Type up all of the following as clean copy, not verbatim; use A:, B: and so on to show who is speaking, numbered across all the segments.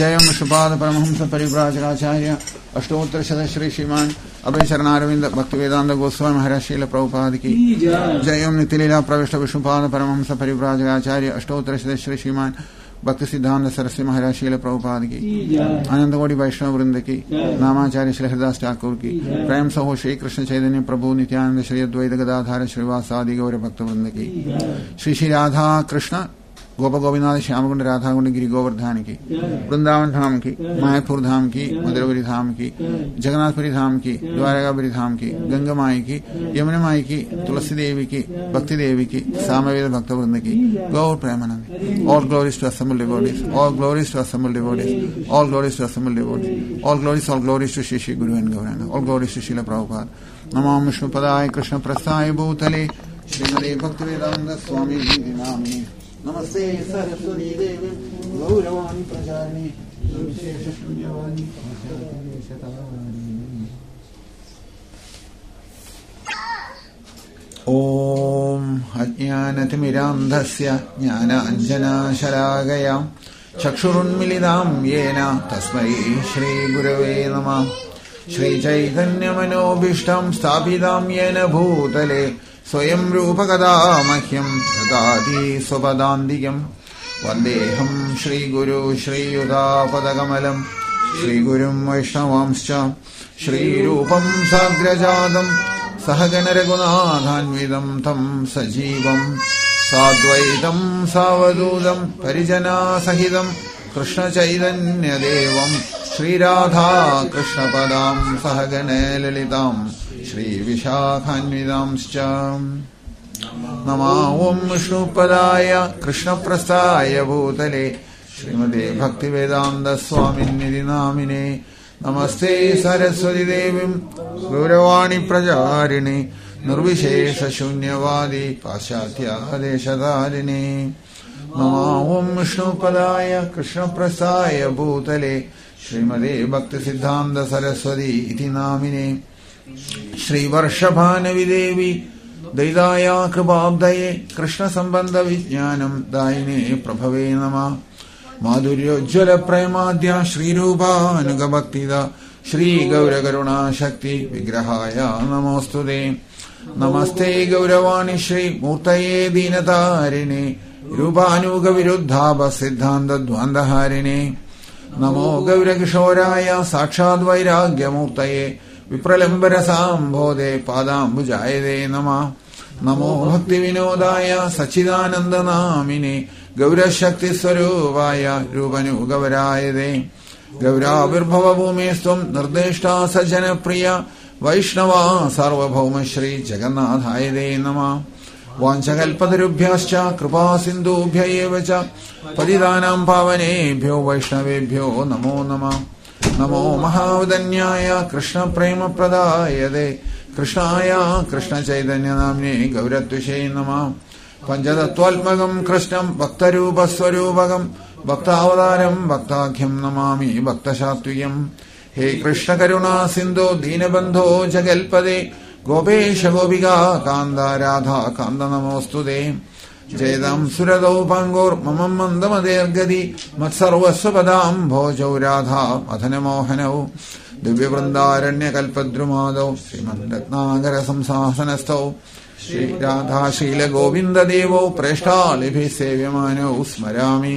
A: जयं विष्णुपाद परमहंस परिव्राजकाचार्य अष्टोत्तरशत श्री श्रीमान अभय शरणारविंद भक्तिवेदांत गोस्वामी महाराज श्रील प्रभुपाद की जयं नित्यलीला प्रविष्ट विष्णुपाद परमहंस परिव्राजकाचार्य अष्टोत्तरशत श्री श्रीमान भक्ति सिद्धांत सरस्वती महाराज श्रील प्रभुपाद की अनंत कोटि वैष्णव वृंद की नामाचार्य श्री हरिदास ठाकुर की प्रेम सहो श्री कृष्ण चैतन्य प्रभु नित्यानंद श्री अद्वैत गदाधार श्रीवासादि गौर भक्त वृंद की श्री श्री राधा कृष्ण गोप गोविंदनाथ श्यामकुंड राधाकुंड गिरी गोवर्धन की वृंदावन धाम की मायापुर धाम की मधुरपुरी धाम की जगन्नाथपुरी धाम की द्वारकापुरी धाम की गंगा माई की यमुना माई की तुलसी देवी की भक्ति देवी की सामवेद भक्त वृंद की Gaur Premanand all glories to assembled devotees all glories to assembled devotees all glories to assembled devotees all glories to Shri Shri Guru and Gauranga all glories to Srila Prabhupada Namo Vishnu Padaya Krishna Prasthaya Bhutale Srimade Bhaktivedanta Swami Nidhi Namini नमस्ते सरस्वती देवी गौरवाणी प्रचारिणी विशेष शून्यवाणी ओम अज्ञानतिमिरान्धस्य ज्ञानाञ्जनशलाकया चक्षुरुन्मिलितां येन तस्मै श्रीगुरवे नमः श्रीचैतन्यमनोभीष्टं स्थापितां येन भूतले स्वयं रूपकदा मह्यं ददाति स्वपदान्तिकं वन्देऽहं श्रीगुरु श्रीयुतापदकमलं श्रीगुरुं वैष्णवांश्च श्रीरूपं साग्रजातं सहगणरघुनाथान्वितं तं सजीवं साद्वैतं सावधूतं परिजनासहितं कृष्णचैतन्यदेवं श्रीराधा कृष्णपदां सहगणललितां श्रीविशाखान्वितांश्च नमो ॐ विष्णुपदाय कृष्णप्रस्थाय भूतले श्रीमते भक्तिवेदान्त स्वामिन्निधि नामिने नमस्ते सरस्वती देवीं गौरवाणी प्रचारिणे निर्विशेषशून्यवादी पाश्चात्यादेशधारिणे नमो ॐ विष्णुपदाय कृष्णप्रस्थाय भूतले श्रीमते भक्तिसिद्धान्त सरस्वती इति नामिने श्रीवर्षभानवि देवी दैदाया कृपाब्धये कृष्णसम्बन्धविज्ञानं दायिने प्रभवे नमः माधुर्योज्ज्वल प्रेमाद्य श्रीरूपानुगभक्तिदा श्रीगौरकरुणाशक्ति विग्रहाय नमोऽस्तुते नमस्ते गौरवाणि श्रीमूर्तये दीनतारिणे रूपानुगविरुद्धाभसिद्धान्तद्वन्द्वहारिणे नमो गौरकिशोराय साक्षाद्वैराग्यमूर्तये विप्रलम्बरसाम्भोधे पादाम्बुजायते नमः नमो भक्तिविनोदाय सच्चिदानन्दनामिने गौरशक्तिस्वरूपाय रूपनुगवरायते गौराविर्भवभूमेस्त्वं निर्देष्टा सज्जनप्रिया वैष्णवा सार्वभौम श्री जगन्नाथायते नमः वाञ्छकल्पतरुभ्यश्च कृपासिन्धुभ्य एव च पतितानां पावनेभ्यो वैष्णवेभ्यो नमो नमः नमो महावदन्याय कृष्णप्रेमप्रदायते कृष्णाय कृष्णचैतन्यनाम्ने गौरत्विषे नमः पञ्चतत्त्वात्मकं कृष्णं भक्तरूपस्वरूपकं भक्तावतारं भक्ताख्यं नमामि भक्तसात्विकम् हे कृष्णकरुणा सिन्धो दीनबन्धो जगल्पदे गोपेश गोपिका कान्द राधा कान्द नमोऽस्तुते जयदां सुरदौ पाङ्गोर्मम मन्दमदेर्गति मत्सर्वस्वपदां भोजौ राधा मथनमोहनौ दिव्यवृन्दारण्यकल्पद्रुमादौ श्रीमद्रत्नाकरसंशासनस्थौ श्रीराधाशीलगोविन्ददेवौ प्रेष्ठालिभिः सेव्यमानौ स्मरामि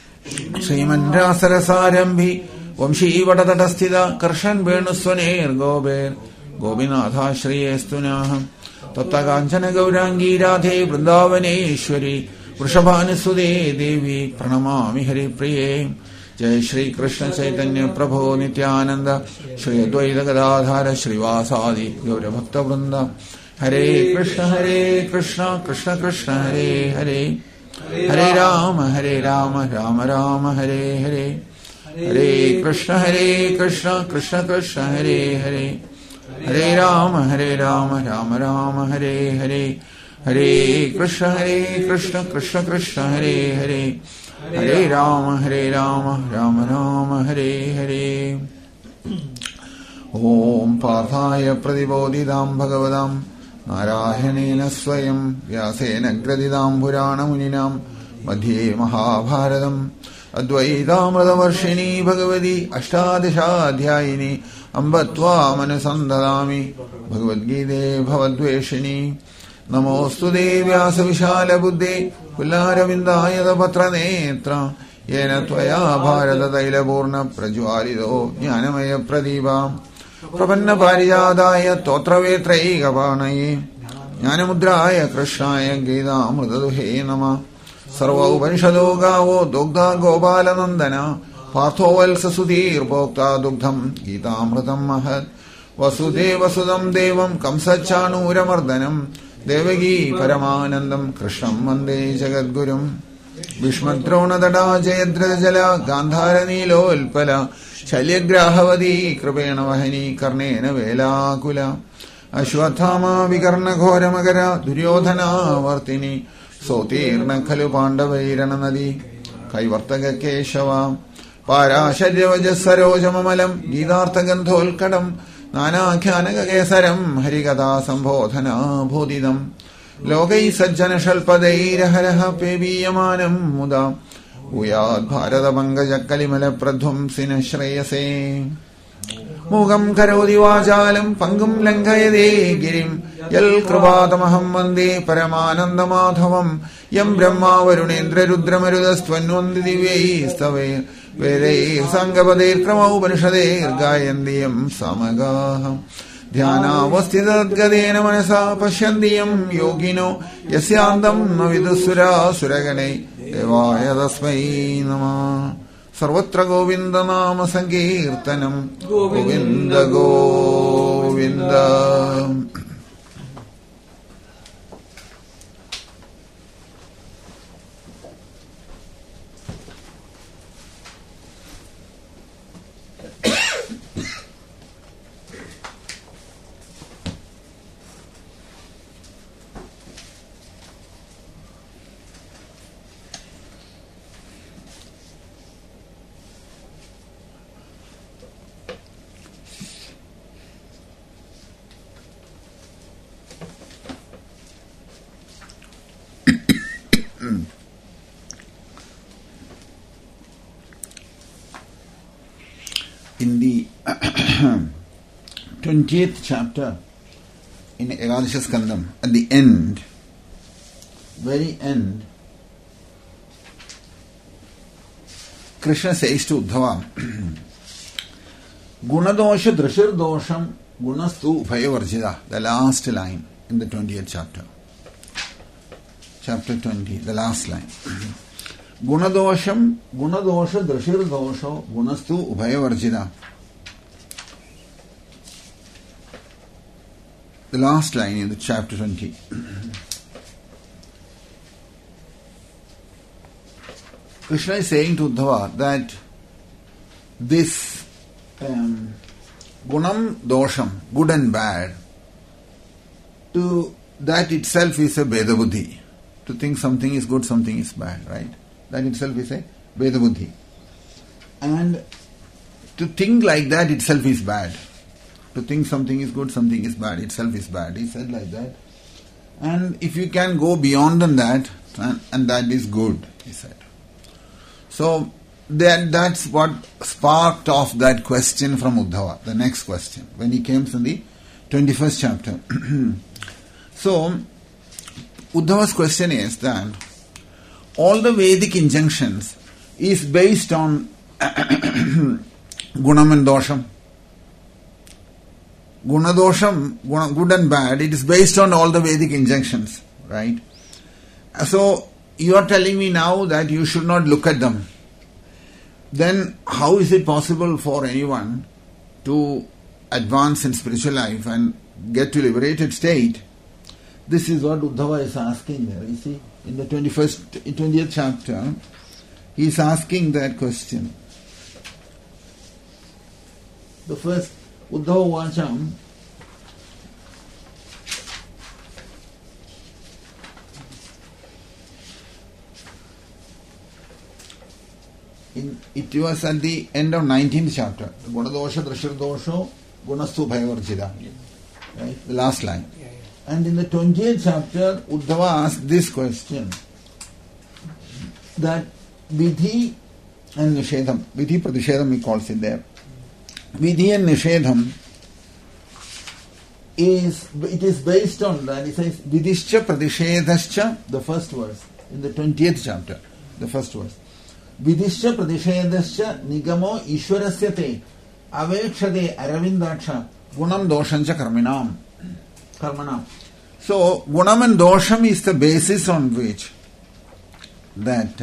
A: श्रीमन्रासरसारम्भि वंशीवटतटस्थिता कर्षन् वेणुस्वनेर्गोपेर् गोपीनाथाश्रयेऽस्तु नः तप्तकाञ्चन गौराङ्गी राधे वृन्दावनेश्वरी वृषभानुसुते देवी प्रणमामि हरिप्रिये जय श्री कृष्ण चैतन्य प्रभो नित्यानंद श्री अद्वैत गदाधार श्रीवासादि गौरभक्तवृन्द हरे कृष्ण कृष्ण कृष्ण हरे हरे हरे राम राम राम हरे हरे हरे कृष्ण कृष्ण कृष्ण हरे हरे हरे राम राम राम हरे हरे हरे कृष्ण कृष्ण कृष्ण हरे हरे हरे राम राम राम हरे हरे ओम पार्थाय प्रतिबोधितां भगवतां नारायणेन स्वयं व्यासेन ग्रथितां पुराणमुनिनां मध्ये महाभारतम् Advaitamritavarshini Bhagavati Ashtadishaadhyayini Ambatvamanasandadami Bhagavad-gite Bhavadveshini Namostu Vyasa Vishala Buddhi Kullaravindayada Patra Netra Yena Tvaya Bharata Taila Purna Prajwalido Jnanamaya Pradipa Prapanna Parijadaya Totra Vetraiga Panaye Jnanamudraya Krishnaya Gita Amritaduhe Nama Sarva Upanishado Gavo Dugdha Gopalanandana Partho Valsa Sudhir Bhokta Dugdham Gita Amritam Mahat Vasudeva Sudam Devam Kamsachanuramardanam Devagi Paramanandam Krishnam Vande Jagadgurum Vishmadrona Dada Jayadra Jala Gandhara Nilo Ulpala Shalyagrahavadi Kripena Vahini Karnena Vela Kula Ashwathama Vikarna Ghora Magara Duryodhana Vartini Sotirna Khalu Pandavairana Nadi Kaivartaga Keshava Parasharya Sarojamamalam Gidartha Gandhol Kadam Nana Khyanaga Kesaram Harigada Sambodhana Bodhidam Lokai Sajjana Shalpadaira Haraha Pebiyamanam Muda Uyad Bharata Bangaja Kalimala Pradhum Sina Shreyase Mugam Karodi Vajalam Pangam Langayade Girim Yal Kravatamaham Vande Paramananda Madhavam Yam Brahma Varunendra Rudramarudastvanvandi Divye Stave Vede Sangapader Krama Upanishader Gayandiyam Samagaham Dhyana Vastidadgadena Manasa Pashyandiyam Yogino Yasyandam Navidusura Suragane Devaya Dasmai Nama Sarvatra Govinda Nama Sankirtanam Govinda Govinda. In the 20th chapter in Ekadasha Skandam, at the end, very end, Krishna says to Uddhava, Gunadosha Drashir Dosham Gunastu Bhayavarjida, the last line in the 20th chapter. Chapter 20, the last line. Gunadosha Drashir Dosho Gunastu Ubhayavarjida. The last line in the chapter 20. Krishna is saying to Uddhava that this Gunam Dosham, good and bad, to that itself is a Veda Buddhi. To think something is good, something is bad, right? That itself is a Veda Buddhi. And to think like that itself is bad. To think something is good, something is bad, itself is bad. He said like that. And if you can go beyond than that, and that is good, he said. So that's what sparked off that question from Uddhava, the next question, when he came in the 21st chapter. So, Uddhava's question is that all the Vedic injunctions is based on Gunam and Dosham. Gunadosham, good and bad, it is based on all the Vedic injunctions, right? So, you are telling me now that you should not look at them. Then, how is it possible for anyone to advance in spiritual life and get to liberated state? This is what Uddhava is asking there. You see, in the 20th chapter, he is asking that question. The first, Uddhava Vacham, it was at the end of 19th chapter. Gunadosha Drashir Dosho Gunastu Bhayavarjida. Right? The last line. And in the 20th chapter, Uddhava asked this question, that Vidhi and Nishedham. Vidhi Pratishedham he calls it there. Vidhi and Nishedham is based on that. He says Vidhischa Pratishedhascha, the first verse in the 20th chapter, the first verse. Vidhischa Pratishedhascha Nigamo Ishwarasyate Avekshade Aravindaksha Gunam Doshancha Karmanam. So Gunam and Dosham is the basis on which that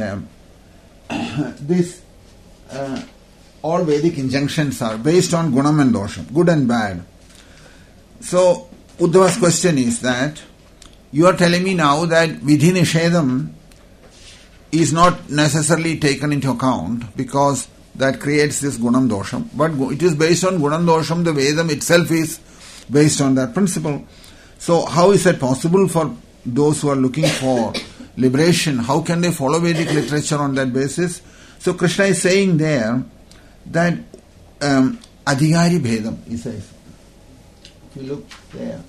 A: this all Vedic injunctions are based on Gunam and Dosham, good and bad. So Uddhava's question is that you are telling me now that Vidhi Nishedham is not necessarily taken into account because that creates this Gunam Dosham, but it is based on Gunam Dosham. The Vedam itself is based on that principle. So how is it possible for those who are looking for liberation? How can they follow Vedic literature on that basis? So Krishna is saying there that Adhikari Bhedam, he says. If you look there,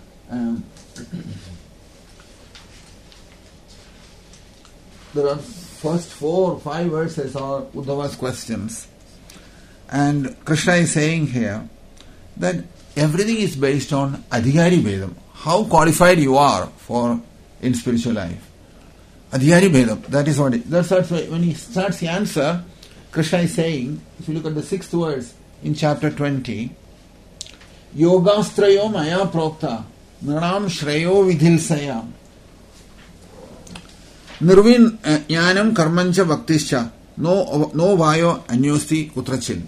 A: there are first 4 or 5 verses are Uddhava's questions. And Krishna is saying here that everything is based on Adhikari Bhedam. How qualified you are for in spiritual life. Adhikari Bhedam, that is what it is. That's why when he starts the answer, Krishna is saying, if you look at the 6th verse in chapter 20, Yogastrayo maya prokta nranam shreyo vidhilsaya nirvin jnanam karmancha bhaktischa no vayo anyosti kutrachin.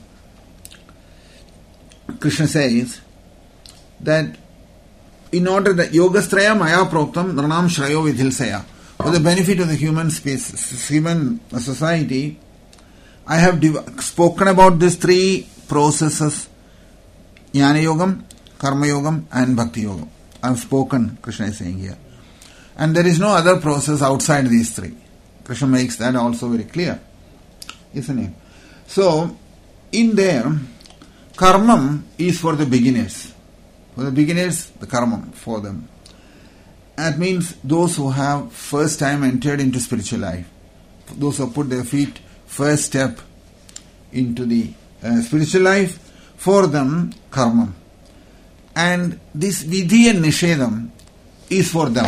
A: Krishna says that in order that Yogastraya maya proktam nranam shreyo vidhilsaya, for the benefit of the human species, human society, I have spoken about these 3 processes: Jnana Yogam, Karma Yogam and Bhakti Yogam. I have spoken, Krishna is saying here. And there is no other process outside these 3. Krishna makes that also very clear, isn't it? So, in there, Karmam is for the beginners. For the beginners, the Karmam for them. That means those who have first time entered into spiritual life. Those who put their feet first step into the spiritual life, for them Karmam. And this Vidhi and Nishedham is for them.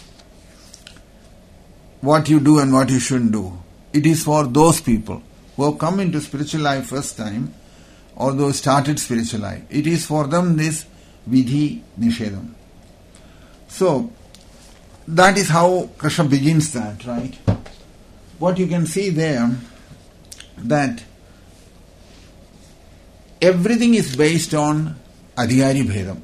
A: What you do and what you shouldn't do. It is for those people who have come into spiritual life first time, or those started spiritual life. It is for them this Vidhi Nishedham. So, that is how Krishna begins that, right? What you can see there, that everything is based on Adhikari Bhedam.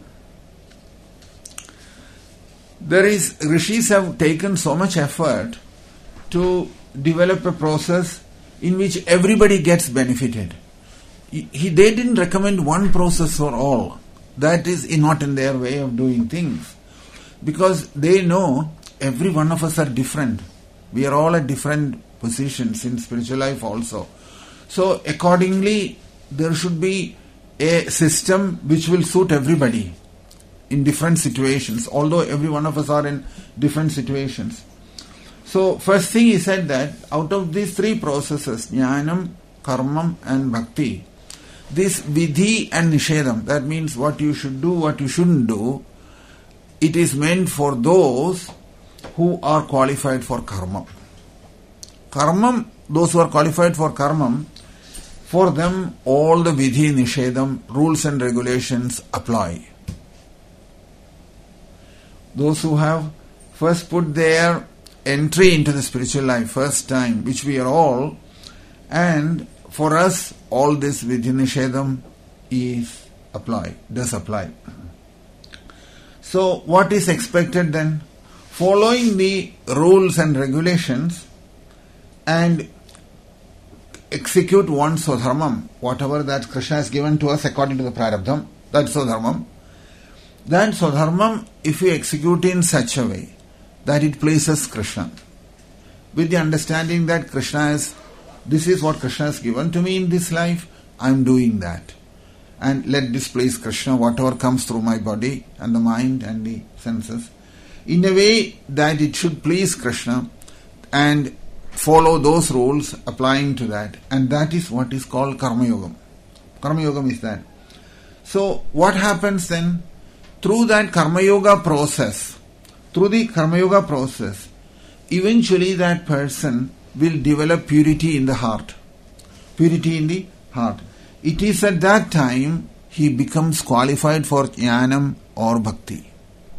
A: Rishis have taken so much effort to develop a process in which everybody gets benefited. They didn't recommend one process for all. That is not in their way of doing things. Because they know every one of us are different. We are all at different positions in spiritual life also. So accordingly, there should be a system which will suit everybody in different situations, although every one of us are in different situations. So first thing he said that out of these 3 processes, Jnanam, Karmam and Bhakti, this Vidhi and Nishedham, that means what you should do, what you shouldn't do, it is meant for those who are qualified for Karmam. Karmam, those who are qualified for Karmam, for them all the Vidhi, Nishedham, rules and regulations apply. Those who have first put their entry into the spiritual life first time, which we are all, and for us all this Vidhi Nishedham does apply. So what is expected then? Following the rules and regulations and execute one Swadharmam, whatever that Krishna has given to us according to the Prarabdham, that's Swadharmam. That Swadharmam, if we execute in such a way that it pleases Krishna, with the understanding that this is what Krishna has given to me in this life, I am doing that. And let this please Krishna, whatever comes through my body and the mind and the senses, in a way that it should please Krishna, and follow those rules applying to that. And that is what is called Karma Yogam. Karma Yogam is that. So what happens then? Through that Karma Yoga process, eventually that person will develop purity in the heart. Purity in the heart. It is at that time he becomes qualified for Jnanam or Bhakti.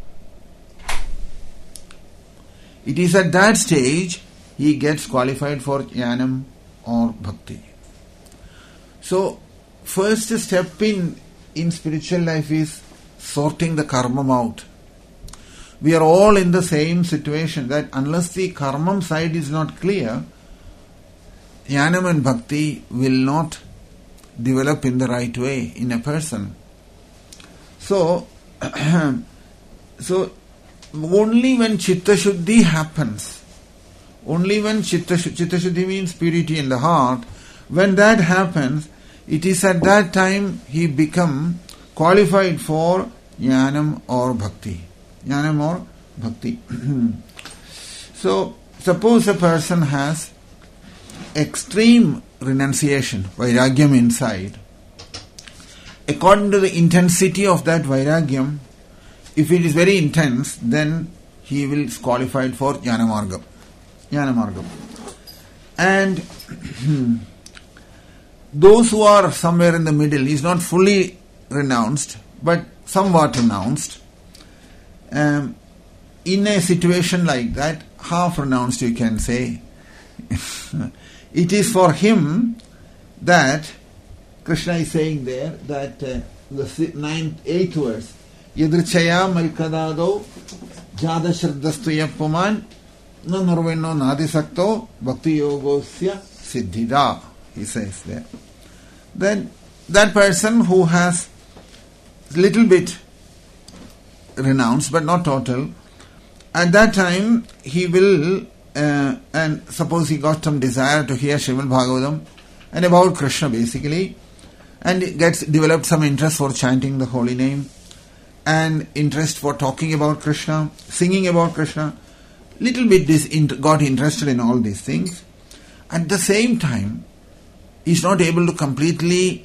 A: It is at that stage he gets qualified for Jnanam or Bhakti. So, first step in spiritual life is sorting the karma out. We are all in the same situation that unless the karma side is not clear, Jnanam and Bhakti will not develop in the right way in a person. So only when Chitta Shuddhi happens, only when Chitta Shuddhi means purity in the heart, when that happens, it is at that time he become qualified for Jnanam or Bhakti. Jnanam or Bhakti. So, suppose a person has extreme renunciation, vairagyam inside. According to the intensity of that vairagyam, if it is very intense, then he will be qualified for Jnana Margam. And those who are somewhere in the middle, he is not fully renounced, but somewhat renounced. In a situation like that, half renounced you can say, it is for him that Krishna is saying there that the 8th verse, Yadrichaya Malkadado Jada Shraddhastu Yapuman No Nurveno Nadisakto Bhakti Yogosya Siddhida, he says there. Then that person who has little bit renounced but not total, at that time he will and suppose he got some desire to hear Srimad Bhagavatam and about Krishna basically, and gets developed some interest for chanting the holy name and interest for talking about Krishna, singing about Krishna, little bit got interested in all these things. At the same time, he is not able to completely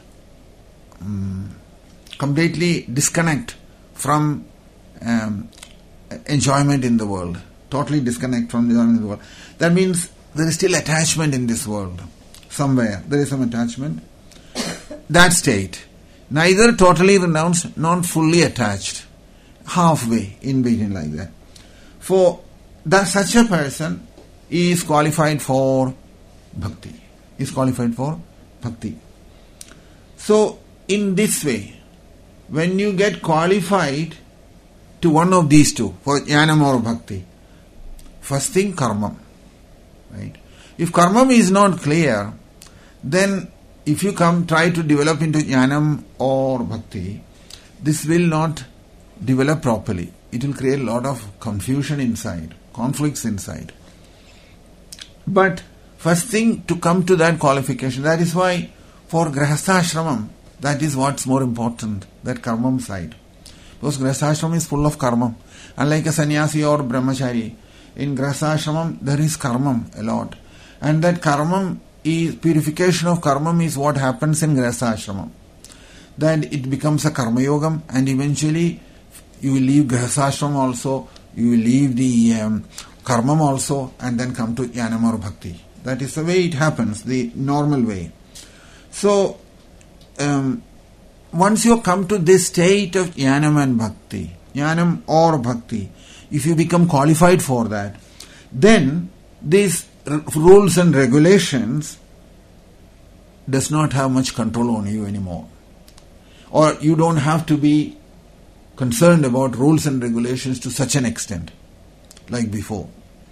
A: disconnect from enjoyment in the world. Totally disconnect from the enjoyment in the world. That means there is still attachment in this world. Somewhere there is some attachment. That state, neither totally renounced nor fully attached, halfway in between like that. For that such a person is qualified for bhakti. Is qualified for bhakti. So in this way, when you get qualified to one of these two, for jnanam or bhakti, first thing karma. Right? If karma is not clear, then if you try to develop into jnanam or bhakti, this will not develop properly. It will create a lot of confusion inside, conflicts inside. But first thing to come to that qualification, that is why for grahastha ashramam, that is what's more important, that karmam side. Because grahastha ashramam is full of karmam. Unlike a sannyasi or brahmachari, in grahastha ashramam there is karmam a lot. And that karmam is, purification of karmam is what happens in grahastha ashramam. Then it becomes a karma yogam, and eventually you will leave grahastha ashramam also, you will leave the karmam also, and then come to jnanam or bhakti. That is the way it happens, the normal way. So, once you come to this state of jnanam and bhakti, jnanam or bhakti, if you become qualified for that, then these rules and regulations does not have much control on you anymore. Or you don't have to be concerned about rules and regulations to such an extent, like before.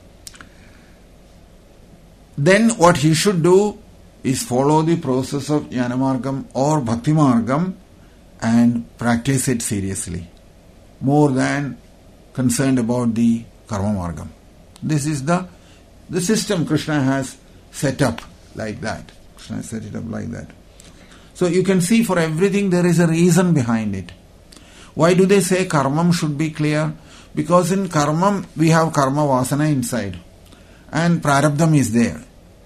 A: Then what he should do is follow the process of Jnana Margam or Bhakti Margam and practice it seriously, more than concerned about the Karma Margam. This is the system Krishna has set up like that. Krishna has set it up like that. So you can see for everything there is a reason behind it. Why do they say karmam should be clear? Because in karmam we have karma vasana inside and prarabdham is there.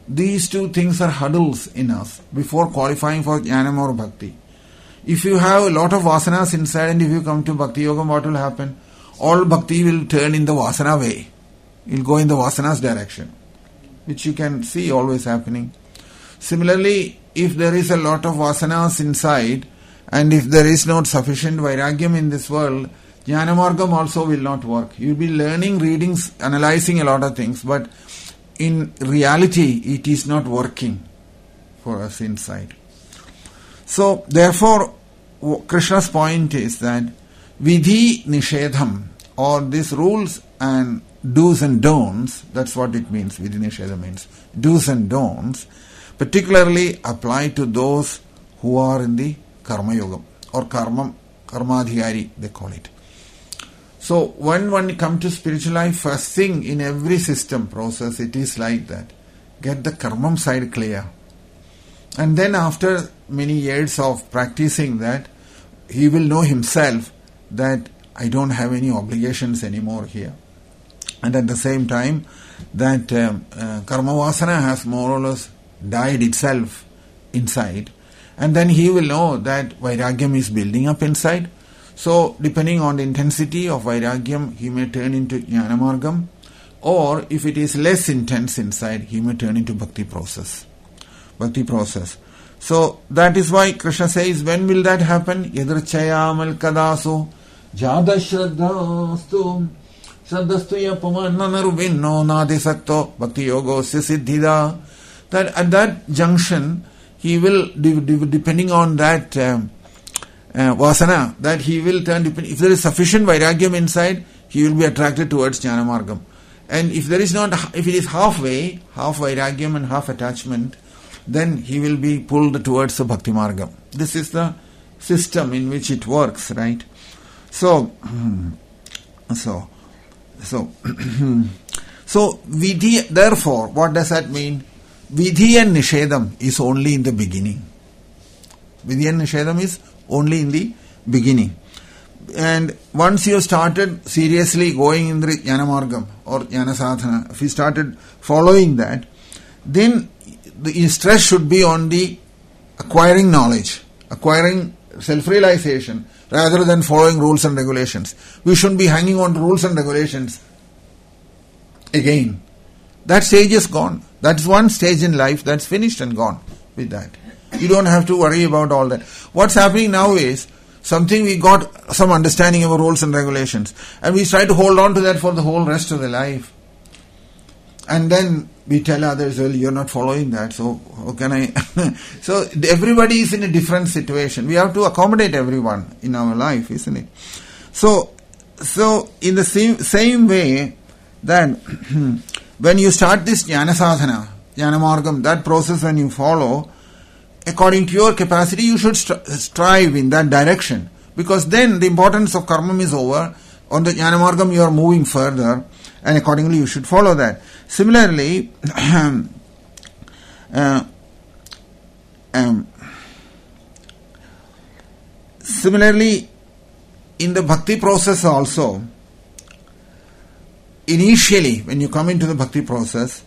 A: these two things are hurdles in us before qualifying for jnanam or bhakti. If you have a lot of vasanas inside and if you come to bhakti yoga, what will happen? All bhakti will turn in the vasana way. It will go in the vasanas direction, which you can see always happening. Similarly, if there is a lot of vasanas inside and if there is not sufficient vairagyam in this world, jnanamargam also will not work. You will be learning, reading, analyzing a lot of things, but in reality it is not working for us inside. So therefore Krishna's point is that vidhi nishedham, or these rules and do's and don'ts, that's what it means. Vidhi nishedham means do's and don'ts, particularly apply to those who are in the karma yogam or karmadhikari they call it. So when one comes to spiritual life, first thing in every system process it is like that. Get the karmam side clear. And then after many years of practicing that, he will know himself that I don't have any obligations anymore here. And at the same time, that karma vasana has more or less died itself inside. And then he will know that vairagyam is building up inside. So depending on the intensity of vairagyam, he may turn into jnanamargam, or if it is less intense inside, he may turn into bhakti process. So that is why Krishna says, when will that happen? Yadrachayamal kadaso jada shraddhastu shraddhastu yapamananaruvinno nadisakto bhakti yogosya siddhida. That at that junction, he will, depending on that vasana, that he will turn, if there is sufficient vairagyam inside, he will be attracted towards jnanamargam. And if there is not, if it is halfway, half vairagyam and half attachment, then he will be pulled towards the bhakti margam. This is the system in which it works, right? So vidhi, therefore, what does that mean? Vidhi and nishedam is only in the beginning. Vidhi and nishedam is only in the beginning. And once you have started seriously going in the jnanamargam or jnana sadhana, if you started following that, then the stress should be on the acquiring knowledge, acquiring self-realization, rather than following rules and regulations. We shouldn't be hanging on to rules and regulations again. That stage is gone. That's one stage in life that's finished and gone with that. You don't have to worry about all that. What's happening now is something we got some understanding of rules and regulations, and we try to hold on to that for the whole rest of the life. And then we tell others, well, you're not following that, so how can I? So everybody is in a different situation. We have to accommodate everyone in our life, isn't it? So in the same way, that when you start this jnana sadhana, jnana margam, that process when you follow, according to your capacity, you should strive in that direction. Because then the importance of karma is over. On the jnana margam, you are moving further, and accordingly you should follow that. Similarly, in the bhakti process also, initially when you come into the bhakti process,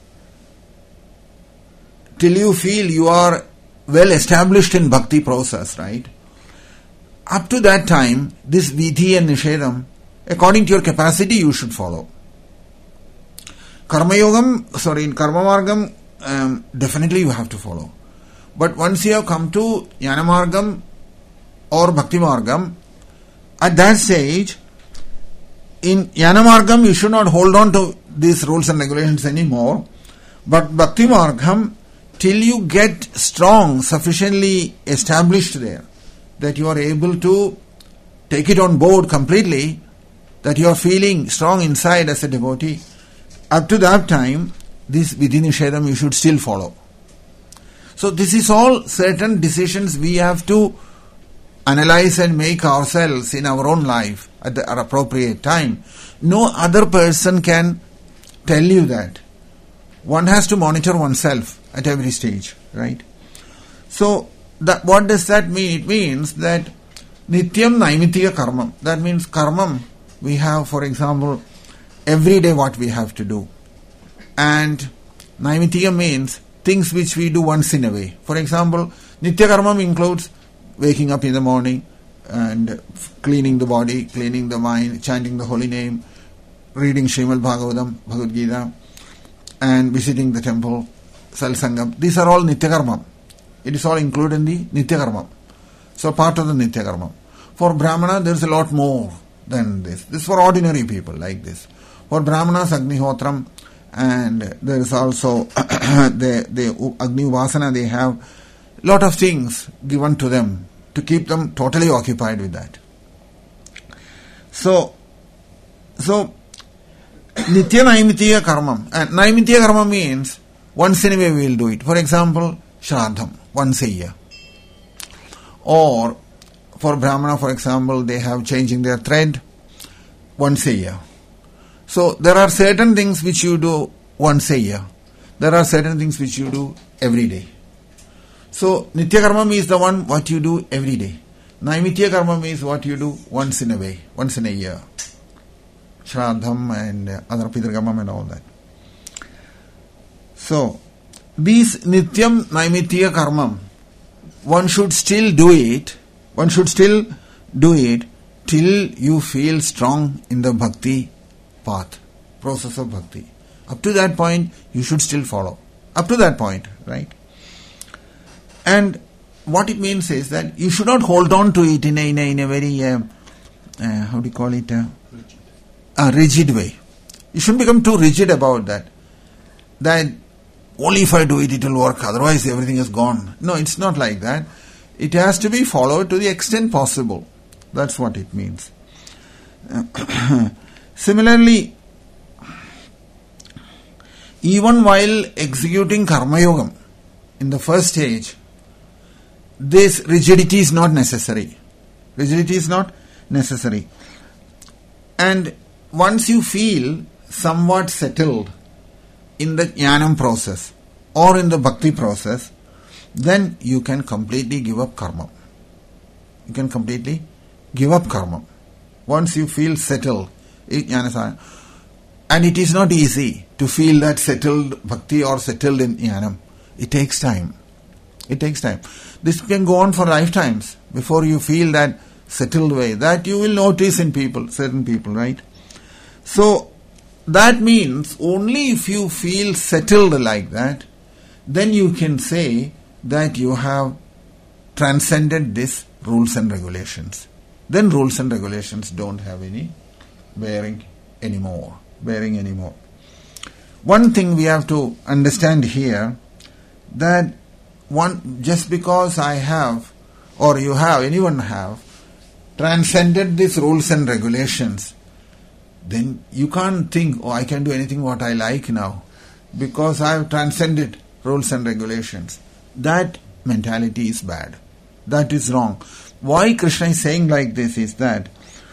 A: till you feel you are well established in bhakti process, right? Up to that time, this vidhi and nishedam, according to your capacity, you should follow. In karma margam, definitely you have to follow. But once you have come to jnana margam or bhakti margam, at that stage, in jnana margam, you should not hold on to these rules and regulations anymore. But bhakti margam, till you get strong, sufficiently established there, that you are able to take it on board completely, that you are feeling strong inside as a devotee, up to that time, this vidhi nishedam you should still follow. So this is all certain decisions we have to analyze and make ourselves in our own life at the appropriate time. No other person can tell you that. One has to monitor oneself at every stage, right? So what does that mean? It means that nityam naimittika karmam. That means karmam we have, for example, every day what we have to do. And naimittika means things which we do once in a way. For example, Nitya Karma includes waking up in the morning and cleaning the body, cleaning the mind, chanting the holy name, reading Srimad Bhagavatam, Bhagavad Gita, and visiting the temple, Salsangam. These are all Nitya Karma. It is all included in the Nitya Karma. So part of the Nitya Karma. For Brahmana, there is a lot more than this. This is for ordinary people like this. For Brahmanas, Agnihotram, and there is also the Agni Upasana, they have a lot of things given to them to keep them totally occupied with that. So Nitya Naimitya Karma. And Naimitya Karma means once in a way we will do it. For example, Shraddham, once a year. Or for Brahmana, for example, they have changing their thread once a year. So there are certain things which you do once a year. There are certain things which you do every day. So Nitya Karma means the one what you do every day. Naimitya Karma means what you do once in a way, once in a year. Shraddham and other Pitrakarma and all that. So these Nityam Naimitya Karma, one should still do it. One should still do it till you feel strong in the bhakti path, process of bhakti. Up to that point, you should still follow. Up to that point, right? And what it means is that you should not hold on to it in a very, how do you call it, a rigid way. You shouldn't become too rigid about that. That only if I do it, it will work, otherwise everything is gone. No, it's not like that. It has to be followed to the extent possible. That's what it means. Similarly, even while executing Karma Yogam, in the first stage, this rigidity is not necessary. Rigidity is not necessary. And once you feel somewhat settled in the Jnanam process or in the Bhakti process, then you can completely give up karma. You can completely give up karma. Once you feel settled, and it is not easy to feel that settled bhakti or settled in jnanam. It takes time. It takes time. This can go on for lifetimes before you feel that settled way. That you will notice in people, certain people, right? So, that means only if you feel settled like that, then you can say that you have transcended these rules and regulations. Then rules and regulations don't have any bearing anymore. One thing we have to understand here, that just because I have, or you have, anyone have, transcended these rules and regulations, then you can't think, I can do anything what I like now, because I have transcended rules and regulations. That mentality is bad. That is wrong. Why Krishna is saying like this is that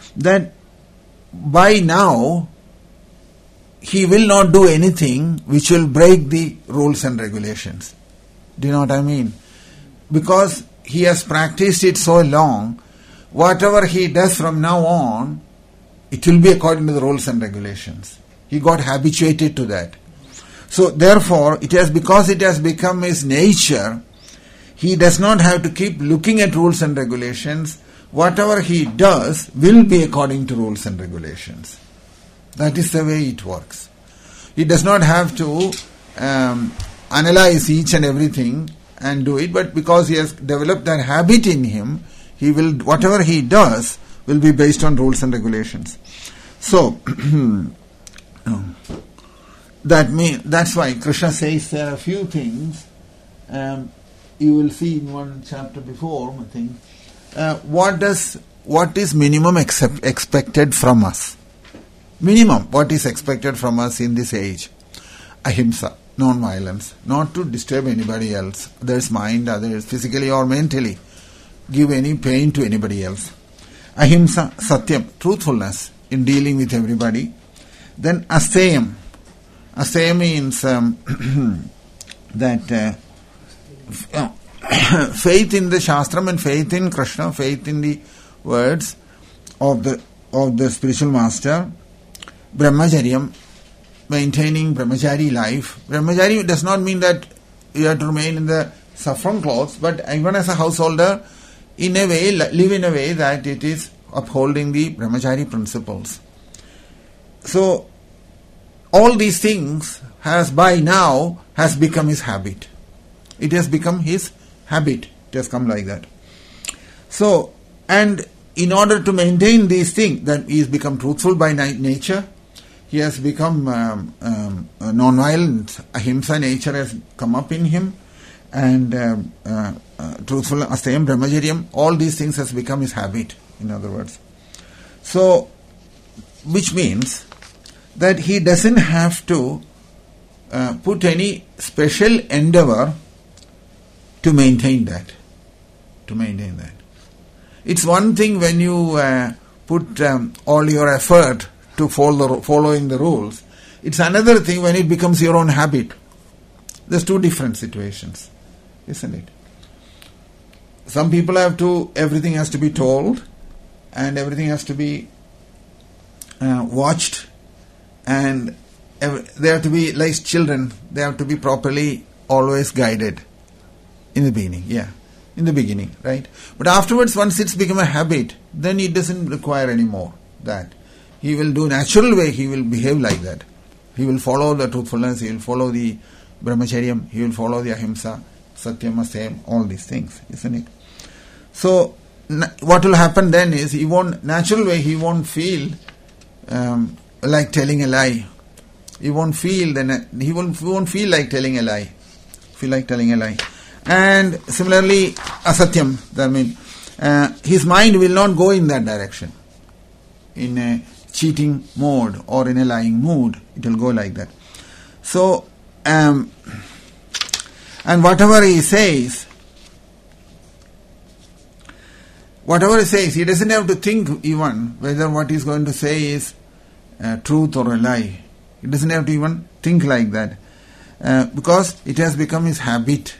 A: by now, he will not do anything which will break the rules and regulations. Do you know what I mean? Because he has practiced it so long, whatever he does from now on, it will be according to the rules and regulations. He got habituated to that. So therefore, because it has become his nature, he does not have to keep looking at rules and regulations. Whatever he does will be according to rules and regulations. That is the way it works. He does not have to analyze each and everything and do it, but because he has developed that habit in him, he will, whatever he does will be based on rules and regulations. So that's why Krishna says there are a few things. You will see in one chapter before, I think. What is minimum expected from us? Minimum, what is expected from us in this age? Ahimsa, non-violence, not to disturb anybody else, others' mind, others physically or mentally, give any pain to anybody else. Ahimsa, satyam, truthfulness in dealing with everybody. Then asayam. Asayam means that faith in the Shastram and faith in Krishna, faith in the words of the spiritual master. Brahmacharyam, maintaining brahmachari life. Brahmachari does not mean that you have to remain in the saffron clothes, but even as a householder, in a way, live in a way that it is upholding the brahmachari principles. So, all these things has become his habit. It has become his habit. It has come like that. So, and in order to maintain these things, that he has become truthful by nature, he has become non-violent, ahimsa nature has come up in him, and truthful, astayam, brahmacharyam, all these things has become his habit, in other words. So, which means that he doesn't have to put any special endeavor to maintain that. It's one thing when you put all your effort to following the rules. It's another thing when it becomes your own habit. There's two different situations, isn't it? Some people everything has to be told, and everything has to be watched, and they have to be like children. They have to be properly always guided in the beginning, right? But afterwards, once it's become a habit, then it doesn't require any more that. He will do natural way, he will behave like that. He will follow the truthfulness, he will follow the brahmacharyam, he will follow the ahimsa, satyam, astayam, all these things, isn't it? So, what will happen then is, he won't feel like telling a lie. He won't feel like telling a lie. And similarly, asatyam, that means his mind will not go in that direction. In a cheating mode or in a lying mood, it will go like that. So, and whatever he says, he doesn't have to think even whether what he's going to say is truth or a lie. He doesn't have to even think like that, because it has become his habit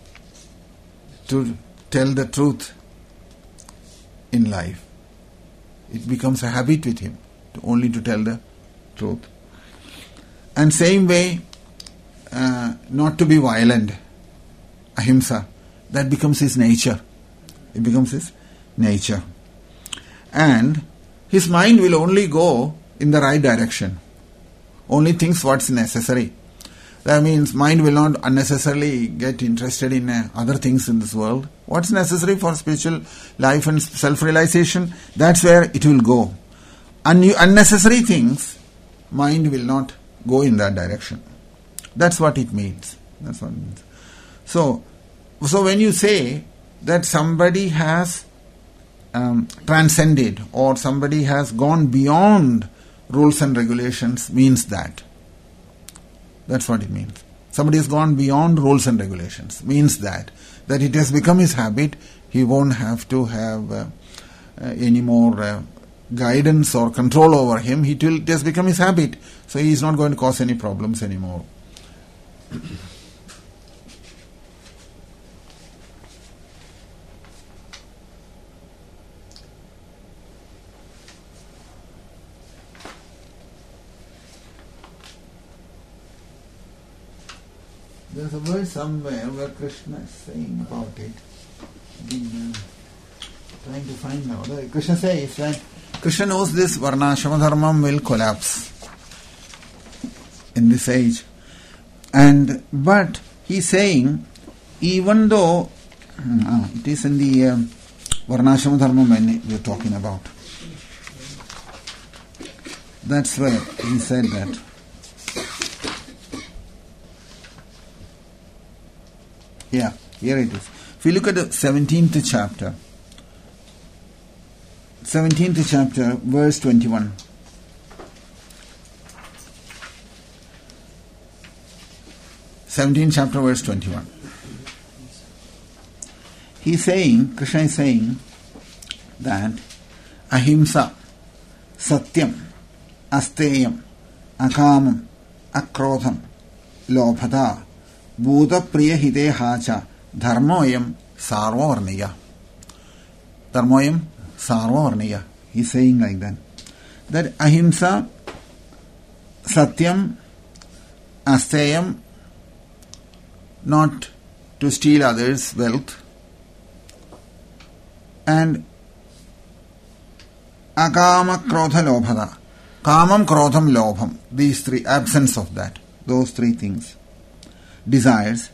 A: to tell the truth in life. It becomes a habit with him only to tell the truth. And same way, not to be violent, ahimsa, that becomes his nature. It becomes his nature. And his mind will only go in the right direction. Only thinks what's necessary. That means mind will not unnecessarily get interested in other things in this world. What's necessary for spiritual life and self-realization, that's where it will go. Unnecessary things, mind will not go in that direction. That's what it means. So when you say that somebody has transcended or somebody has gone beyond rules and regulations, means that. That's what it means. Somebody has gone beyond rules and regulations, means that it has become his habit. He won't have to have any more guidance or control over him. It has become his habit, so he is not going to cause any problems anymore. There's a verse somewhere where Krishna is saying about it. I've been trying to find now. Krishna says that Krishna knows this varnashrama dharmam will collapse in this age. But he's saying, even though it is in the varnashrama dharmam when we're talking about. That's where he said that. Yeah, here it is. If you look at the 17th chapter, verse 21. Verse 21. Krishna is saying that ahimsa, satyam, asteyam, akamam, akrodham, lobhata, Bhuta priya hite hacha dharmoyam sarva varniya. He's saying like that. That ahimsa, satyam, asteyam, not to steal others' wealth, and akama krodha lobhada, kamam krodham lobham, these three, absence of that, those three things, desires,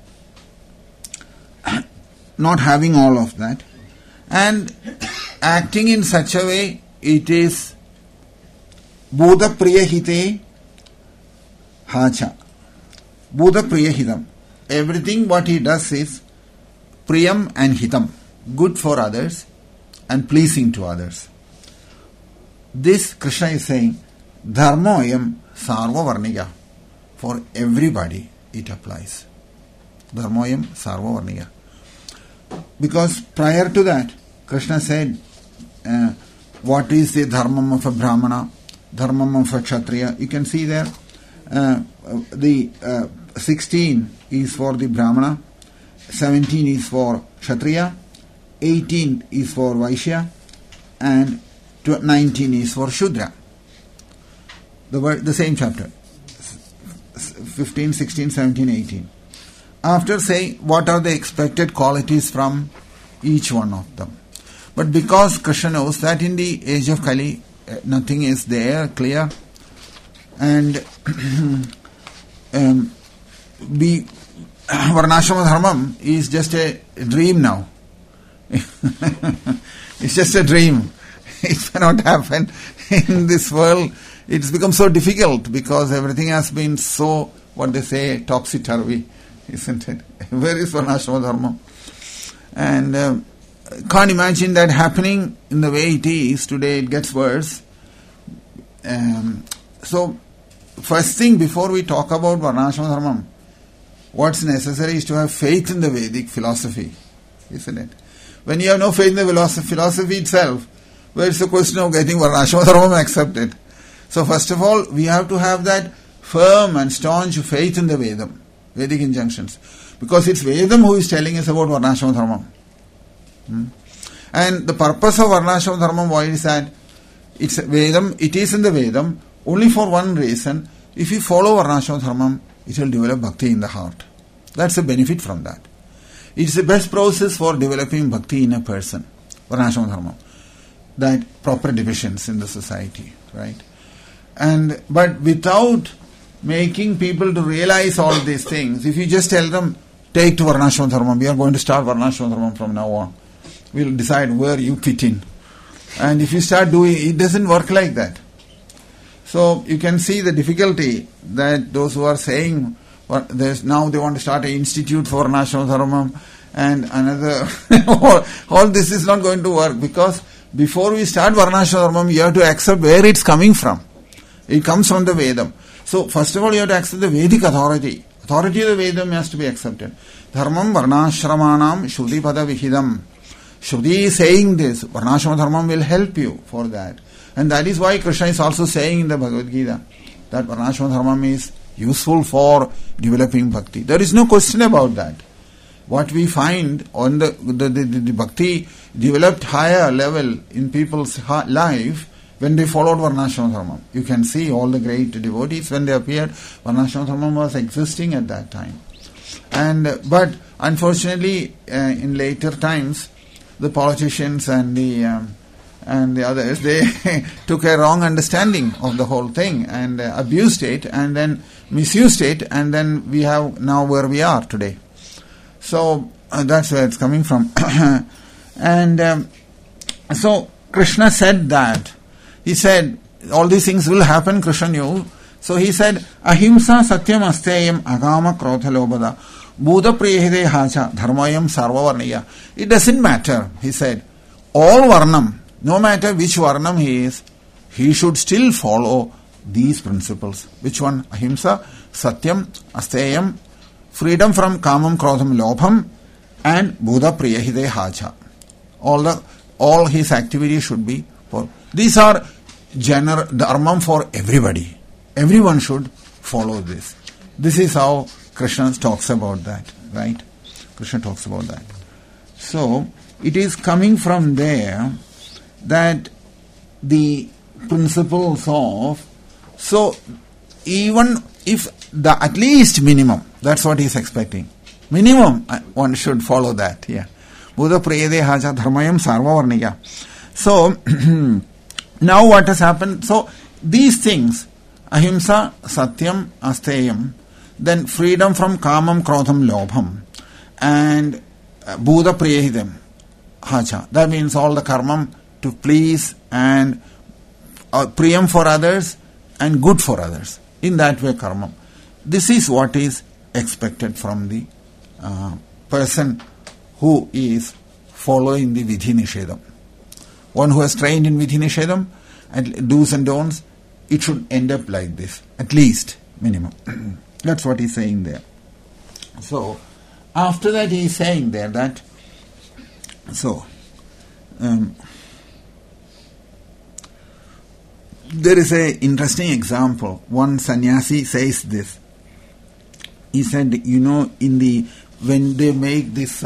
A: not having all of that, and acting in such a way, it is Buddha Priyahite Hacha. Buddha Priyahitam. Everything what he does is Priyam and Hitam, good for others and pleasing to others. This Krishna is saying, Dharmoyam Sarva Varniya. For everybody it applies. Dharmoyam Sarva Varniya. Because prior to that, Krishna said, what is the dharmam of a Brahmana, dharmam of a Kshatriya? You can see there, the 16 is for the Brahmana, 17 is for Kshatriya, 18 is for Vaishya, and 19 is for Shudra. The same chapter, 15, 16, 17, 18. After saying what are the expected qualities from each one of them. But because Krishna knows that in the age of Kali, nothing is there, clear, and Varnashrama Dharmam is just a dream now. It's just a dream. It cannot happen in this world. It's become so difficult because everything has been so, what they say, topsy-turvy, isn't it? Where is Varnashrama Dharma? And can't imagine that happening in the way it is today. It gets worse. So, first thing before we talk about Varnashrama Dharma, what's necessary is to have faith in the Vedic philosophy, isn't it? When you have no faith in the philosophy itself, where's the question of getting Varnashrama Dharma accepted? So first of all, we have to have that firm and staunch faith in the Vedam, Vedic injunctions. Because it's Vedam who is telling us about Varnashrama Dharma. And the purpose of Varnashrama Dharma, why is that? It's Vedam, it is in the Vedam only for one reason. If you follow Varnashrama Dharma, it will develop bhakti in the heart. That's the benefit from that. It's the best process for developing bhakti in a person, Varnashrama Dharma. That proper divisions in the society, right? But without making people to realize all these things, if you just tell them, take to Varnashrama Dharma, we are going to start Varnashrama Dharma from now on. We'll decide where you fit in. And if you start doing, it doesn't work like that. So you can see the difficulty that those who are saying, now they want to start an institute for Varnashrama Dharma and another, all this is not going to work, because before we start Varnashrama Dharma, you have to accept where it's coming from. It comes from the Vedam. So first of all, you have to accept the Vedic authority. Authority of the Vedam has to be accepted. Dharmam Varnashramanam Shruti Pada Vihidam. Shruti is saying this. Varnashrama Dharma will help you for that. And that is why Krishna is also saying in the Bhagavad Gita that Varnashrama Dharma is useful for developing bhakti. There is no question about that. What we find on the bhakti developed higher level in people's life when they followed Varnashrama Dharma. You can see all the great devotees when they appeared, Varnashrama Dharma was existing at that time. But unfortunately, in later times, the politicians and the others, they took a wrong understanding of the whole thing and abused it and then misused it, and then we have now where we are today. So that's where it's coming from. So Krishna said that. He said, all these things will happen, Krishna knew. So he said, Ahimsa satyam asteyam agama krodha lobhada buddha priyahide hacha dharmayam sarva varniya. It doesn't matter, he said. All varnam, no matter which varnam he is, he should still follow these principles. Which one? Ahimsa, satyam, asteyam, freedom from kamam, krodham, lobham, and buddha priyahide hacha. All his activities should be for. These are general dharmam for everybody. Everyone should follow this. This is how Krishna talks about that, right? Krishna talks about that. So, it is coming from there that the principles of, so even if the at least minimum, that's what he is expecting. Minimum, one should follow that. Yeah. Buddha priyade haja dharmayam sarvavarniya. So, now what has happened? So, these things, ahimsa, satyam, asteyam, then freedom from kamam, krodham, lobham, and Buddha priyahidam haja. That means all the karmam to please and priyam for others and good for others. In that way, karmam. This is what is expected from the person who is following the vidhi nishedam. One who has trained in vidhi nishedam and do's and don'ts, it should end up like this, at least, minimum. That's what he's saying there. So, after that he is saying there that, there is an interesting example. One sannyasi says this. He said, when they make this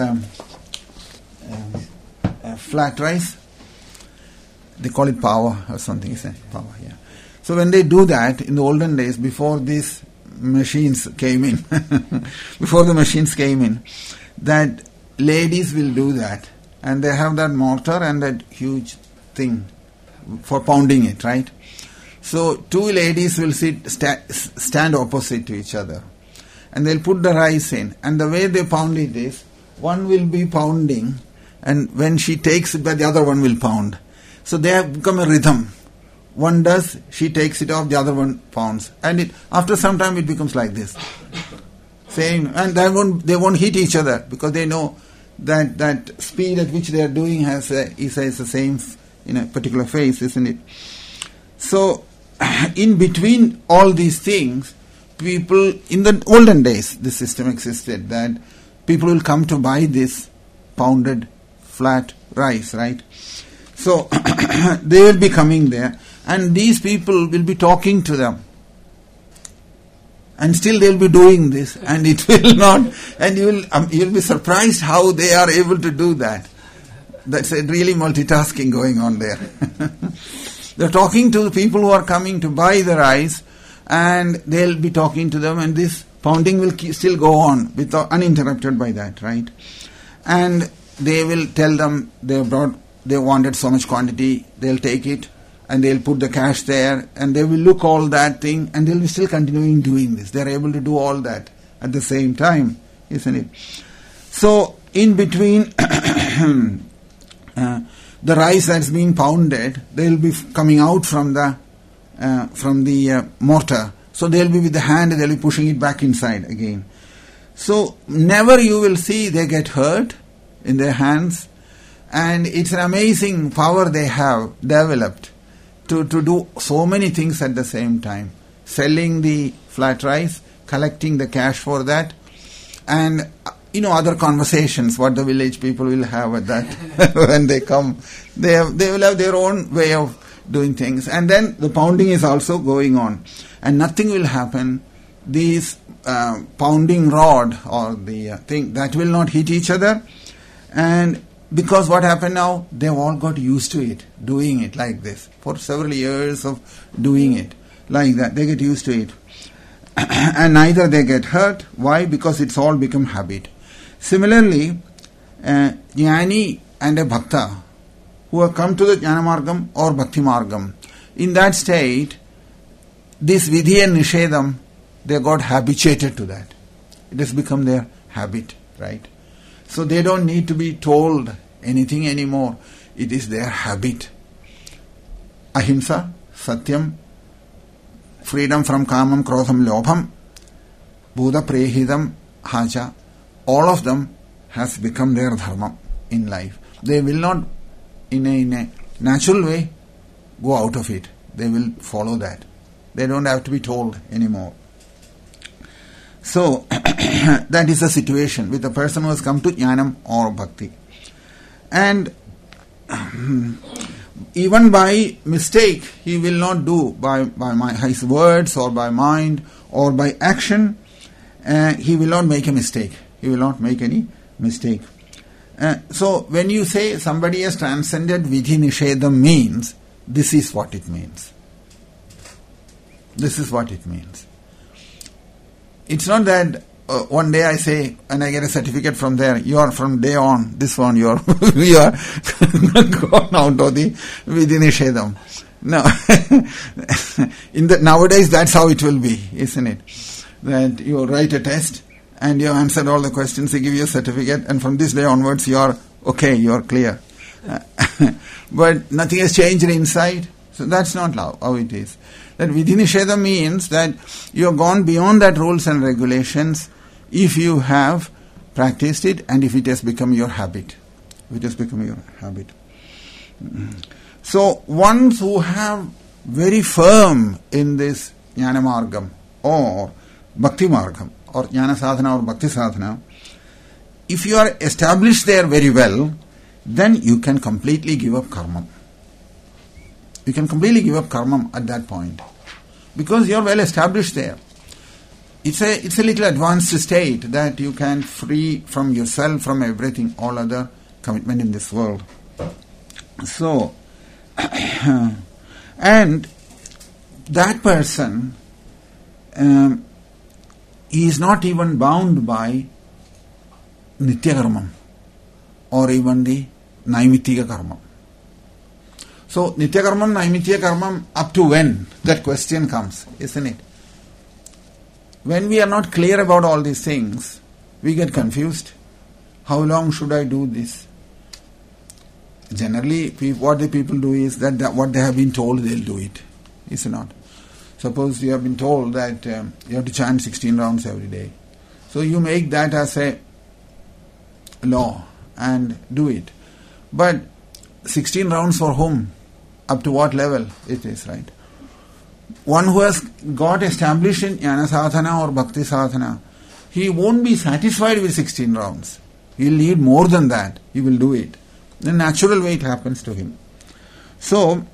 A: flat rice, they call it pawa or something. He said, pawa, yeah. So when they do that, in the olden days, before these machines came in, that ladies will do that. And they have that mortar and that huge thing for pounding it, right? So two ladies will stand opposite to each other. And they'll put the rice in. And the way they pound it is, one will be pounding, and when she takes it back, the other one will pound. So they have become a rhythm. One does, she takes it off, the other one pounds. And after some time it becomes like this. Same. And they won't hit each other, because they know that speed at which they are doing is the same in a particular phase, isn't it? So, in between all these things, people, in the olden days, this system existed, that people will come to buy this pounded flat rice, right? So, they will be coming there, and these people will be talking to them. And still they will be doing this, and it will not, and you will be surprised how they are able to do that. That's a really multitasking going on there. They're talking to the people who are coming to buy the rice, and they'll be talking to them, and this pounding will still go on uninterrupted by that, right? And they will tell them they wanted so much quantity, they'll take it, and they'll put the cash there, and they will look all that thing, and they'll be still continuing doing this. They're able to do all that at the same time, isn't it? So, in between the rice that's being pounded, they'll be coming out from the mortar. So they'll be with the hand, they'll be pushing it back inside again. So never you will see they get hurt in their hands, and it's an amazing power they have developed to do so many things at the same time. Selling the flat rice, collecting the cash for that, and other conversations what the village people will have at that when they come. They will have their own way of doing things. And then the pounding is also going on. And nothing will happen. These pounding rod or the thing, that will not hit each other. And because what happened now, they've all got used to it, doing it like this. For several years of doing it like that, they get used to it. And neither they get hurt. Why? Because it's all become habit. Similarly, jnani and a bhakta who have come to the jnana margam or bhakti margam, in that state, this vidhi and nishedam, they got habituated to that. It has become their habit, right? So they don't need to be told anything anymore. It is their habit. Ahimsa, satyam, freedom from kamam, krodham, lobham, Buddha prehidam, haja, all of them has become their dharma in life. They will not, in a natural way, go out of it. They will follow that. They don't have to be told anymore. So, that is the situation with a person who has come to jnanam or bhakti. And even by mistake, he will not do by his words or by mind or by action, he will not make a mistake. He will not make any mistake. So, when you say somebody has transcended vidhi nishedam means, this is what it means. This is what it means. It's not that one day I say, and I get a certificate from there, you are from day on, this one, you are gone out of the Vidinishedam. No. Nowadays that's how it will be, isn't it? That you write a test and you answered all the questions, they give you a certificate, and from this day onwards you are okay, you are clear. But nothing has changed inside. So that's not how it is. That Vidinisheda means that you have gone beyond that rules and regulations if you have practiced it and if it has become your habit. It has become your habit. So ones who have very firm in this Jnana Margam or Bhakti Margam or Jnana Sadhana or Bhakti Sadhana, if you are established there very well, then you can completely give up karma. You can completely give up karma at that point because you are well established there. It's a little advanced state that you can free from yourself, from everything, all other commitment in this world. So, and that person is not even bound by Nitya Karma or even the Naimittika Karma. So, Nitya Karma, Naimittika Karma, up to when? That question comes, isn't it? When we are not clear about all these things, we get confused. How long should I do this? Generally, what the people do is that what they have been told, they'll do it. Is it not? Suppose you have been told that you have to chant 16 rounds every day. So you make that as a law and do it. But 16 rounds for whom? Up to what level it is, right? One who has got established in Jnana Sadhana or Bhakti Sadhana, he won't be satisfied with 16 rounds. He'll need more than that. He will do it. The natural way it happens to him. So,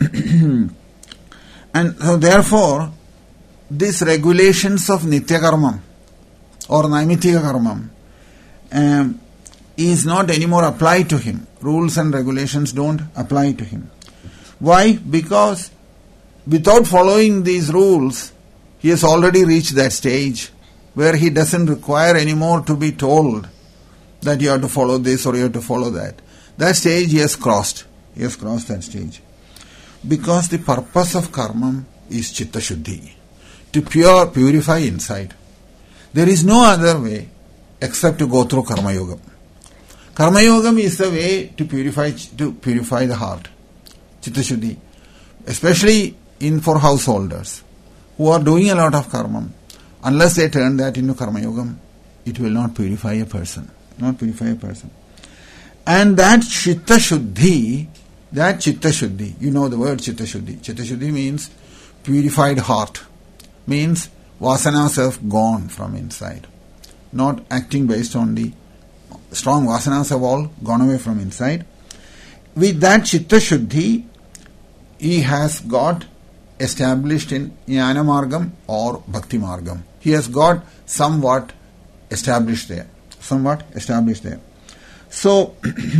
A: and so therefore, these regulations of Nitya Karma or Naimittika Karma is not anymore applied to him. Rules and regulations don't apply to him. Why? Because without following these rules, he has already reached that stage where he doesn't require anymore to be told that you have to follow this or you have to follow that. That stage he has crossed. He has crossed that stage. Because the purpose of karma is Chitta Shuddhi. To purify inside. There is no other way except to go through Karma Yoga. Karma Yoga is the way to purify the heart. Chitta Shuddhi. Especially for householders who are doing a lot of karma. Unless they turn that into Karma Yoga, it will not purify a person. Not purify a person. And that Chitta Shuddhi, you know the word Chitta Shuddhi. Chitta Shuddhi means purified heart. Means vasanas have gone from inside. Not acting based on the strong vasanas have all gone away from inside. With that Chitta Shuddhi, he has got established in Jnana Margam or Bhakti Margam. He has got somewhat established there. So,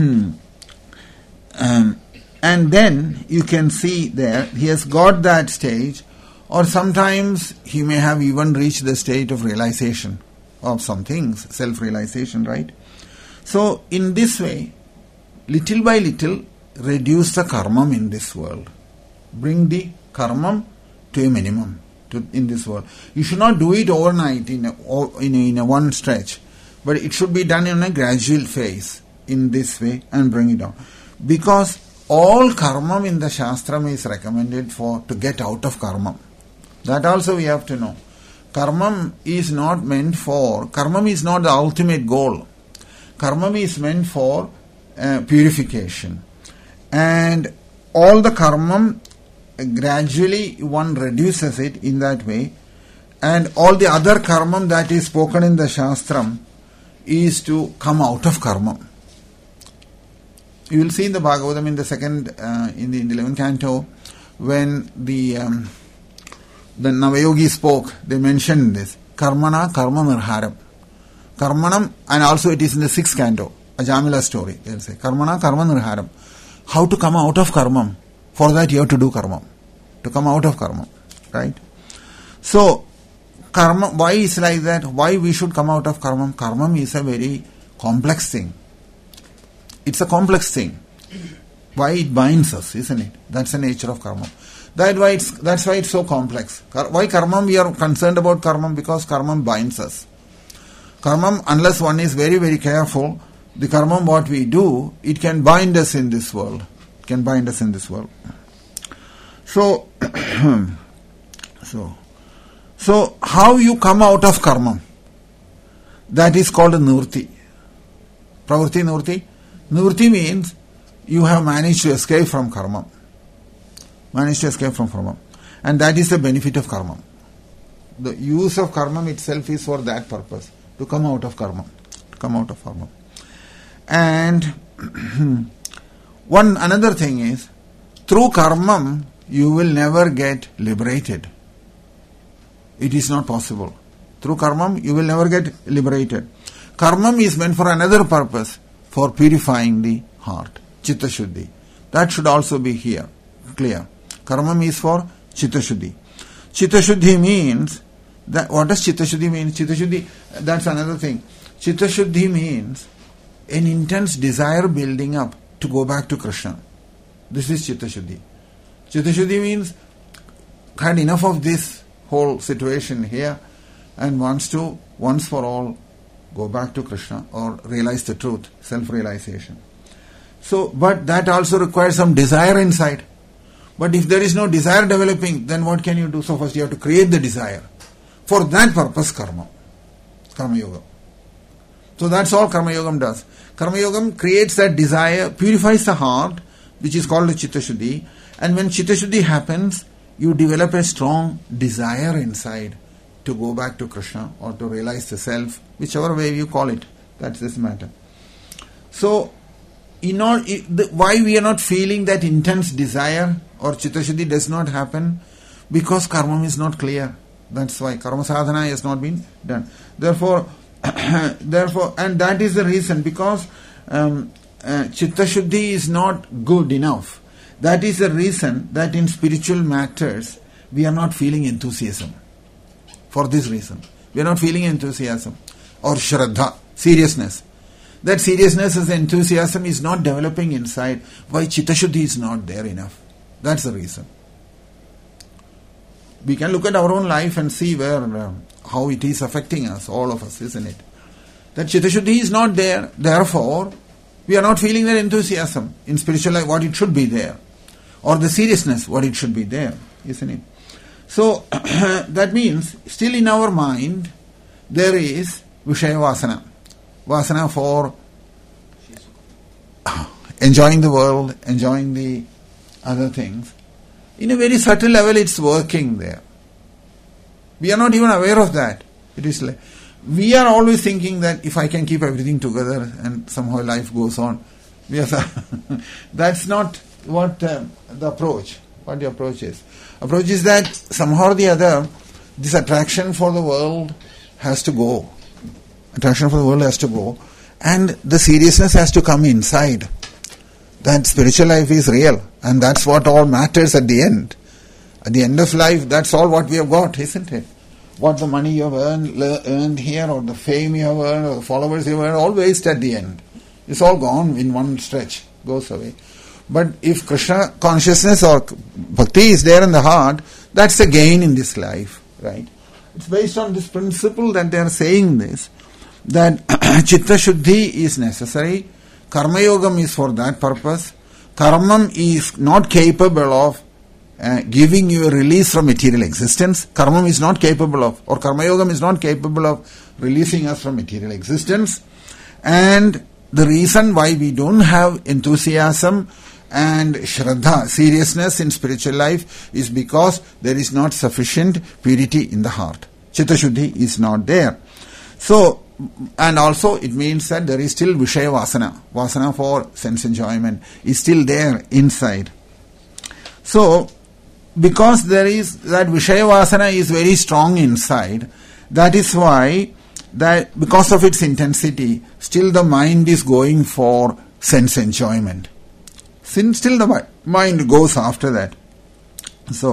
A: and then you can see there, he has got that stage, or sometimes he may have even reached the state of realization of some things, self-realization, right? So, in this way, little by little, reduce the karma in this world. Bring the karma to a minimum in this world. You should not do it overnight in a one stretch, but it should be done in a gradual phase in this way and bring it down. Because all karma in the Shastram is recommended to get out of karma. That also we have to know. Karma is not the ultimate goal. Karma is meant for purification. And all the karma, gradually one reduces it in that way. And all the other karma that is spoken in the Shastram is to come out of karma. You will see in the Bhagavatam in the second, in the 11th canto, when the Navayogi spoke, they mentioned this. Karmana karma nirharam. Karmanam, and also it is in the 6th canto, Ajamila story. They will say, Karmana karma nirharam. How to come out of karma? For that you have to do karma. To come out of karma. Right? So, karma, why is like that? Why we should come out of karma? Karma is a very complex thing. It's a complex thing. Why it binds us, isn't it? That's the nature of karma. That's why it's so complex. Why karma? We are concerned about karma because karma binds us. Karma, unless one is very, very careful, the karma what we do, it can bind us in this world. It can bind us in this world. So, so how you come out of karma? That is called a nivritti. Pravritti, nivritti. Nivritti means you have managed to escape from karma. Managed to escape from karma. And that is the benefit of karma. The use of karma itself is for that purpose. To come out of karma. To come out of karma. And another thing is, through karma, you will never get liberated. It is not possible. Through karma, you will never get liberated. Karma is meant for another purpose, for purifying the heart. Chitta Shuddhi. That should also be here, clear. Karma is for Chitta Shuddhi. Chitta Shuddhi means, that what does Chitta Shuddhi mean? Chitta Shuddhi, that's another thing. Chitta Shuddhi means an intense desire building up to go back to Krishna. This is Chitta Shuddhi. Chitta Shuddhi means had enough of this whole situation here and wants to once for all go back to Krishna or realize the truth, self-realization. So, but that also requires some desire inside. But if there is no desire developing, then what can you do? So first you have to create the desire. For that purpose, karma yoga. So that's all karma yogam does. Karma yogam creates that desire, purifies the heart, which is called the Chitta Shuddhi. And when Chitta Shuddhi happens, you develop a strong desire inside to go back to Krishna or to realize the self, whichever way you call it. That's this matter. So, why we are not feeling that intense desire or Chitta Shuddhi does not happen? Because karma is not clear. That's why karma sadhana has not been done. Therefore, and that is the reason, because Chitta Shuddhi is not good enough. That is the reason that in spiritual matters we are not feeling enthusiasm. For this reason, we are not feeling enthusiasm or shraddha, seriousness. That seriousness as enthusiasm is not developing inside. Why Chitta Shuddhi is not there enough? That's the reason. We can look at our own life and see how it is affecting us, all of us, isn't it? That Chitta Shuddhi is not there. Therefore, we are not feeling that enthusiasm in spiritual life, what it should be there. Or the seriousness, what it should be there, isn't it? So, that means, still in our mind, there is Vishaya Vasana. Vasana for enjoying the world, enjoying the other things. In a very subtle level, it's working there. We are not even aware of that. It is like, we are always thinking that if I can keep everything together and somehow life goes on. That's not what the approach. What the approach is. Approach is that somehow or the other, this attraction for the world has to go. Attraction for the world has to go. And the seriousness has to come inside. That spiritual life is real. And that's what all matters at the end. At the end of life, that's all what we have got, isn't it? What the money you have earned here, or the fame you have earned, or the followers you have earned, all waste at the end. It's all gone in one stretch, goes away. But if Krishna consciousness or bhakti is there in the heart, that's the gain in this life, right? It's based on this principle that they are saying this, that Chitta Shuddhi is necessary, Karma Yogam is for that purpose. Karma is not capable of giving you a release from material existence. Karma is not capable of, or Karma Yogam is not capable of releasing us from material existence. And the reason why we don't have enthusiasm and shraddha, seriousness in spiritual life, is because there is not sufficient purity in the heart. Chitta Shuddhi is not there. So, and also it means that there is still Vishaya Vasana. Vasana for sense enjoyment is still there inside. So, because there is that Vishaya Vasana is very strong inside, that is why, that because of its intensity, still the mind is going for sense enjoyment. Still the mind goes after that. So,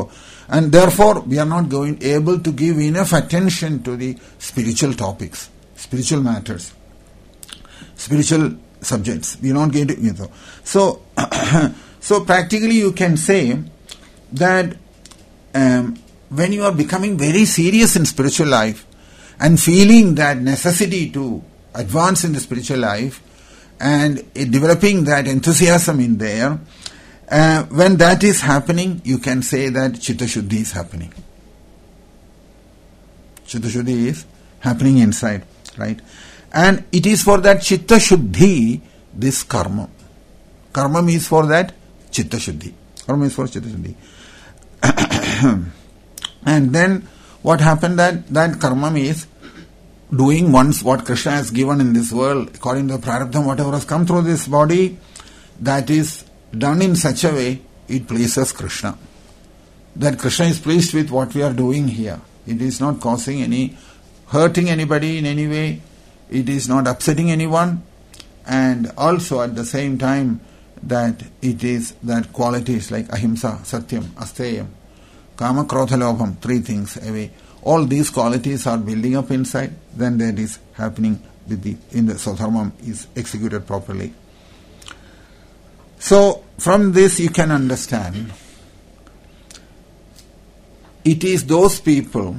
A: And therefore, we are not able to give enough attention to the spiritual topics, spiritual matters, spiritual subjects. We are not going to. So, so practically you can say that when you are becoming very serious in spiritual life and feeling that necessity to advance in the spiritual life and developing that enthusiasm in there, when that is happening, you can say that Chitta Shuddhi is happening. Chitta Shuddhi is happening inside, right? And it is for that Chitta Shuddhi, this karma. Karma is for that Chitta Shuddhi. Karma is for Chitta Shuddhi. And then what happened, that karma is doing once what Krishna has given in this world, according to the prarabdha, whatever has come through this body, that is done in such a way, it pleases Krishna. That Krishna is pleased with what we are doing here. It is not causing hurting anybody in any way. It is not upsetting anyone. And also at the same time, that it is that qualities like ahimsa, satyam, asteyam, kama, krodha, lobham, 3 things away. All these qualities are building up inside. Then that is happening in the Swadharma is executed properly. So, from this you can understand, it is those people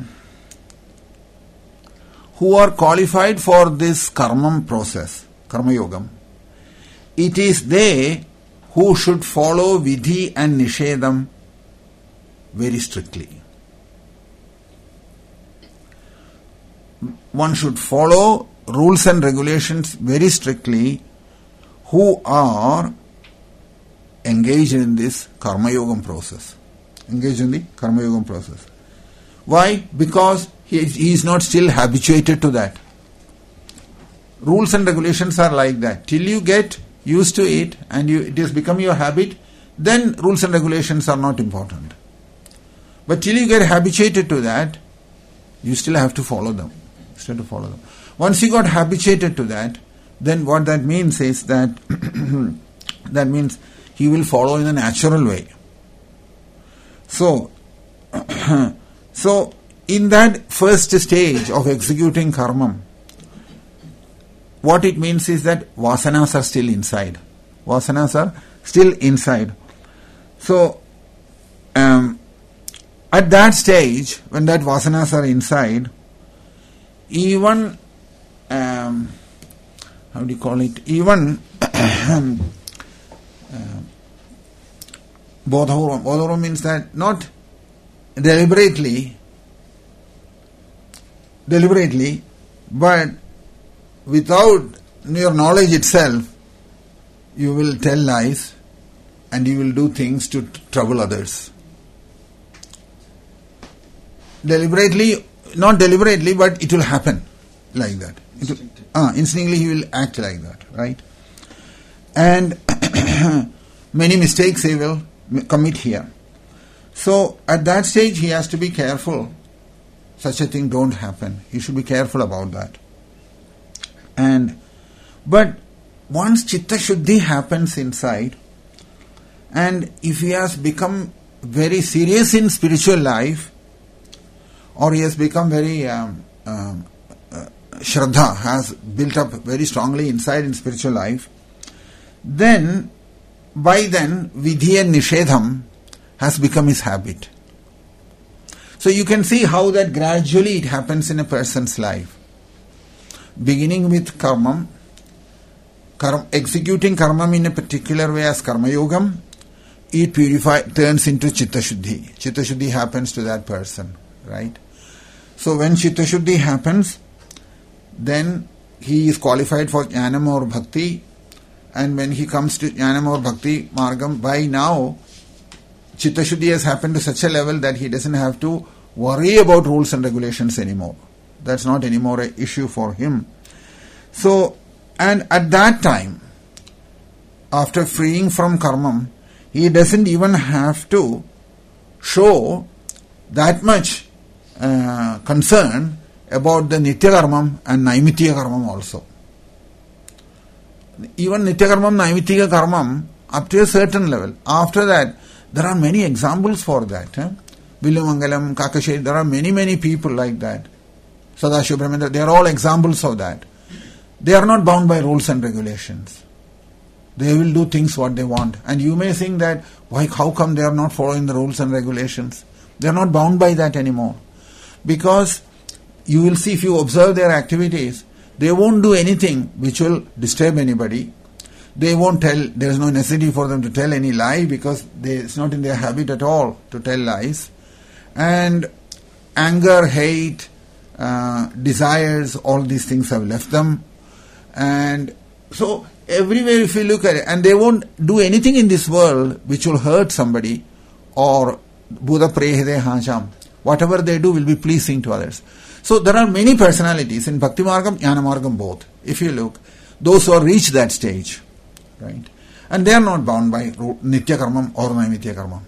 A: who are qualified for this karma process, karma yogam. It is they who should follow vidhi and nishedam very strictly. One should follow rules and regulations very strictly who are engaged in this karma yogam process. Engaged in the karma yogam process. Why? Because he is not still habituated to that. Rules and regulations are like that. Till you get used to it and it has become your habit, then rules and regulations are not important. But till you get habituated to that, you still have to follow them. Once you got habituated to that, then what that means is that that means he will follow in a natural way. So in that first stage of executing karma, what it means is that vasanas are still inside. Vasanas are still inside. So at that stage, when that vasanas are inside, even how do you call it? Even bodhapurvam means that not deliberately, but without your knowledge itself, you will tell lies and you will do things to trouble others. Deliberately, not deliberately, but it will happen like that. Instinctively he will act like that, right? And many mistakes he will commit here. So at that stage he has to be careful. Such a thing don't happen. He should be careful about that. But once Chitta Shuddhi happens inside, and if he has become very serious in spiritual life, or he has become very Shraddha has built up very strongly inside in spiritual life, then by then Vidhi and Nishedham has become his habit. So you can see how that gradually it happens in a person's life. Beginning with karma, executing karma in a particular way as karma yogam, it turns into Chitta Shuddhi. Chitta Shuddhi happens to that person, right? So when Chitta Shuddhi happens, then he is qualified for Jnanam or Bhakti, and when he comes to Jnanam or Bhakti Margam, by now Chitta Shuddhi has happened to such a level that he doesn't have to worry about rules and regulations anymore. That's not anymore an issue for him. So, and at that time, after freeing from karma, he doesn't even have to show that much concern about the Nitya Karmam and Naimitya Karmam also. Even Nitya Karmam, Naimitya Karmam, up to a certain level. After that, there are many examples for that. Vilumangalam, Kakashiri, there are many people like that. Sadashiva Brahmendra, they are all examples of that. They are not bound by rules and regulations. They will do things what they want. And you may think that, how come they are not following the rules and regulations? They are not bound by that anymore. Because you will see, if you observe their activities, they won't do anything which will disturb anybody. They won't tell, there is no necessity for them to tell any lie because it's not in their habit at all to tell lies. And anger, hate, desires, all these things have left them. And so everywhere if you look at it, and they won't do anything in this world which will hurt somebody or Buddha prehede hacham. Whatever they do will be pleasing to others. So there are many personalities in Bhakti Margam, Jnana Margam both. If you look, those who have reached that stage, right? And they are not bound by Nitya Karmam or Naimitya Karmam.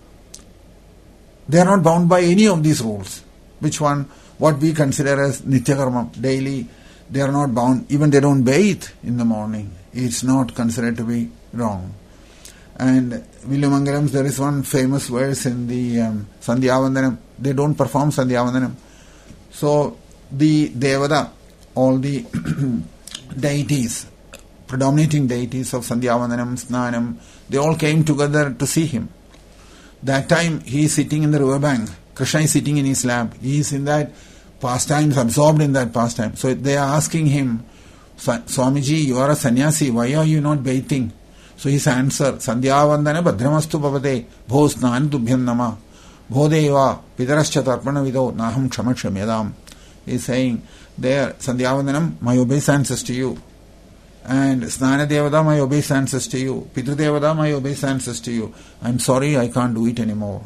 A: They are not bound by any of these rules. Which one? What we consider as Nitya Karmam, daily, they are not bound. Even they don't bathe in the morning. It's not considered to be wrong. And Vilumangalam, there is one famous verse in the Sandhyavandanam. They don't perform Sandhyavandanam. So the Devada, all the deities, predominating deities of Sandhyavandanam, Snanam, they all came together to see him. That time he is sitting in the riverbank. Krishna is sitting in his lap. He is in that pastimes, absorbed in that pastime. So they are asking him, Swamiji, you are a sannyasi, why are you not bathing? So his answer, Sandhyavandana Bhadramastu Bhavate Bhosnan Tubhyam Nama Bhodeva Pidarascha Tarpana Vido Naham Kshamacham Yadam. He is saying there, Sandhyavandanam, my obeisance to you. And Snana Devada, my obeisance to you. Pitru Devada, my obeisance to you. I am sorry, I can't do it anymore.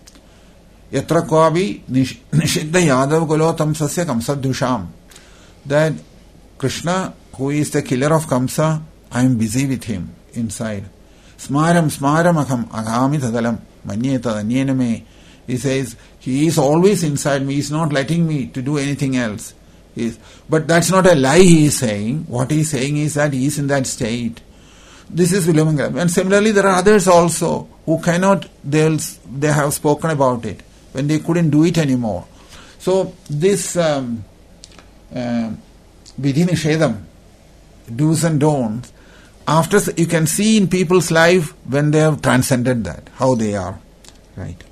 A: Yatra Kwabi Nishiddha Yadav Golotam Sasya Kamsaddusham. That Krishna, who is the killer of Kamsa, I am busy with him inside. Smaram akham agami tadalam manyeta anyename. He says, he is always inside me, he is not letting me to do anything else. But that's not a lie he is saying. What he is saying is that he is in that state. This is Vilumangalam. And similarly there are others also who cannot, they have spoken about it when they couldn't do it anymore. So this Vidhi Nishedam, do's and don'ts, after you can see in people's life when they have transcended that, how they are. Right.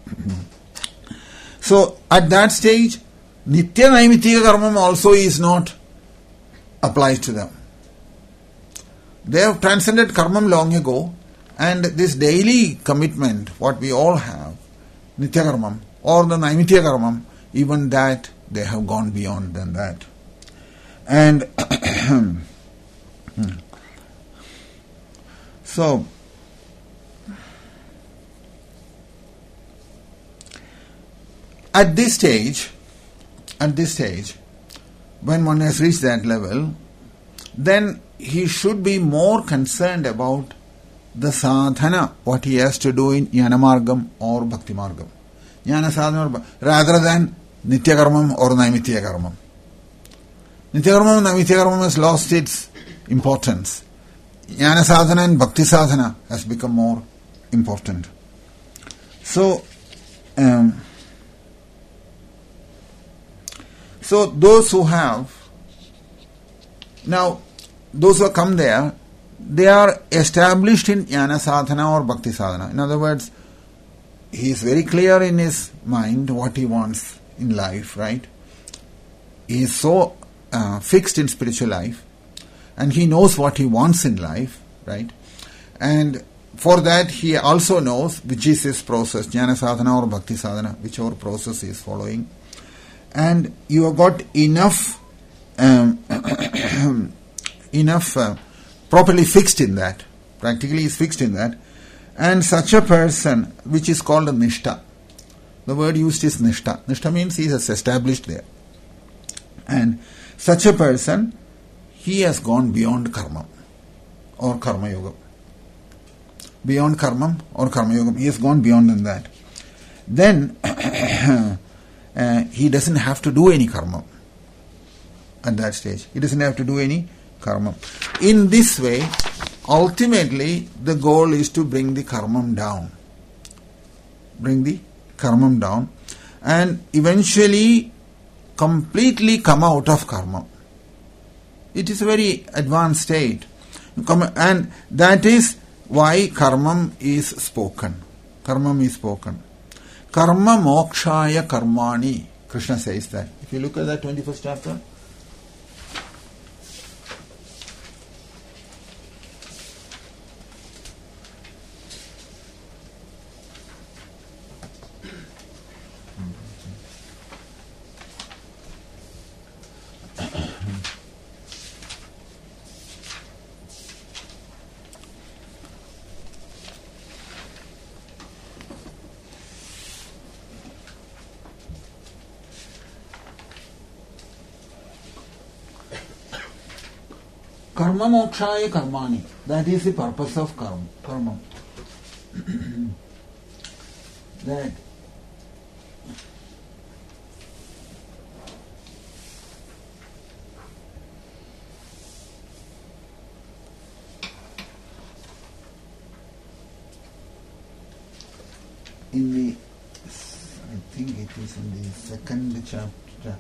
A: So at that stage, Nitya Naimitya Karmam also is not applied to them. They have transcended Karmam long ago, and this daily commitment, what we all have, Nitya Karmam or the Naimitya Karmam, even that they have gone beyond than that. And so at this stage, when one has reached that level, then he should be more concerned about the sadhana, what he has to do in Jnana Margam or Bhakti Margam. Jnana sadhana, rather than Nitya Karmam or Naimitya Karmam. Nitya Karmam and Naimitya Karmam has lost its importance. Jnana sadhana and Bhakti sadhana has become more important. So, so those who have, now those who have come there, they are established in Jnana sadhana or Bhakti sadhana. In other words, he is very clear in his mind what he wants in life, right? He is so fixed in spiritual life, and he knows what he wants in life, right? And for that he also knows which is his process, Jnana sadhana or Bhakti sadhana, whichever process he is following. And you have got enough properly fixed in that, practically is fixed in that. And such a person, which is called a Nishta, the word used is Nishta. Nishta means he is established there. And such a person, he has gone beyond karma or karma yoga. Beyond karma or karma yoga, he has gone beyond than that. Then he doesn't have to do any karma at that stage. He doesn't have to do any karma. In this way, ultimately, the goal is to bring the karma down. Bring the karma down. and eventually completely come out of karma. It is a very advanced state. And that is why karmam is spoken. Karmam is spoken. Karma mokshaya karmani. Krishna says that. If you look at that 21st chapter. Karma mokshaya karmani. That is the purpose of karma. That in the, I think it is in the second chapter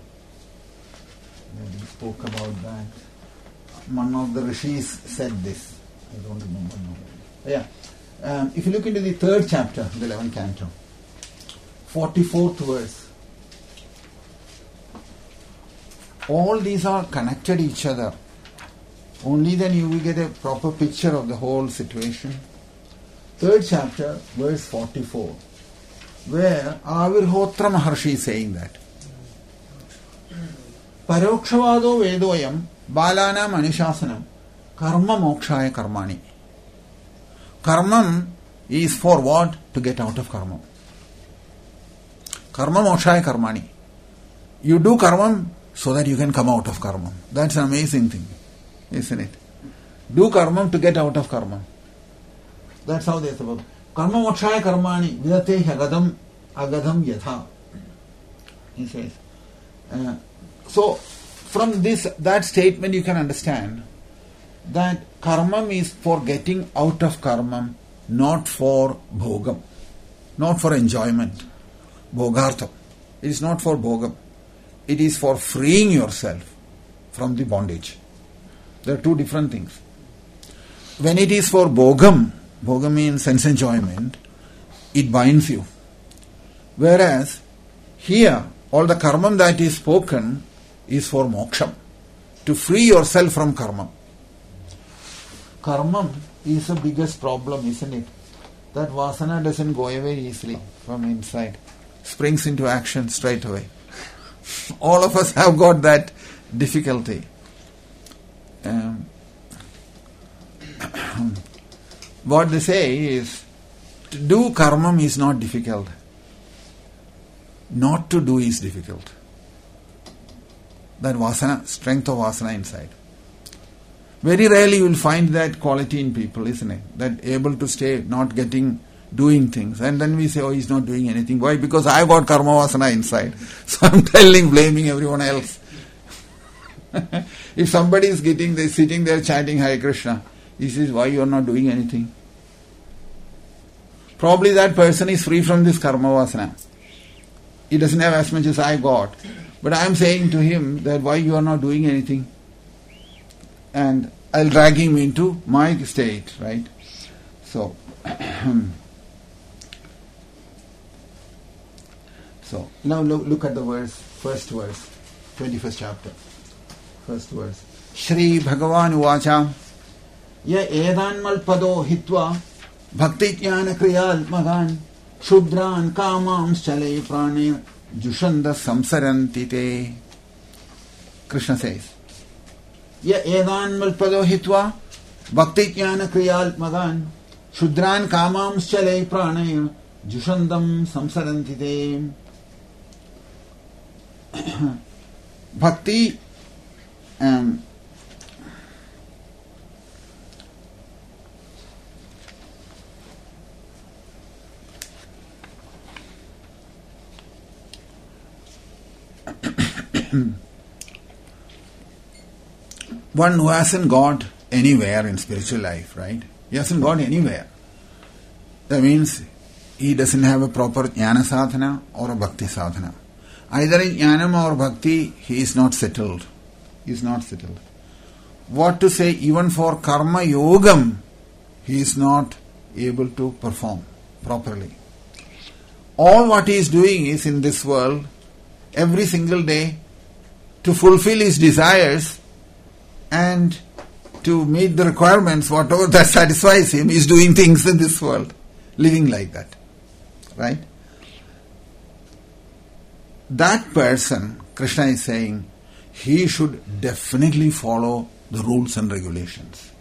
A: that he spoke about that. One of the rishis said this. I don't remember now. Yeah. If you look into the third chapter, the 11th canto, 44th verse, all these are connected each other. Only then you will get a proper picture of the whole situation. Third chapter, verse 44, where Avirhotra Maharshi is saying that. Parokshavado vedoyam balanam anishasanam karma mokshaya karmani. Karmam is for what? To get out of karma. Karma mokshaya karmani. You do karma so that you can come out of karma. That's an amazing thing, isn't it? Do karma to get out of karma. That's how they say. Karma mokshaya karmani vidate agadam yatha. He says. So, from that statement you can understand that karma is for getting out of karma, not for bhogam, not for enjoyment. Bhogartha. It is not for bhogam. It is for freeing yourself from the bondage. There are two different things. When it is for bhogam means sense enjoyment, it binds you. Whereas here, all the karma that is spoken is for moksham, to free yourself from karma. Karma is the biggest problem, isn't it? That vasana doesn't go away easily from inside. Springs into action straight away. All of us have got that difficulty. What they say is, to do karma is not difficult. Not to do is difficult. That vasana, strength of vasana inside. Very rarely you will find that quality in people, isn't it? That able to stay, not doing things. And then we say, oh, he's not doing anything. Why? Because I've got karma vasana inside. So I'm blaming everyone else. If somebody is sitting there chanting Hare Krishna, he says, why you are not doing anything? Probably that person is free from this karma vasana. He doesn't have as much as I got. But I am saying to him that why you are not doing anything? And I'll drag him into my state, right? So, now look at the first verse, 21st chapter, first verse. Shri Bhagavan Uvacha Ya edan malpado hitva bhakti jnana kriyal magan shudran kamam chalay prane jushanda samsarantite. Krishna says, Ya edan malpado hitva bhakti jnana kriyal magan shudran kamam chalay prane jushandam samsarantite. Bhakti one who hasn't got anywhere in spiritual life, right? He hasn't gone anywhere. That means he doesn't have a proper jnana sadhana or a bhakti sadhana. Either in jnanam or bhakti, he is not settled. He is not settled. What to say, even for karma yogam, he is not able to perform properly. All what he is doing is in this world, every single day, to fulfill his desires and to meet the requirements, whatever that satisfies him, is doing things in this world, living like that. Right? That person, Krishna is saying, he should definitely follow the rules and regulations.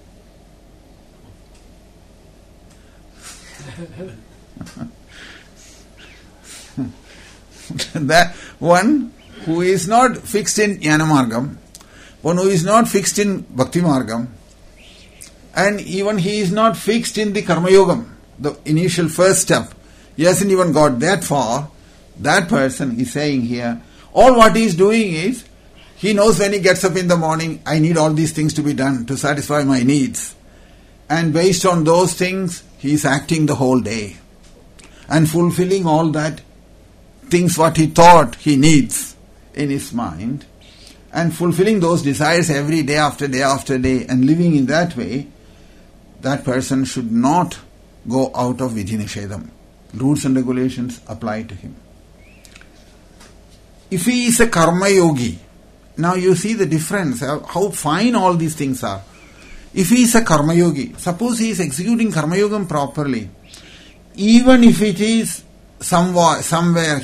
A: That one who is not fixed in Jnana Margam, one who is not fixed in Bhakti Margam, and even he is not fixed in the Karma Yogam, the initial first step, he hasn't even got that far. That person is saying here, all what he is doing is, he knows when he gets up in the morning, I need all these things to be done to satisfy my needs. And based on those things, he is acting the whole day. And fulfilling all that things what he thought he needs in his mind. And fulfilling those desires every day after day after day. And living in that way, that person should not go out of Vidhi Nishedam. Rules and regulations apply to him. If he is a karma yogi, now you see the difference, how fine all these things are. If he is a karma yogi, suppose he is executing karma yogam properly, even if it is somewhere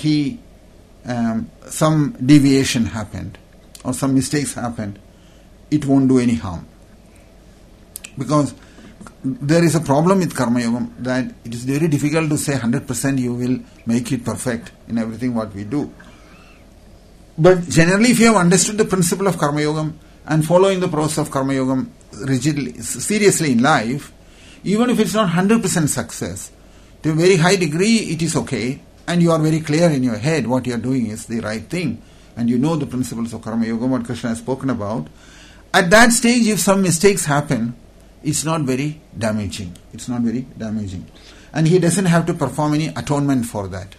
A: some deviation happened or some mistakes happened, it won't do any harm. Because there is a problem with karma yogam that it is very difficult to say 100% you will make it perfect in everything what we do. But generally, if you have understood the principle of Karma Yogam and following the process of Karma Yogam rigidly, seriously in life, even if it's not 100% success, to a very high degree it is okay, and you are very clear in your head what you are doing is the right thing, and you know the principles of Karma Yogam, what Krishna has spoken about. At that stage, if some mistakes happen, it's not very damaging. It's not very damaging. And he doesn't have to perform any atonement for that.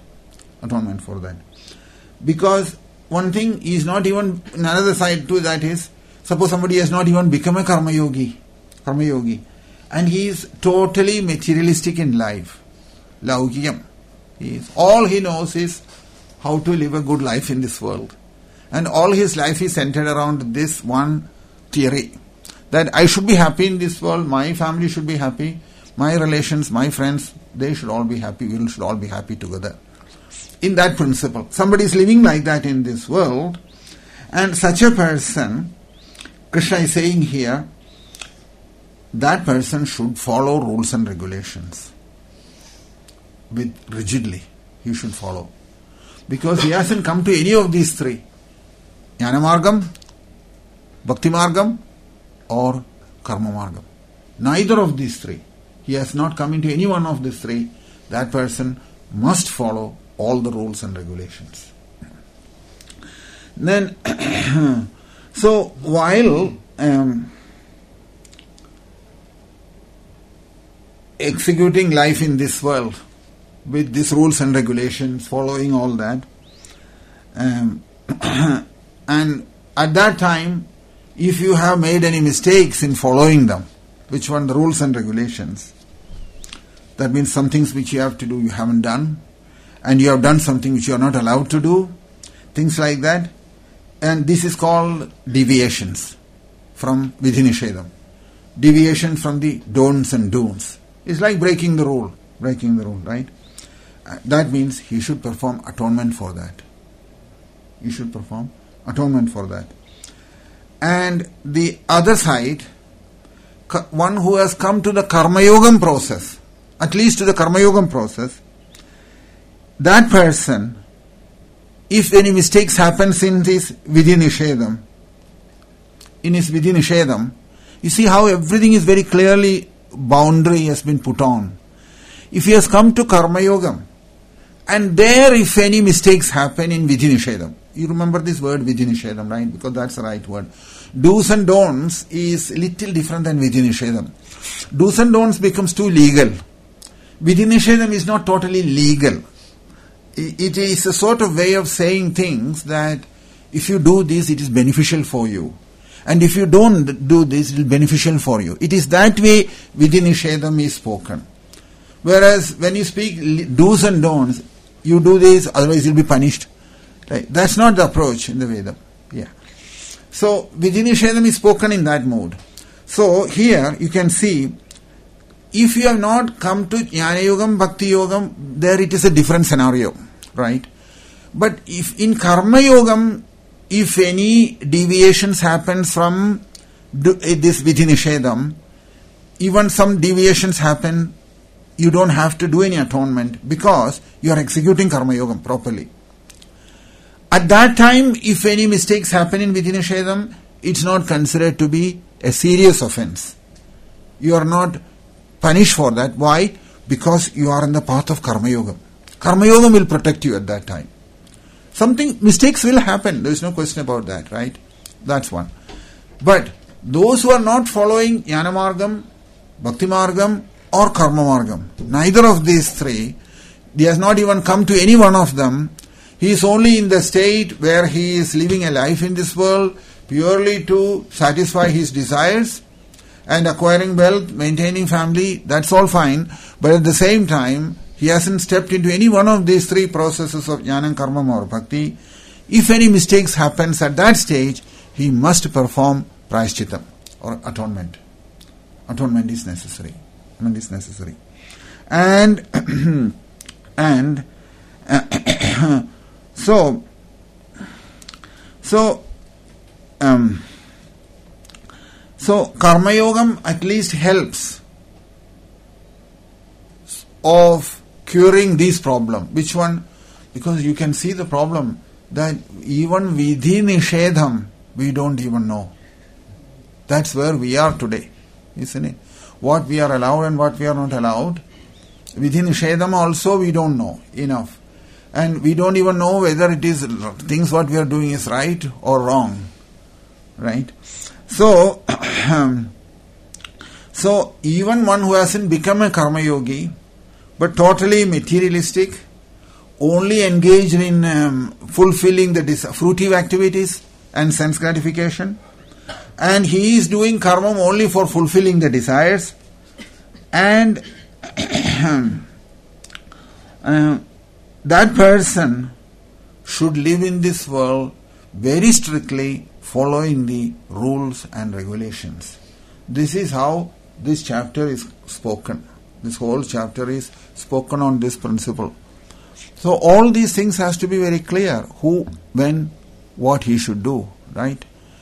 A: Because one thing is not even, another side to that is, suppose somebody has not even become a karma yogi, and he is totally materialistic in life, laukiyam. All he knows is how to live a good life in this world. And all his life is centered around this one theory, that I should be happy in this world, my family should be happy, my relations, my friends, they should all be happy, we should all be happy together. In that principle. Somebody is living like that in this world, and such a person, Krishna is saying here, that person should follow rules and regulations. With rigidly, he should follow. Because he hasn't come to any of these three. Jnana Margam, Bhakti Margam, or Karma Margam. Neither of these three. He has not come into any one of these three. That person must follow all the rules and regulations. Then, so while executing life in this world with these rules and regulations, following all that, and at that time, if you have made any mistakes in following them, which one, the rules and regulations, that means some things which you have to do you haven't done, and you have done something which you are not allowed to do, things like that. And this is called deviations from Vidhi Nishedam. Deviation from the don'ts and do's. It's like breaking the rule, right? That means he should perform atonement for that. And the other side, one who has come to the Karma Yogam process, at least to the Karma Yogam process, that person, if any mistakes happens in his Vidhi Nishedam, you see how everything is very clearly, boundary has been put on. If he has come to Karma Yogam, and there if any mistakes happen in Vidhi Nishedam, you remember this word Vidhi Nishedam, right? Because that's the right word. Do's and don'ts is little different than Vidhi Nishedam. Do's and don'ts becomes too legal. Vidhi Nishedam is not totally legal. It is a sort of way of saying things that if you do this, it is beneficial for you. And if you don't do this, it is beneficial for you. It is that way Vidhi Nishedam is spoken. Whereas when you speak do's and don'ts, you do this, otherwise you'll be punished. Right? That's not the approach in the Veda. Yeah. So Vidhi Nishedam is spoken in that mode. So here you can see, if you have not come to Jnana Yogam, Bhakti Yogam, there it is a different scenario, right? But if in Karma Yogam, if any deviations happen from this Vidhi Nishedam, even some deviations happen, you don't have to do any atonement because you are executing Karma Yogam properly. At that time, if any mistakes happen in Vidhi Nishedam, it's not considered to be a serious offense. You are not punished for that. Why? Because you are in the path of Karma Yoga. Karma Yoga will protect you at that time. Mistakes will happen. There is no question about that, right? That's one. But those who are not following Jnana Margam, Bhakti Margam or Karma Margam, neither of these three, he has not even come to any one of them. He is only in the state where he is living a life in this world purely to satisfy his desires and acquiring wealth, maintaining family, that's all fine. But at the same time, he hasn't stepped into any one of these three processes of Jnana, Karma or Bhakti. If any mistakes happens at that stage, he must perform Prayashchitam or atonement. Atonement is necessary. So Karma Yogam at least helps of curing this problem. Which one? Because you can see the problem that even Vidhi Nishedam we don't even know. That's where we are today, isn't it? What we are allowed and what we are not allowed. Vidhi Nishedam also we don't know enough. And we don't even know whether it is things what we are doing is right or wrong. Right? So even one who hasn't become a Karma Yogi, but totally materialistic, only engaged in fulfilling the fruitive activities and sense gratification, and he is doing karma only for fulfilling the desires, and that person should live in this world very strictly following the rules and regulations. This is how this chapter is spoken. This whole chapter is spoken on this principle. So all these things has to be very clear. Who, when, what he should do, right?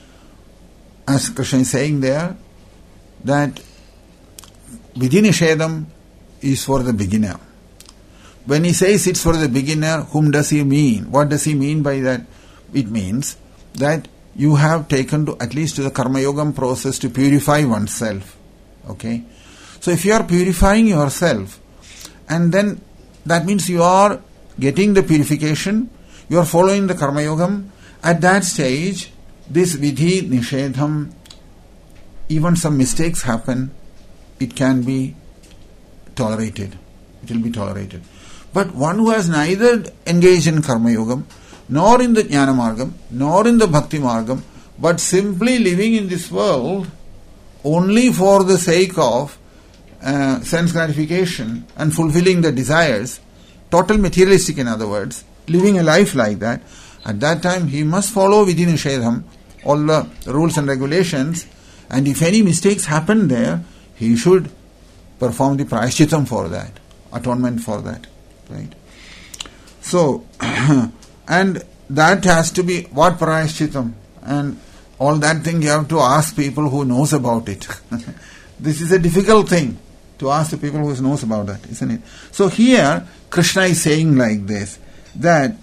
A: As Krishna is saying there, that Vidhi Nishedam is for the beginner. When he says it's for the beginner, whom does he mean? What does he mean by that? It means that you have taken to at least to the Karma Yogam process to purify oneself. Okay? So if you are purifying yourself, and then that means you are getting the purification, you are following the Karma Yogam, at that stage, this Vidhi Nishedam, even some mistakes happen, it can be tolerated. It will be tolerated. But one who has neither engaged in Karma Yogam, nor in the Jnana Margam, nor in the Bhakti Margam, but simply living in this world only for the sake of sense gratification and fulfilling the desires, total materialistic in other words, living a life like that, at that time he must follow Vidhi Nishedam, all the rules and regulations, and if any mistakes happen there, he should perform the Prayashchitam for that, atonement for that. Right? So, and that has to be what Prayashchitam, and all that thing you have to ask people who knows about it. This is a difficult thing to ask the people who knows about that, isn't it? So here Krishna is saying like this, that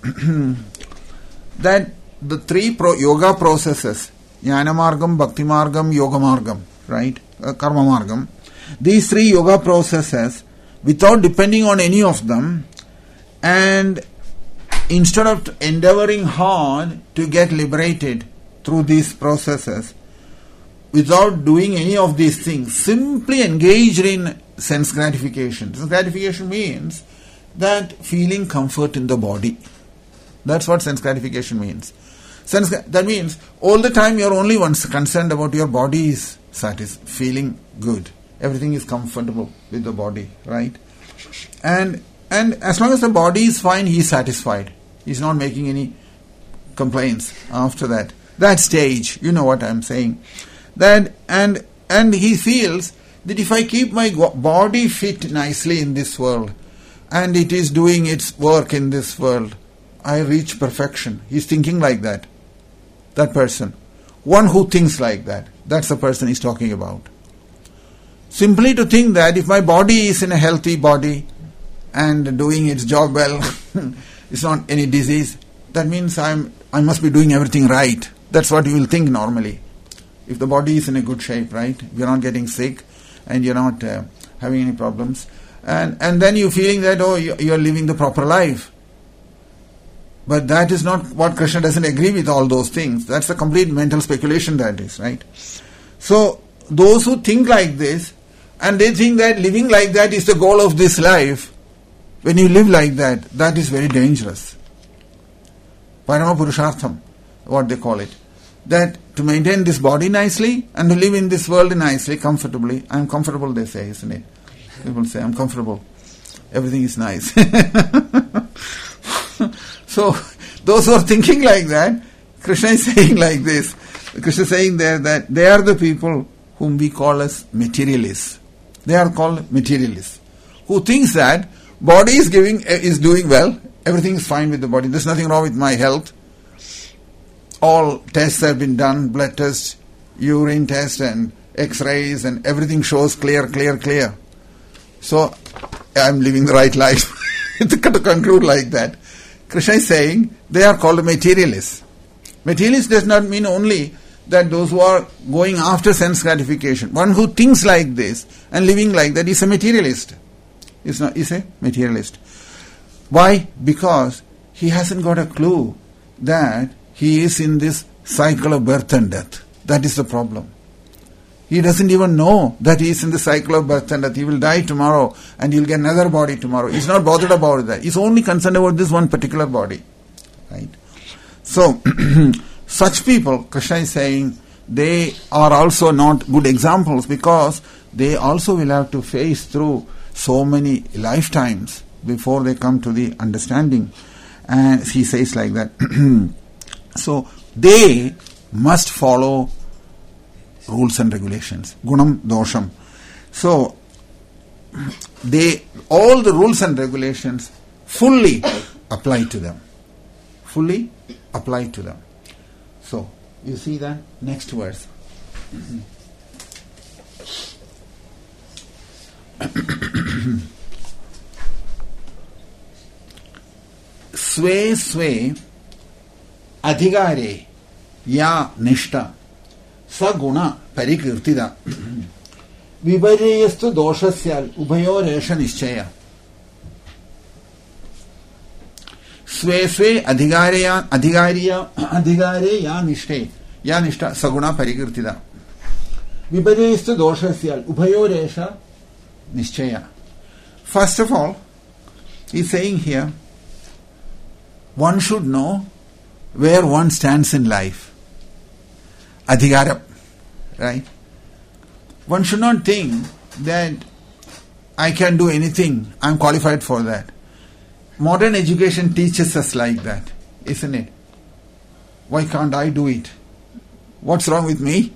A: that the three yoga processes, Jnana Margam, Bhakti Margam, Yoga Margam, right? Karma Margam, these three yoga processes, without depending on any of them, and instead of endeavoring hard to get liberated through these processes, without doing any of these things, simply engaged in sense gratification. Sense gratification means that feeling comfort in the body. That's what sense gratification means. That means all the time you're only once concerned about your body is feeling good. Everything is comfortable with the body, right? And as long as the body is fine, he is satisfied. He's not making any complaints after that. That stage, you know what I'm saying. That and he feels that if I keep my body fit nicely in this world, and it is doing its work in this world, I reach perfection. He's thinking like that. That person. One who thinks like that. That's the person he's talking about. Simply to think that if my body is in a healthy body and doing its job well, it's not any disease, that means I must be doing everything right. That's what you will think normally. If the body is in a good shape, right? You're not getting sick and you're not having any problems. And then you're feeling that, you're living the proper life. But that is not what Krishna doesn't agree with all those things. That's a complete mental speculation, that is, right? So, those who think like this, and they think that living like that is the goal of this life, when you live like that, that is very dangerous. Parama Purushartham, what they call it. That to maintain this body nicely and to live in this world nicely, comfortably. I'm comfortable, they say, isn't it? People say, I'm comfortable. Everything is nice. So, those who are thinking like that, Krishna is saying like this. Krishna is saying there that they are the people whom we call as materialists. They are called materialists. Who thinks that body is doing well, everything is fine with the body, there's nothing wrong with my health. All tests have been done, blood tests, urine test and x-rays, and everything shows clear. So, I'm living the right life. To conclude like that. Krishna is saying they are called materialists. Materialist does not mean only that those who are going after sense gratification. One who thinks like this and living like that is a materialist. Is a materialist. Why? Because he hasn't got a clue that he is in this cycle of birth and death. That is the problem. He doesn't even know that he is in the cycle of birth and death. He will die tomorrow and he'll get another body tomorrow. He's not bothered about that. He's only concerned about this one particular body. Right? So, such people, Krishna is saying, they are also not good examples because they also will have to face through so many lifetimes before they come to the understanding. And he says like that. So, they must follow rules and regulations. Gunam, dosham. So, all the rules and regulations fully apply to them. Fully apply to them. So, you see that? Next verse. Swe swe adhigare ya nishta saguna parikirtida vipareyastu doshasyal ubhayoresha nischaya. Swe swe adhigare ya nishta saguna parikirtida vipareyastu doshasyal ubhayoresha nischaya. First of all, he is saying here, one should know where one stands in life. Adhigaram, right? One should not think that I can do anything, I am qualified for that. Modern education teaches us like that, isn't it? Why can't I do it? What's wrong with me?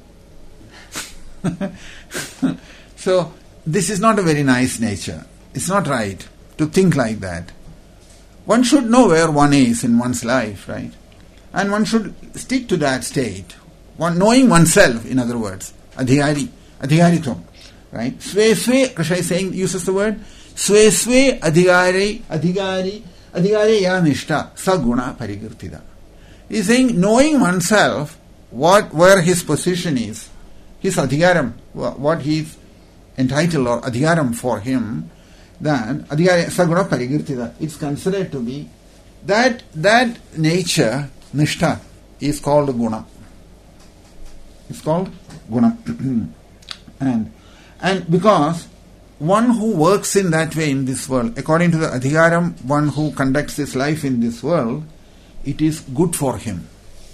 A: So, this is not a very nice nature. It's not right to think like that. One should know where one is in one's life, right? And one should stick to that state. Knowing oneself, in other words. Adhigaritam. Right? Swe swe, Krishna is saying, uses the word, swe swe adhigare ya nishta saguna parikirtida. He is saying, knowing oneself, where his position is, his adhigaram, what he is entitled or adhigaram for him, then adhigare saguna parikirtida. It's considered to be that nature, nishta, is called guna. It's called guna. And because one who works in that way in this world, according to the Adhigaram, one who conducts his life in this world, it is good for him.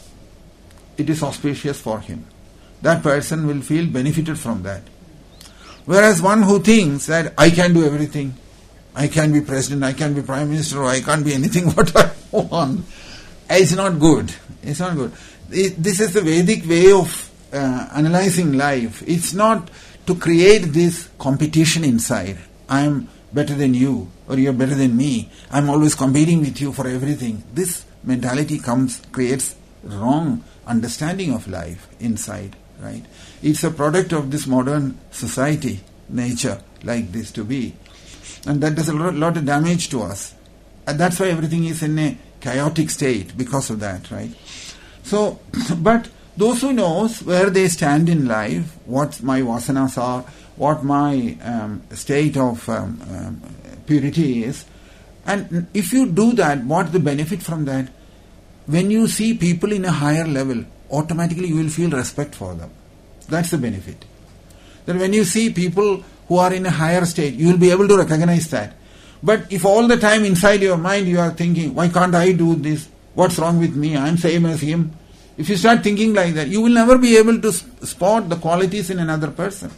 A: It is auspicious for him. That person will feel benefited from that. Whereas one who thinks that I can do everything, I can be president, I can be prime minister, or I can't be anything what I want, it's not good. It's not good. This is the Vedic way of analyzing life. It's not to create this competition inside. I am better than you, or you are better than me. I am always competing with you for everything. This mentality creates wrong understanding of life inside, right? It's a product of this modern society, nature, like this to be. And that does a lot of damage to us. And that's why everything is in a chaotic state because of that, right? So, but those who knows where they stand in life, what my vasanas are, what my state of purity is, and if you do that, what the benefit from that? When you see people in a higher level, automatically you will feel respect for them. That's the benefit. That when you see people who are in a higher state, you will be able to recognize that. But if all the time inside your mind you are thinking, why can't I do this? What's wrong with me? I'm same as him. If you start thinking like that, you will never be able to spot the qualities in another person.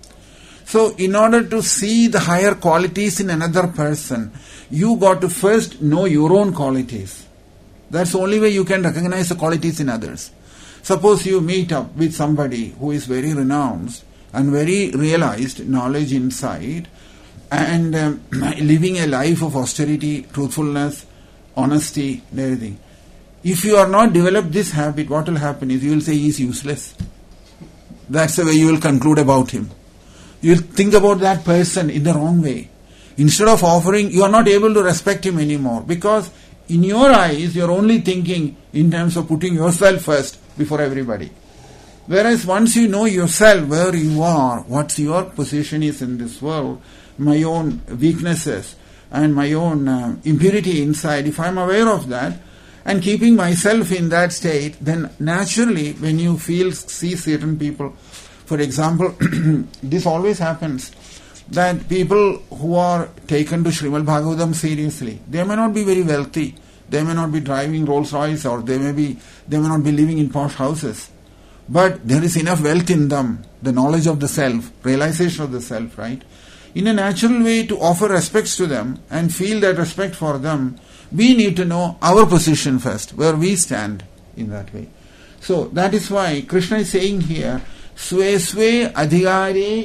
A: So in order to see the higher qualities in another person, you got to first know your own qualities. That's the only way you can recognize the qualities in others. Suppose you meet up with somebody who is very renounced and very realized knowledge inside and living a life of austerity, truthfulness, honesty and everything. If you are not developed this habit, what will happen is you will say he is useless. That's the way you will conclude about him. You will think about that person in the wrong way. Instead of offering, you are not able to respect him anymore because in your eyes you are only thinking in terms of putting yourself first before everybody. Whereas once you know yourself, where you are, what your position is in this world, my own weaknesses and my own impurity inside, if I am aware of that and keeping myself in that state, then naturally when you see certain people, for example, this always happens, that people who are taken to Srimad Bhagavatam seriously, they may not be very wealthy, they may not be driving Rolls Royce, or they may not be living in posh houses, but there is enough wealth in them, the knowledge of the self, realization of the self, right? In a natural way to offer respects to them and feel that respect for them, we need to know our position first, where we stand in that way. So that is why Krishna is saying here, Sve sve adhigare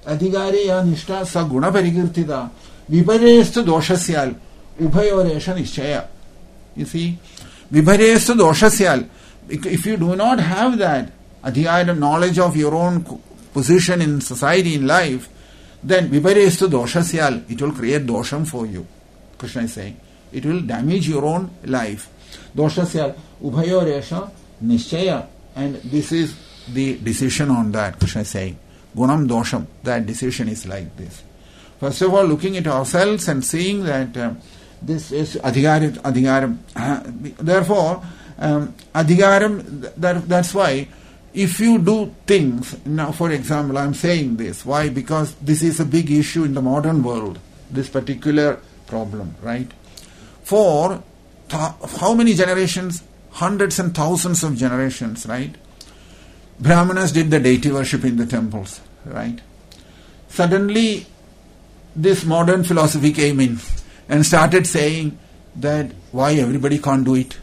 A: ya nishta sa guna parikirtita viparestu doshasyal ubhayoresha nishchaya. You see, viparestu doshasyal. If you do not have that adhigare knowledge of your own position in society, in life, then viparestu doshasyal, it will create dosham for you. Krishna is saying, it will damage your own life. Doshasyal ubhayoresha nishchaya. And this is the decision on that. Krishna is saying, Gunam dosham, that decision is like this. First of all, looking at ourselves and seeing that this is adhigaram. Therefore, adhigaram, that's why if you do things, now for example, I am saying this. Why? Because this is a big issue in the modern world, this particular problem, right? For how many generations? Hundreds and thousands of generations, right? Brahmanas did the deity worship in the temples, right? Suddenly, this modern philosophy came in and started saying that why everybody can't do it.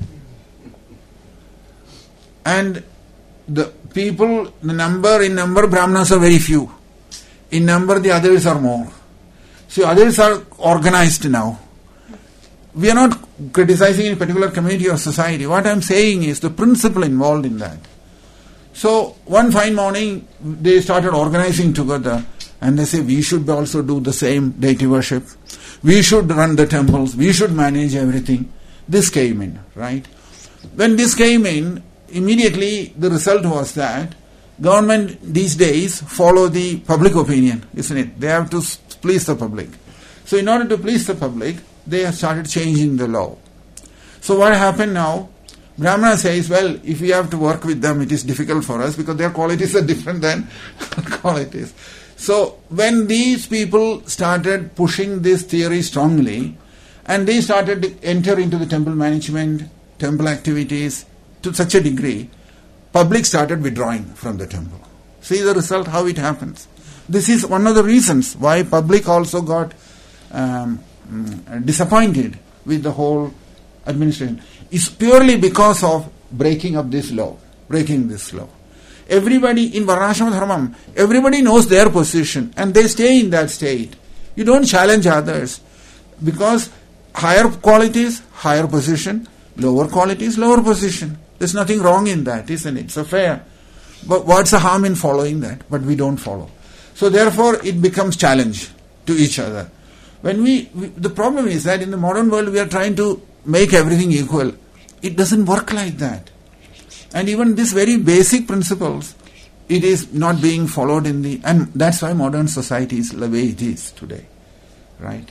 A: And the people, in number Brahmanas are very few. In number the others are more. So others are organized now. We are not criticizing any particular community or society. What I am saying is the principle involved in that. So one fine morning they started organizing together and they say we should also do the same deity worship. We should run the temples. We should manage everything. This came in, right? When this came in, immediately the result was that government these days follow the public opinion, isn't it? They have to please the public. So in order to please the public, they have started changing the law. So what happened now? Brahmana says, well, if we have to work with them, it is difficult for us because their qualities are different than our qualities. So when these people started pushing this theory strongly, and they started to enter into the temple management, temple activities to such a degree, public started withdrawing from the temple. See the result, how it happens. This is one of the reasons why public also got disappointed with the whole administration. It's purely because of breaking this law. Everybody in Varnashram Dharmam, everybody knows their position and they stay in that state. You don't challenge others because higher qualities, higher position, lower qualities, lower position. There's nothing wrong in that, isn't it? So fair. But what's the harm in following that? But we don't follow. So therefore it becomes challenge to each other. When the problem is that in the modern world we are trying to make everything equal. It doesn't work like that. And even these very basic principles, it is not being followed and that's why modern society is the way it is today. Right?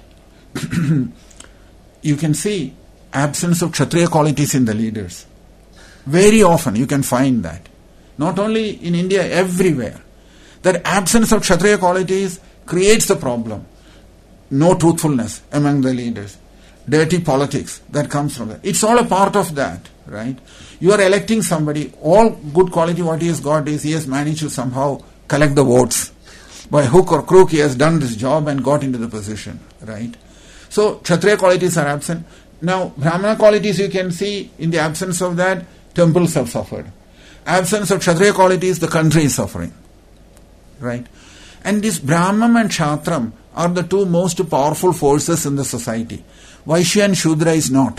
A: You can see absence of Kshatriya qualities in the leaders. Very often you can find that. Not only in India, everywhere. That absence of Kshatriya qualities creates the problem. No truthfulness among the leaders. Dirty politics that comes from that. It's all a part of that, right? You are electing somebody, all good quality what he has got is he has managed to somehow collect the votes. By hook or crook he has done this job and got into the position, right? So Kshatriya qualities are absent. Now Brahmana qualities you can see in the absence of that, temples have suffered. Absence of Kshatriya qualities, the country is suffering, right? And this Brahman and Kshatram are the two most powerful forces in the society. Vaishya and Shudra is not.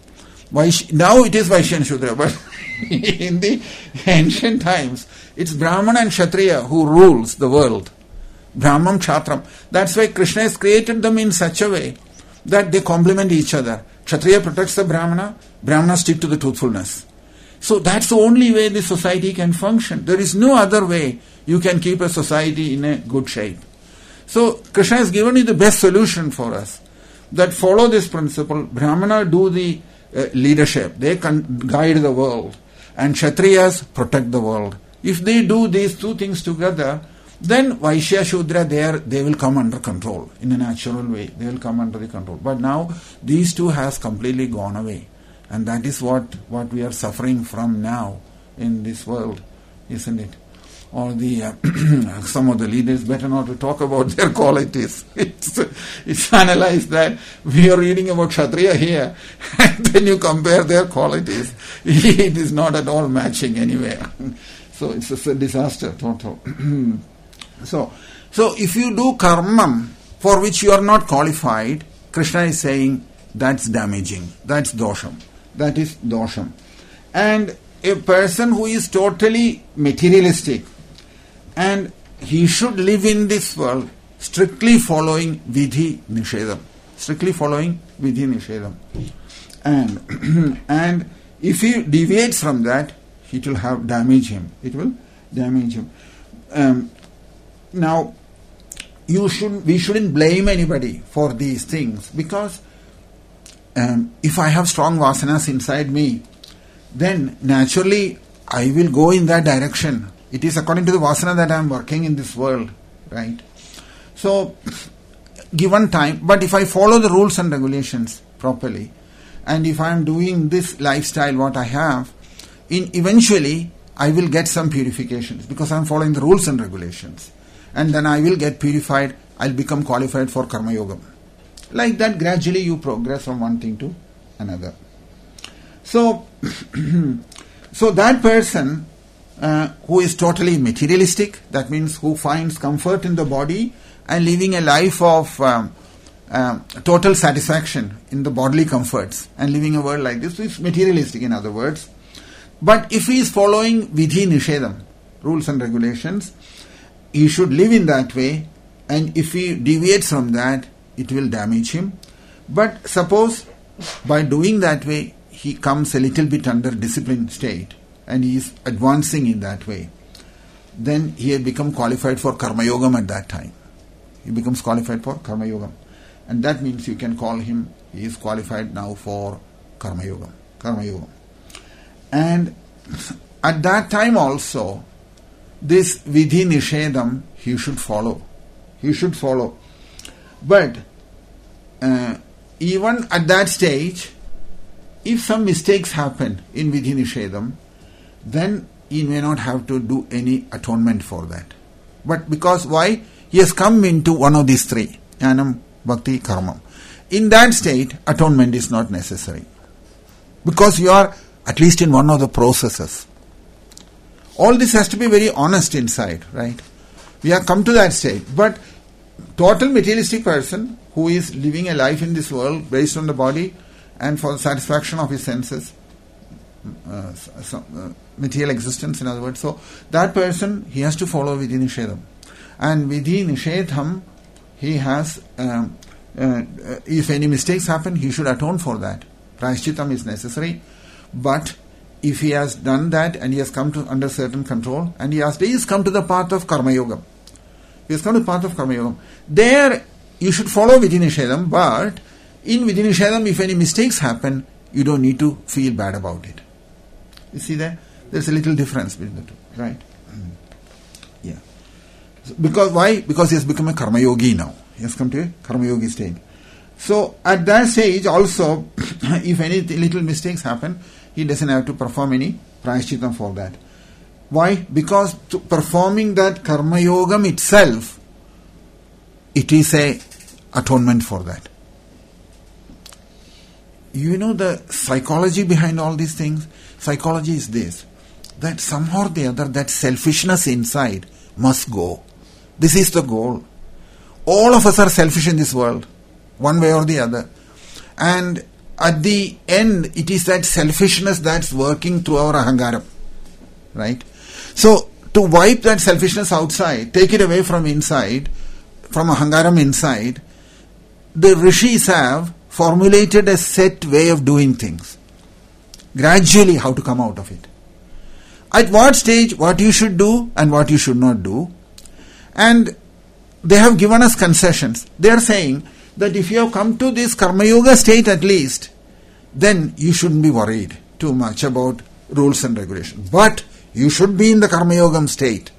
A: Now it is Vaishya and Shudra, but in the ancient times, it's Brahman and Kshatriya who rules the world. Brahman, Kshatram. That's why Krishna has created them in such a way that they complement each other. Kshatriya protects the Brahmana, Brahmana stick to the truthfulness. So that's the only way the society can function. There is no other way you can keep a society in a good shape. So Krishna has given you the best solution for us. That follow this principle. Brahmana do the leadership. They can guide the world. And Kshatriyas protect the world. If they do these two things together, then Vaishya, Shudra, they will come under control in a natural way. They will come under the control. But now these two has completely gone away. And that is what we are suffering from now in this world, isn't it? Or some of the leaders, better not to talk about their qualities. It's analyzed that we are reading about Kshatriya here, and then you compare their qualities. It is not at all matching anywhere. So it's a disaster, total. So if you do karma for which you are not qualified, Krishna is saying that's damaging. That's dosham. That is dosham. And a person who is totally materialistic, and he should live in this world strictly following Vidhi Nishedam. Strictly following Vidhi Nishedam. And if he deviates from that, it will damage him. It will damage him. Now, we shouldn't blame anybody for these things, because if I have strong vasanas inside me, then naturally I will go in that direction. It is according to the vasana that I am working in this world, right? So, given time, but if I follow the rules and regulations properly, and if I am doing this lifestyle what I have, eventually I will get some purifications because I am following the rules and regulations. And then I will get purified, I will become qualified for Karma Yoga. Like that, gradually you progress from one thing to another. So that person who is totally materialistic, that means who finds comfort in the body and living a life of total satisfaction in the bodily comforts and living a world like this, is materialistic in other words. But if he is following Vidhi Nishedam, rules and regulations, he should live in that way, and if he deviates from that, it will damage him. But suppose by doing that way, he comes a little bit under disciplined state and he is advancing in that way, then he has become qualified for Karma Yogam at that time. He becomes qualified for Karma Yogam. And that means you can call him, he is qualified now for Karma Yogam. Karma Yogam. And at that time also, this Vidhi Nishedam he should follow. he should follow. But even at that stage, if some mistakes happen in Vidhi Nishedam, then he may not have to do any atonement for that. But because why? He has come into one of these three, Jnanam, Bhakti, Karma. In that state, atonement is not necessary. Because you are at least in one of the processes. All this has to be very honest inside, right? We have come to that state. But total materialistic person who is living a life in this world based on the body and for the satisfaction of his senses, material existence in other words. So that person, he has to follow Vidhi Nishedam. And Vidhi Nishedam, he has, if any mistakes happen, he should atone for that. Prayashchitam is necessary. But if he has done that and he has come to under certain control and he has come to the path of Karma Yoga. He has come to the path of Karma Yoga. There you should follow Vidhi Nishedam, but in Vidhi Nishedam, if any mistakes happen, you don't need to feel bad about it. You see there? There's a little difference between the two, right? Yeah. Because why? Because he has become a Karma Yogi now. He has come to a Karma Yogi state. So at that stage also, if any little mistakes happen, he doesn't have to perform any prayashchitam for that. Why? Because performing that Karma Yogam itself, it is a atonement for that. You know the psychology behind all these things? Psychology is this, that somehow or the other that selfishness inside must go. This is the goal. All of us are selfish in this world, one way or the other. And at the end, it is that selfishness that's working through our ahangaram. Right? So, to wipe that selfishness outside, take it away from inside, from ahangaram inside, the rishis have formulated a set way of doing things. Gradually, how to come out of it. At what stage, what you should do and what you should not do. And they have given us concessions. They are saying that if you have come to this Karma Yoga state at least, then you shouldn't be worried too much about rules and regulations. But you should be in the Karma Yogam state.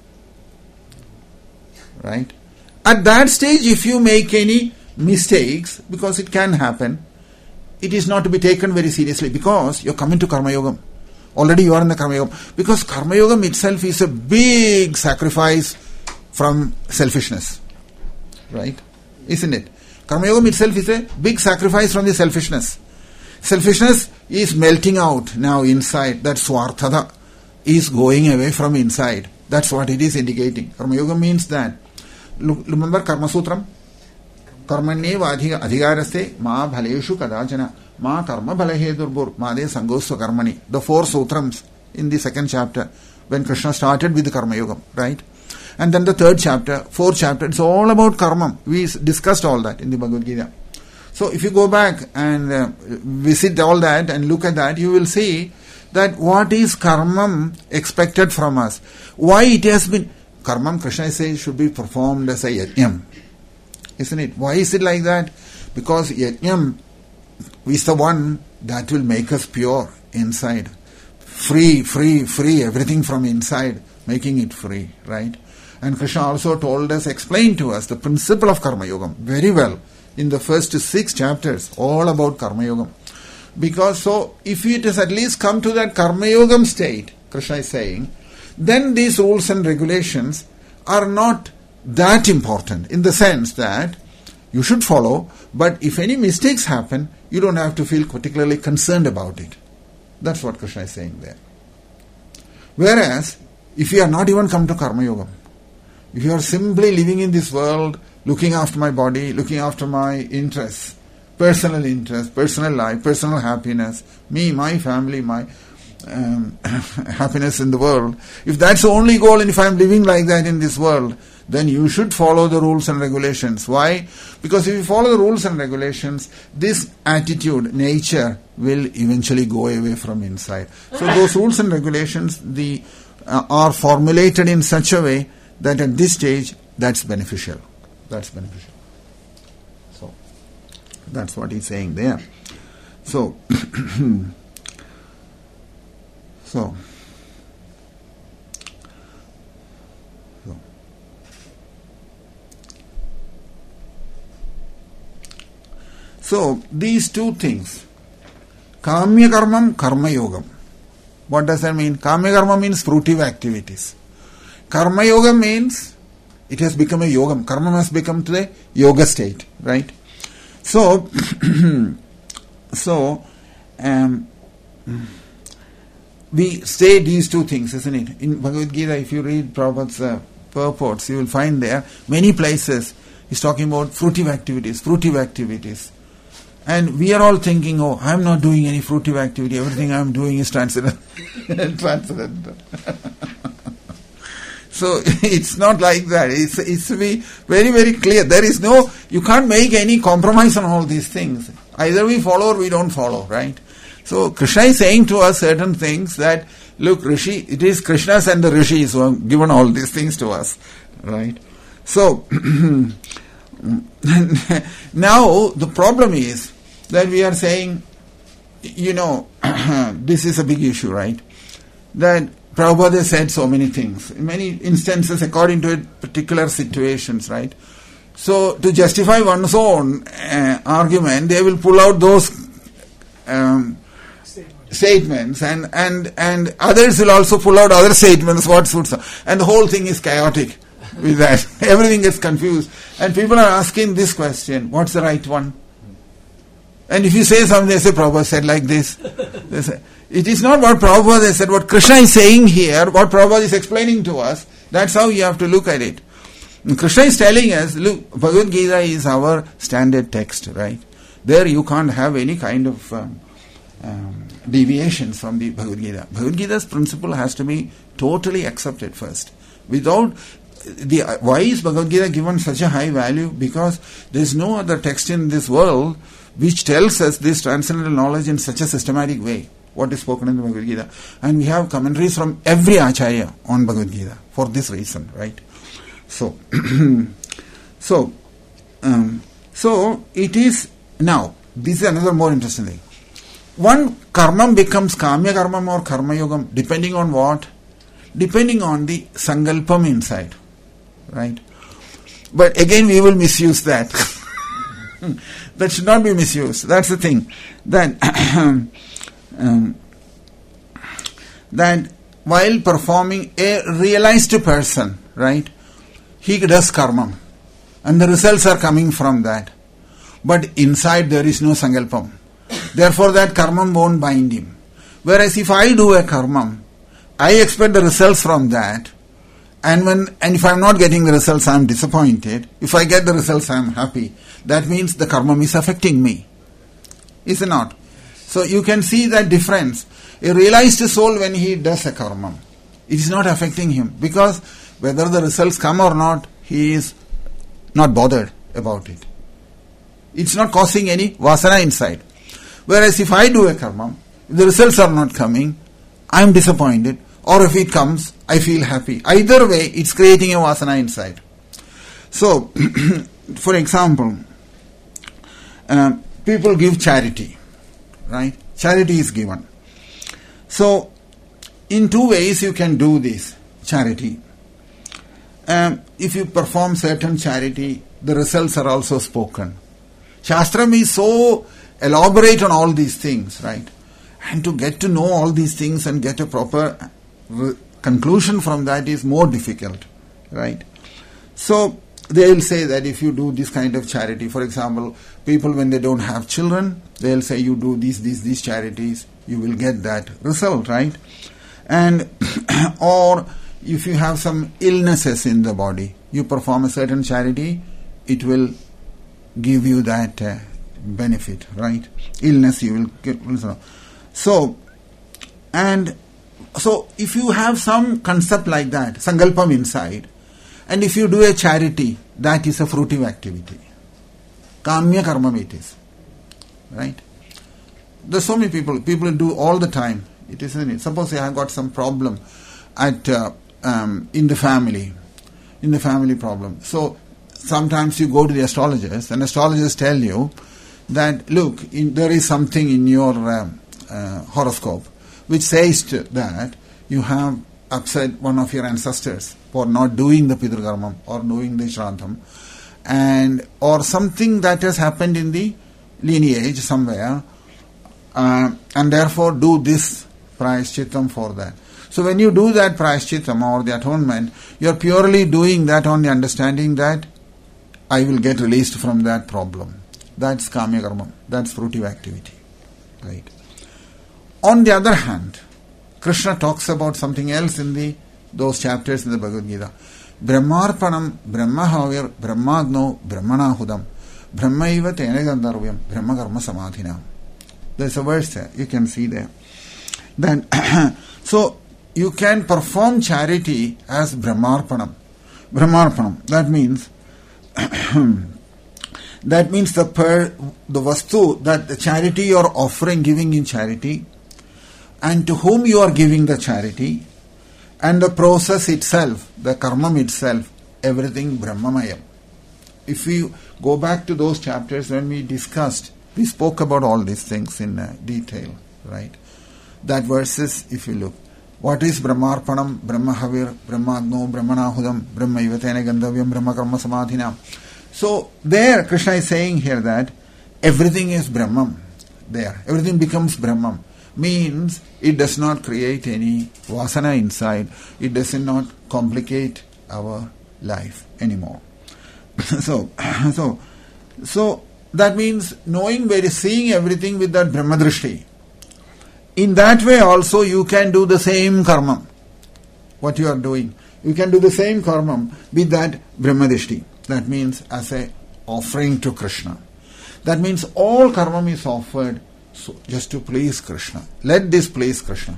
A: Right? At that stage, if you make any mistakes, because it can happen, it is not to be taken very seriously because you are coming to Karma Yogam. Already you are in the Karma Yogam. Because Karma Yogam itself is a big sacrifice from selfishness. Right? Isn't it? Karma Yogam itself is a big sacrifice from the selfishness. Selfishness is melting out now inside. That swarthada is going away from inside. That's what it is indicating. Karma Yoga means that. Remember Karma Sutram? Karmanyeva adhigaraste ma bhaleshu kadachana ma karma bhalehe durbur ma de sangosva karmani. The 4 sutrams in the 2nd chapter when Krishna started with the Karma Yoga, right? And then the 3rd chapter, 4th chapter, it's all about karma. We discussed all that in the Bhagavad Gita. So if you go back and visit all that and look at that, you will see that what is karmam expected from us. Why it has been, karmam Krishna says should be performed as a yajnam. Isn't it? Why is it like that? Because yajnam is the one that will make us pure inside. Free, everything from inside, making it free, right? And Krishna also told us, explained to us the principle of Karma Yogam very well in the first 6 chapters, all about Karma Yogam. Because so, if it has at least come to that Karma Yogam state, Krishna is saying, then these rules and regulations are not that important in the sense that you should follow, but if any mistakes happen, you don't have to feel particularly concerned about it. That's what Krishna is saying there. Whereas, if you are not even come to Karma Yogam, if you are simply living in this world, looking after my body, looking after my interests, personal life, personal happiness, me, my family, my happiness in the world, if that's the only goal and if I am living like that in this world, then you should follow the rules and regulations. Why? Because if you follow the rules and regulations, this attitude, nature, will eventually go away from inside. So those rules and regulations are formulated in such a way that at this stage, that's beneficial. That's beneficial. So, that's what he's saying there. So, So, these two things, Kamya Karmam, Karma Yogam. What does that mean? Kamya Karma means fruitive activities. Karma Yoga means it has become a yogam. Karma has become to the yoga state, right? So, we say these two things, isn't it? In Bhagavad Gita, if you read Prabhupada's purports, you will find there many places he's talking about fruitive activities. And we are all thinking, oh, I'm not doing any fruitive activity, everything I'm doing is transcendental. So it's not like that. It's to be very, very clear. There is you can't make any compromise on all these things. Either we follow or we don't follow, right? So Krishna is saying to us certain things that, look, it is Krishnas and the Rishis who have given all these things to us, right? So now the problem is that we are saying, this is a big issue, right? That Prabhupada said so many things, in many instances according to particular situations, right? So to justify one's own argument, they will pull out those statements and others will also pull out other statements, what suits them. And the whole thing is chaotic with that. Everything gets confused. And people are asking this question, what's the right one? And if you say something, they say, Prabhupada said like this. They say, it is not what Prabhupada said, what Krishna is saying here, what Prabhupada is explaining to us. That's how you have to look at it. And Krishna is telling us, look, Bhagavad Gita is our standard text, right? There you can't have any kind of deviations from the Bhagavad Gita. Bhagavad Gita's principle has to be totally accepted first. Why is Bhagavad Gita given such a high value? Because there is no other text in this world which tells us this transcendental knowledge in such a systematic way, what is spoken in the Bhagavad Gita. And we have commentaries from every Acharya on Bhagavad Gita for this reason, right? So, so it is, now, this is another more interesting thing. One karma becomes kamya karma or karma yogam, depending on what? Depending on the sankalpam inside, right? But again, we will misuse that. That should not be misused. That's the thing. That while performing a realized person, right, he does karma, and the results are coming from that. But inside there is no sankalpam. Therefore that karma won't bind him. Whereas if I do a karma, I expect the results from that, and if I'm not getting the results, I'm disappointed. If I get the results, I'm happy. That means the karma is affecting me. Is it not? So you can see that difference. A realized soul, when he does a karma, it is not affecting him, because whether the results come or not, he is not bothered about it. It's not causing any vasana inside. Whereas if I do a karma, if the results are not coming, I am disappointed. Or if it comes, I feel happy. Either way, it's creating a vasana inside. So, for example, people give charity, right? Charity is given. So, in two ways you can do this charity. If you perform certain charity, the results are also spoken. Shastram is so elaborate on all these things, right? And to get to know all these things and get a proper conclusion from that is more difficult, right? So they will say that if you do this kind of charity, for example, people when they don't have children, they will say you do these charities, you will get that result, right? And or if you have some illnesses in the body, you perform a certain charity, it will give you that benefit, right? Illness you will get. So if you have some concept like that, sankalpam inside, and if you do a charity, that is a fruitive activity. Kamya karma it is, right? There's so many people do all the time. It isn't it? Suppose I have got some problem at in the family problem. So sometimes you go to the astrologers, and astrologers tell you that, look, there is something in your horoscope which says that you have upset one of your ancestors for not doing the Pitrakarmam or doing the Shraddham, and or something that has happened in lineage somewhere, and therefore do this prayashchittam for that. So when you do that prayashchittam or the atonement, you are purely doing that on the understanding that I will get released from that problem. That's kamya karma. That's fruitive activity. Right. On the other hand, Krishna talks about something else in those chapters in the Bhagavad Gita. Brahmarpanam, Brahmahavir, Brahmagno, Brahmanahudam, Brahmaiva tene gandharvyam, Brahma karma samadhina. There's a verse there, you can see there. Then, so you can perform charity as Brahmarpanam. Brahmarpanam, that means the vastu, that the charity you are offering, giving in charity, and to whom you are giving the charity, and the process itself, the karmam itself, everything Brahmamayam. If we go back to those chapters when we spoke about all these things in detail, right? That verses, if you look, what is Brahmarpanam, Brahmahavir, Brahmagno, Brahmanahudam, Brahmaivatene Gandhavyam, Brahma Karma Samadhina. So there Krishna is saying here that everything is Brahman there. Everything becomes Brahman. Means it does not create any vasana inside. It does not complicate our life anymore. So that means seeing everything with that Brahmadrishti. In that way also you can do the same karma. What you are doing. You can do the same karma with that Brahmadrishti. That means as a offering to Krishna. That means all karma is offered just to please Krishna. Let this please Krishna.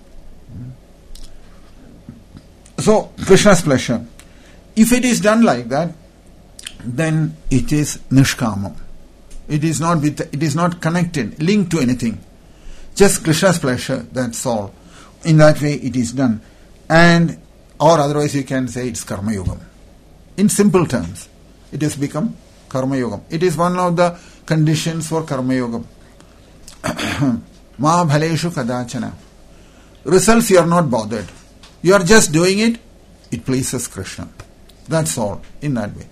A: So, Krishna's pleasure. If it is done like that, then it is nishkamam. It is not connected, linked to anything. Just Krishna's pleasure, that's all. In that way it is done. Or otherwise you can say it's karma yogam. In simple terms, it has become karma yogam. It is one of the conditions for karma yogam. Ma bhaleshu kadachana. Results you are not bothered. You are just doing it, it pleases Krishna. That's all, in that way.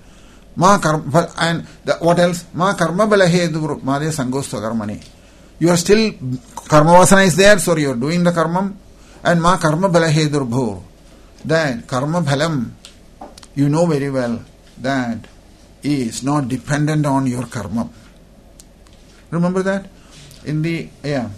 A: What else? Ma karma balahedu madhe sangostu karmani. You are still, karma vasana is there, so you are doing the karma. And ma karma balahedur bhur. Then karma bhalam, you know very well that is not dependent on your karma. Remember that? In the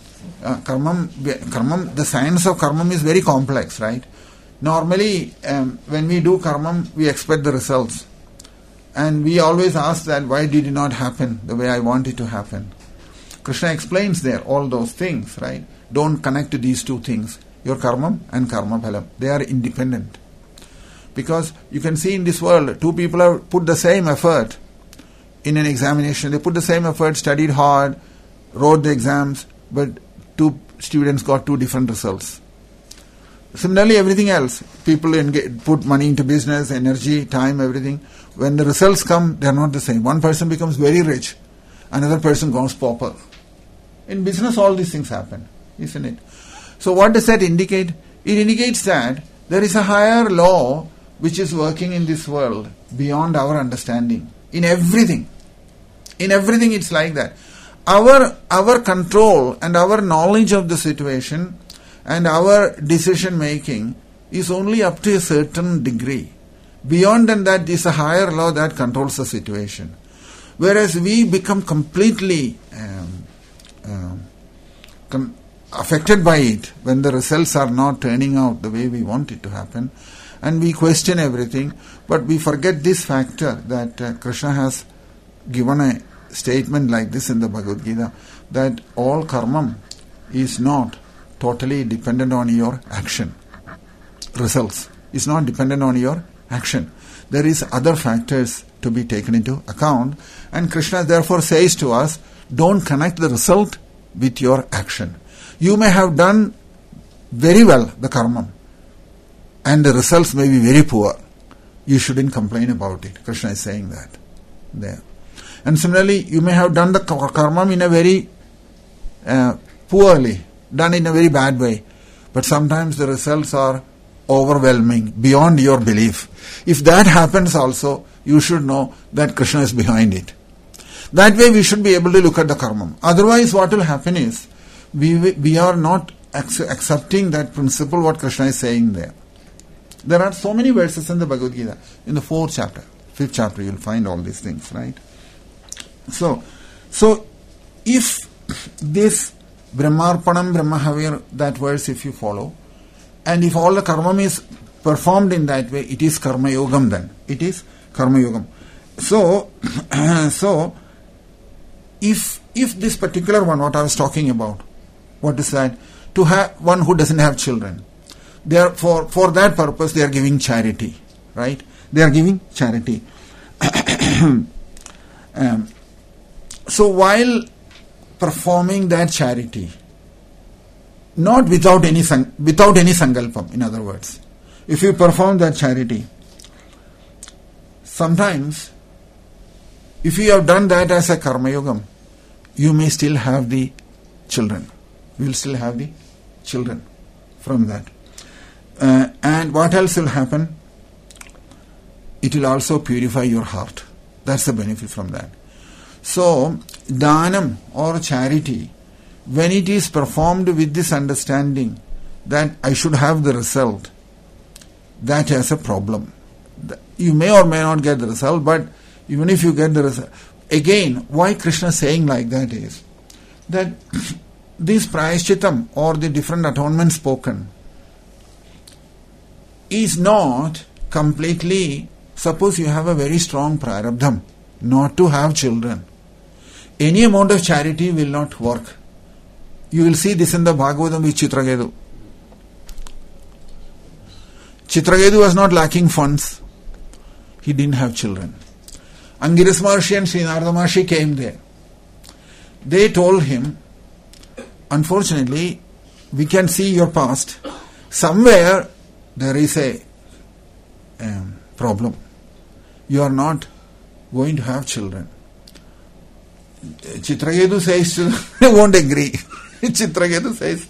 A: karmam, the science of karmam is very complex, right? Normally, when we do karmam, we expect the results. And we always ask that, why did it not happen the way I want it to happen? Krishna explains there all those things, right? Don't connect to these two things, your karmam and karma phalam. They are independent. Because you can see in this world, two people have put the same effort in an examination. They put the same effort, studied hard, wrote the exams, but two students got two different results. Similarly, everything else, people put money into business, energy, time, everything. When the results come, they are not the same. One person becomes very rich, another person goes pauper. In business, all these things happen, isn't it? So what does that indicate? It indicates that there is a higher law which is working in this world beyond our understanding. In everything. In everything it's like that. Our control and our knowledge of the situation and our decision making is only up to a certain degree. Beyond that is a higher law that controls the situation. Whereas we become completely affected by it when the results are not turning out the way we want it to happen, and we question everything, but we forget this factor that Krishna has given a statement like this in the Bhagavad Gita, that all karma is not totally dependent on your action. Results is not dependent on your action. There is other factors to be taken into account, and Krishna therefore says to us, don't connect the result with your action. You may have done very well the karma, and the results may be very poor. You shouldn't complain about it. Krishna is saying that there. And similarly, you may have done the karma in a very poorly, done in a very bad way. But sometimes the results are overwhelming, beyond your belief. If that happens also, you should know that Krishna is behind it. That way we should be able to look at the karma. Otherwise what will happen is, we are not accepting that principle what Krishna is saying there. There are so many verses in the Bhagavad Gita. In the 4th chapter, 5th chapter, you will find all these things, right? So if this Brahmarpanam, Brahmahavir, that verse if you follow, and if all the karma is performed in that way, it is karma yogam then. It is karma yogam. So if this particular one, what I was talking about, what is that? To have one who doesn't have children. They are for that purpose they are giving charity, right? They are giving charity. So while performing that charity, not without any sankalpam, in other words, if you perform that charity, sometimes if you have done that as a karma yogam, you may still have the children. You will still have the children from that. And what else will happen? It will also purify your heart. That's the benefit from that. So, dhanam or charity, when it is performed with this understanding that I should have the result, that has a problem. You may or may not get the result, but even if you get the result, again, why Krishna is saying like that is that this prayashchitam or the different atonement spoken is not completely, suppose you have a very strong prarabdham not to have children. Any amount of charity will not work. You will see this in the Bhagavatam with Chitraketu. Chitraketu was not lacking funds. He didn't have children. Angiras Maharshi and Sri Narada Maharshi came there. They told him, unfortunately, we can see your past. Somewhere there is a problem. You are not going to have children. Chitraketu says, I won't agree. Chitraketu says,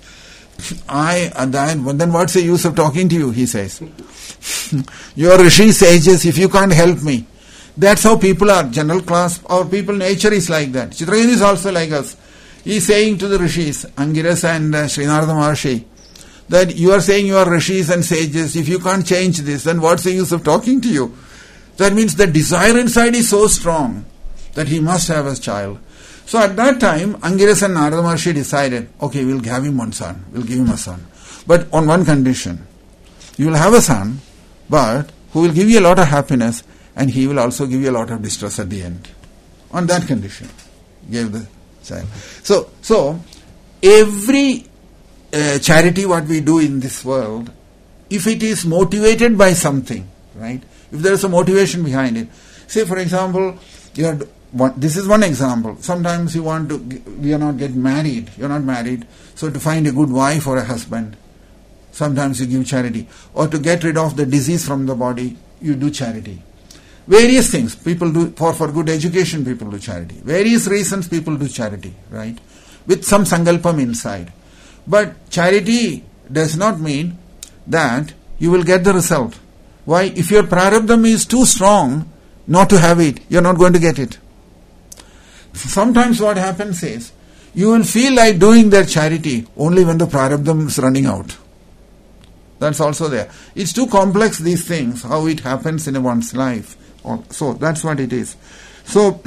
A: then what's the use of talking to you, he says. Your rishi sages, if you can't help me. That's how people are, general class, our people nature is like that. Chitraketu is also like us. He is saying to the rishis, Angiras and Srinarada Maharshi, that you are saying you are rishis and sages, if you can't change this, then what's the use of talking to you? That means the desire inside is so strong that he must have a child. So at that time, Angiras and Narada Maharshi decided, okay, we'll have him one son, we'll give him a son. But on one condition, you will have a son, but who will give you a lot of happiness, and he will also give you a lot of distress at the end. On that condition, gave the child. So every charity what we do in this world, if it is motivated by something, right? If there is a motivation behind it. Say for example, this is one example. Sometimes you are not married. You're not married. So to find a good wife or a husband, sometimes you give charity. Or to get rid of the disease from the body, you do charity. Various things people do. For good education, people do charity. Various reasons people do charity, right? With some sankalpam inside. But charity does not mean that you will get the result. Why? If your prarabdham is too strong not to have it, you're not going to get it. Sometimes what happens is, you will feel like doing that charity only when the prarabdham is running out. That's also there. It's too complex, these things, how it happens in one's life. So that's what it is. So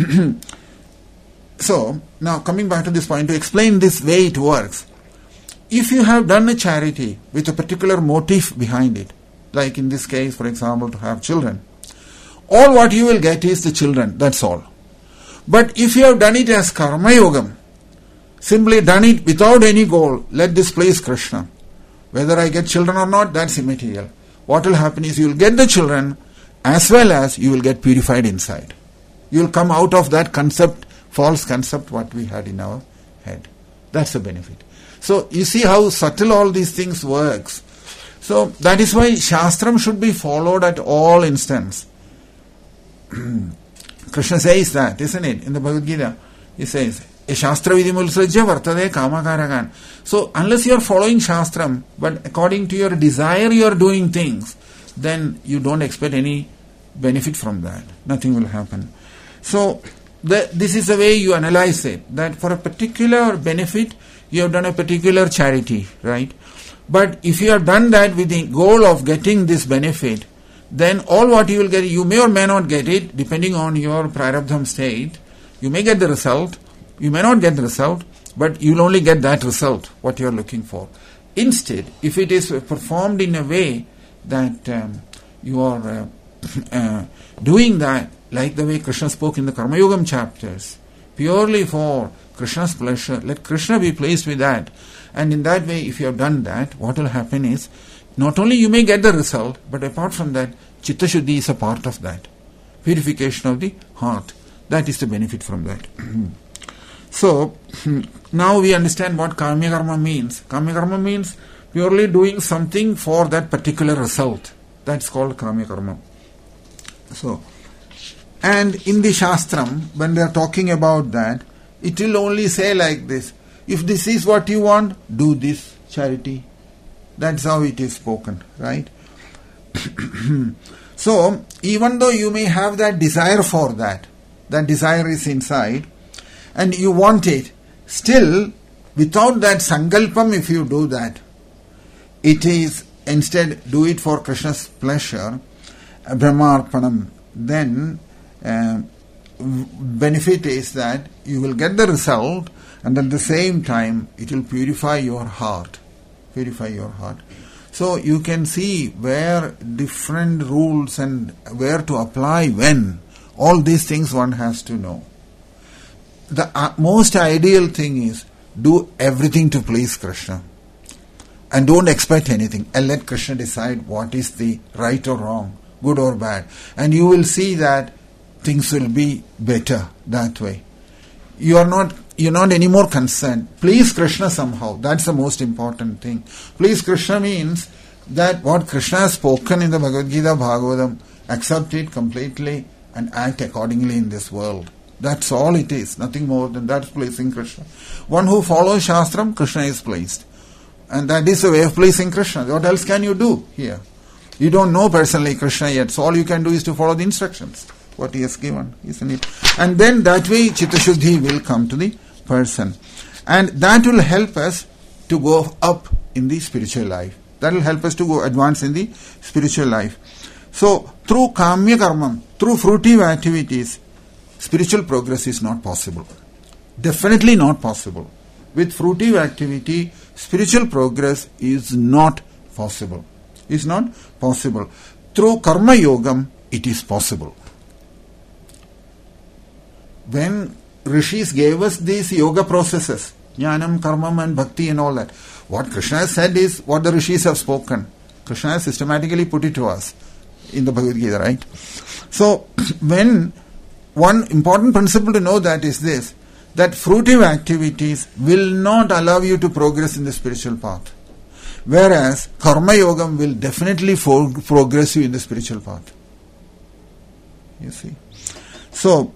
A: now coming back to this point, to explain this way it works. If you have done a charity with a particular motive behind it, like in this case, for example, to have children, all what you will get is the children, that's all. But if you have done it as karma yogam, simply done it without any goal, let this please Krishna. Whether I get children or not, that's immaterial. What will happen is you will get the children as well as you will get purified inside. You will come out of that concept, false concept what we had in our head. That's the benefit. So you see how subtle all these things works. So that is why Shastram should be followed at all instants. Krishna says that, isn't it? In the Bhagavad Gita, he says, a Shastra vidimulsrajya vartade kamakaragan. So unless you are following Shastram, but according to your desire you are doing things, then you don't expect any benefit from that. Nothing will happen. So this is the way you analyze it, that for a particular benefit, you have done a particular charity, right? But if you have done that with the goal of getting this benefit, then all what you will get, you may or may not get it, depending on your prarabdham state. You may get the result, you may not get the result, but you will only get that result, what you are looking for. Instead, if it is performed in a way that you are doing that, like the way Krishna spoke in the Karma Yogam chapters, purely for Krishna's pleasure, let Krishna be pleased with that. And in that way, if you have done that, what will happen is, not only you may get the result, but apart from that, Chitta Shuddhi is a part of that. Purification of the heart. That is the benefit from that. So, now we understand what Kamya Karma means. Kamya Karma means purely doing something for that particular result. That's called Kamya Karma. So, and in the Shastram, when they are talking about that, it will only say like this: if this is what you want, do this charity. That's how it is spoken, right? So, even though you may have that desire for that desire is inside, and you want it, still, without that sankalpam, if you do that, it is, instead, do it for Krishna's pleasure, Brahmarpanam, then benefit is that you will get the result, and at the same time, it will purify your heart. Purify your heart. So you can see where different rules and where to apply when. All these things one has to know. The most ideal thing is do everything to please Krishna. And don't expect anything. And let Krishna decide what is the right or wrong, good or bad. And you will see that things will be better that way. You're not anymore concerned. Please Krishna somehow. That's the most important thing. Please Krishna means that what Krishna has spoken in the Bhagavad Gita, Bhagavatam, accept it completely and act accordingly in this world. That's all it is. Nothing more than that, pleasing Krishna. One who follows Shastram, Krishna is pleased. And that is the way of pleasing Krishna. What else can you do here? You don't know personally Krishna yet, so all you can do is to follow the instructions, what he has given, isn't it? And then that way Chitta Shuddhi will come to the person. And that will help us to go up in the spiritual life. That will help us to go advance in the spiritual life. So, through Kamya Karma, through fruitive activities, spiritual progress is not possible. Definitely not possible. With fruitive activity, spiritual progress is not possible. Is not possible. Through Karma Yogam, it is possible. When Rishis gave us these yoga processes, Jnanam, Karmam and Bhakti and all that, what Krishna has said is what the Rishis have spoken. Krishna has systematically put it to us in the Bhagavad Gita, right? So, when one important principle to know that is this, that fruitive activities will not allow you to progress in the spiritual path. Whereas, Karma Yogam will definitely progress you in the spiritual path. You see? So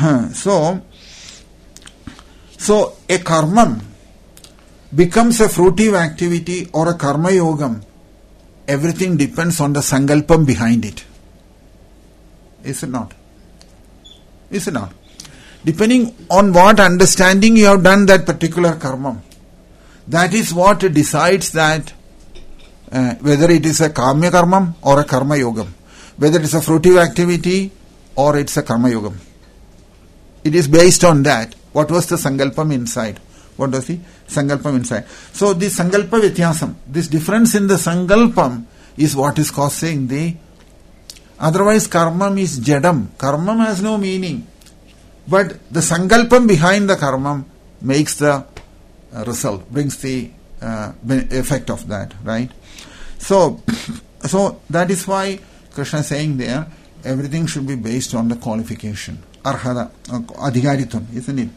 A: a karmam becomes a fruitive activity or a karma yogam. Everything depends on the sankalpam behind it. Is it not? Is it not? Depending on what understanding you have done that particular karmam. That is what decides that whether it is a kamya karmam or a karma yogam. Whether it is a fruitive activity or it's a karma yogam. It is based on that. What was the sankalpam inside? What was the sankalpam inside? So the sankalpa vityasam, this difference in the sankalpam is what is causing the... Otherwise karmam is jadam. Karmam has no meaning. But the sankalpam behind the karmam makes the result, brings the effect of that, right? So that is why Krishna is saying there, everything should be based on the qualification. Arhada, adhikaritvam, isn't it?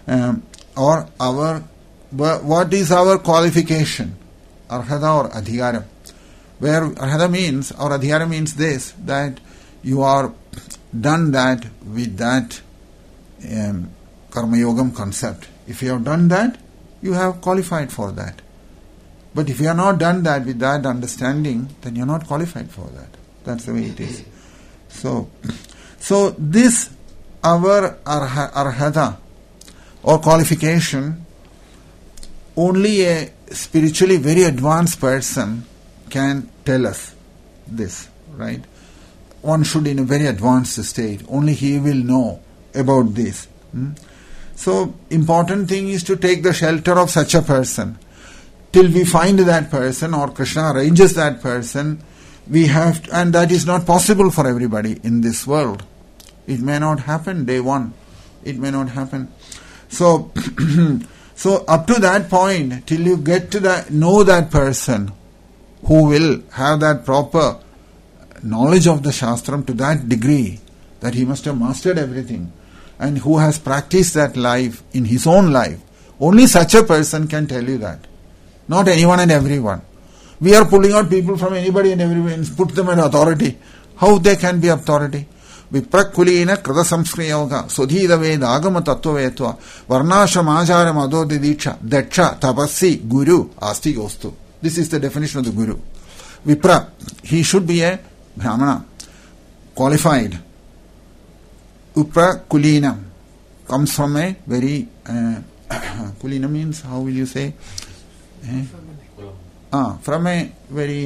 A: What is our qualification? Arhada or adhikaram. Where arhada means, or adhikara means this, that you are done that with that karma yogam concept. If you have done that, you have qualified for that. But if you have not done that with that understanding, then you are not qualified for that. That's the way it is. So this our arhata or qualification, only a spiritually very advanced person can tell us this, right? One should in a very advanced state. Only he will know about this. So, important thing is to take the shelter of such a person. Till we find that person or Krishna arranges that person, we have to, and that is not possible for everybody in this world. It may not happen day one. It may not happen. So, so up to that point, till you get to know that person who will have that proper knowledge of the Shastram to that degree that he must have mastered everything, and who has practiced that life in his own life, only such a person can tell you that. Not anyone and everyone. We are pulling out people from anybody and everyone and put them in authority. How they can be authority? Viprakulina krita samskriyoga sudhida veda agama tattvavetva varnashram acharam adodi diksha daksha tapassi guru asti gostu. This is the definition of the guru. Vipra, he should be a brahmana, qualified. Upra kulina comes from a very kulina means, how will you say? From a very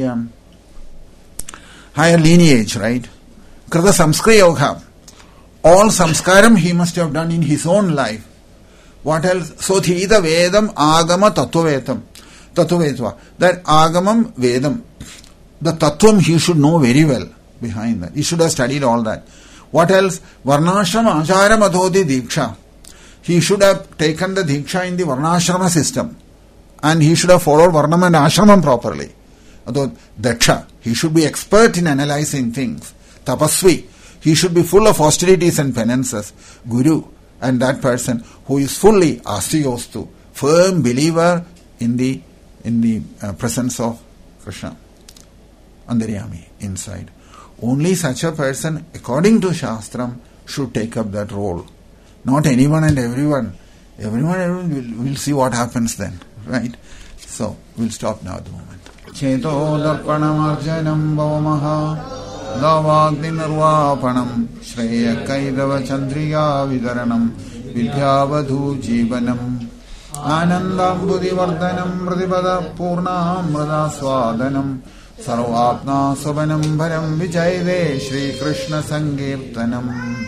A: higher lineage, right? Krita samskriyoga. All samskaram he must have done in his own life. What else? Sothita vedam agama tattvavetva. That agamam vedam, the tattvam he should know very well behind that. He should have studied all that. What else? Varnashram acharam adhodi diksha. He should have taken the diksha in the varnashrama system. And he should have followed varnam and ashramam properly. Daksha, he should be expert in analyzing things. Tapasvi, he should be full of austerities and penances. Guru, and that person who is fully astiyostu, firm believer in the presence of Krishna, Antaryami, inside. Only such a person, according to Shastram, should take up that role. Not anyone and everyone. Everyone will see what happens then. Right? So, we'll stop now at the moment. Cheto darpanamarjanam bhavamaha davagni nirvapanam shreya kaidava chandriya vidaranam vidyavadhu jivanam anandam buddhivardhanam mridipada purnam mrida swadanam sarvatna subanam bharam vijayde Shri Krishna Sankirtanam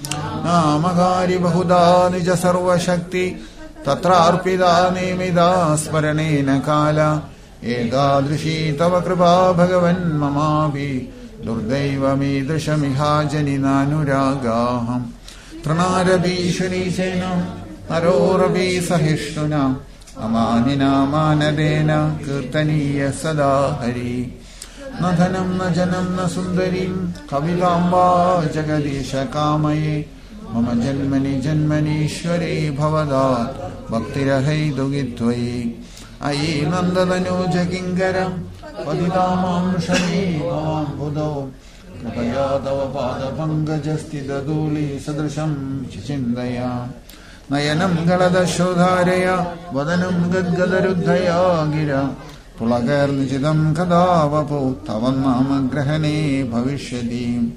A: namagari bahuda nija sarva shakti tatra arpida nemida smaranena kala ekadrishi tava kripa bhagavan mamavi durdaiva midrishamiha janina nuragaham tranarabi sharishena arorabi sahishtuna amanina manadena kirtaniya sada hari nadhanam na janam na sundarim kavilamba jagadisha kamaye mama janmani janmanishwari bhavadat bhaktirahai dugitvayi ayi nandadanuja kingaram padidamam shani bhavam buddho kripaya tava pada pangajasti daduli sadrasham chindaya nayanam galada shodharaya vadanam gadgadaruddhaya gira pulagarnijidam kadavapu tavan grahane bhavishyati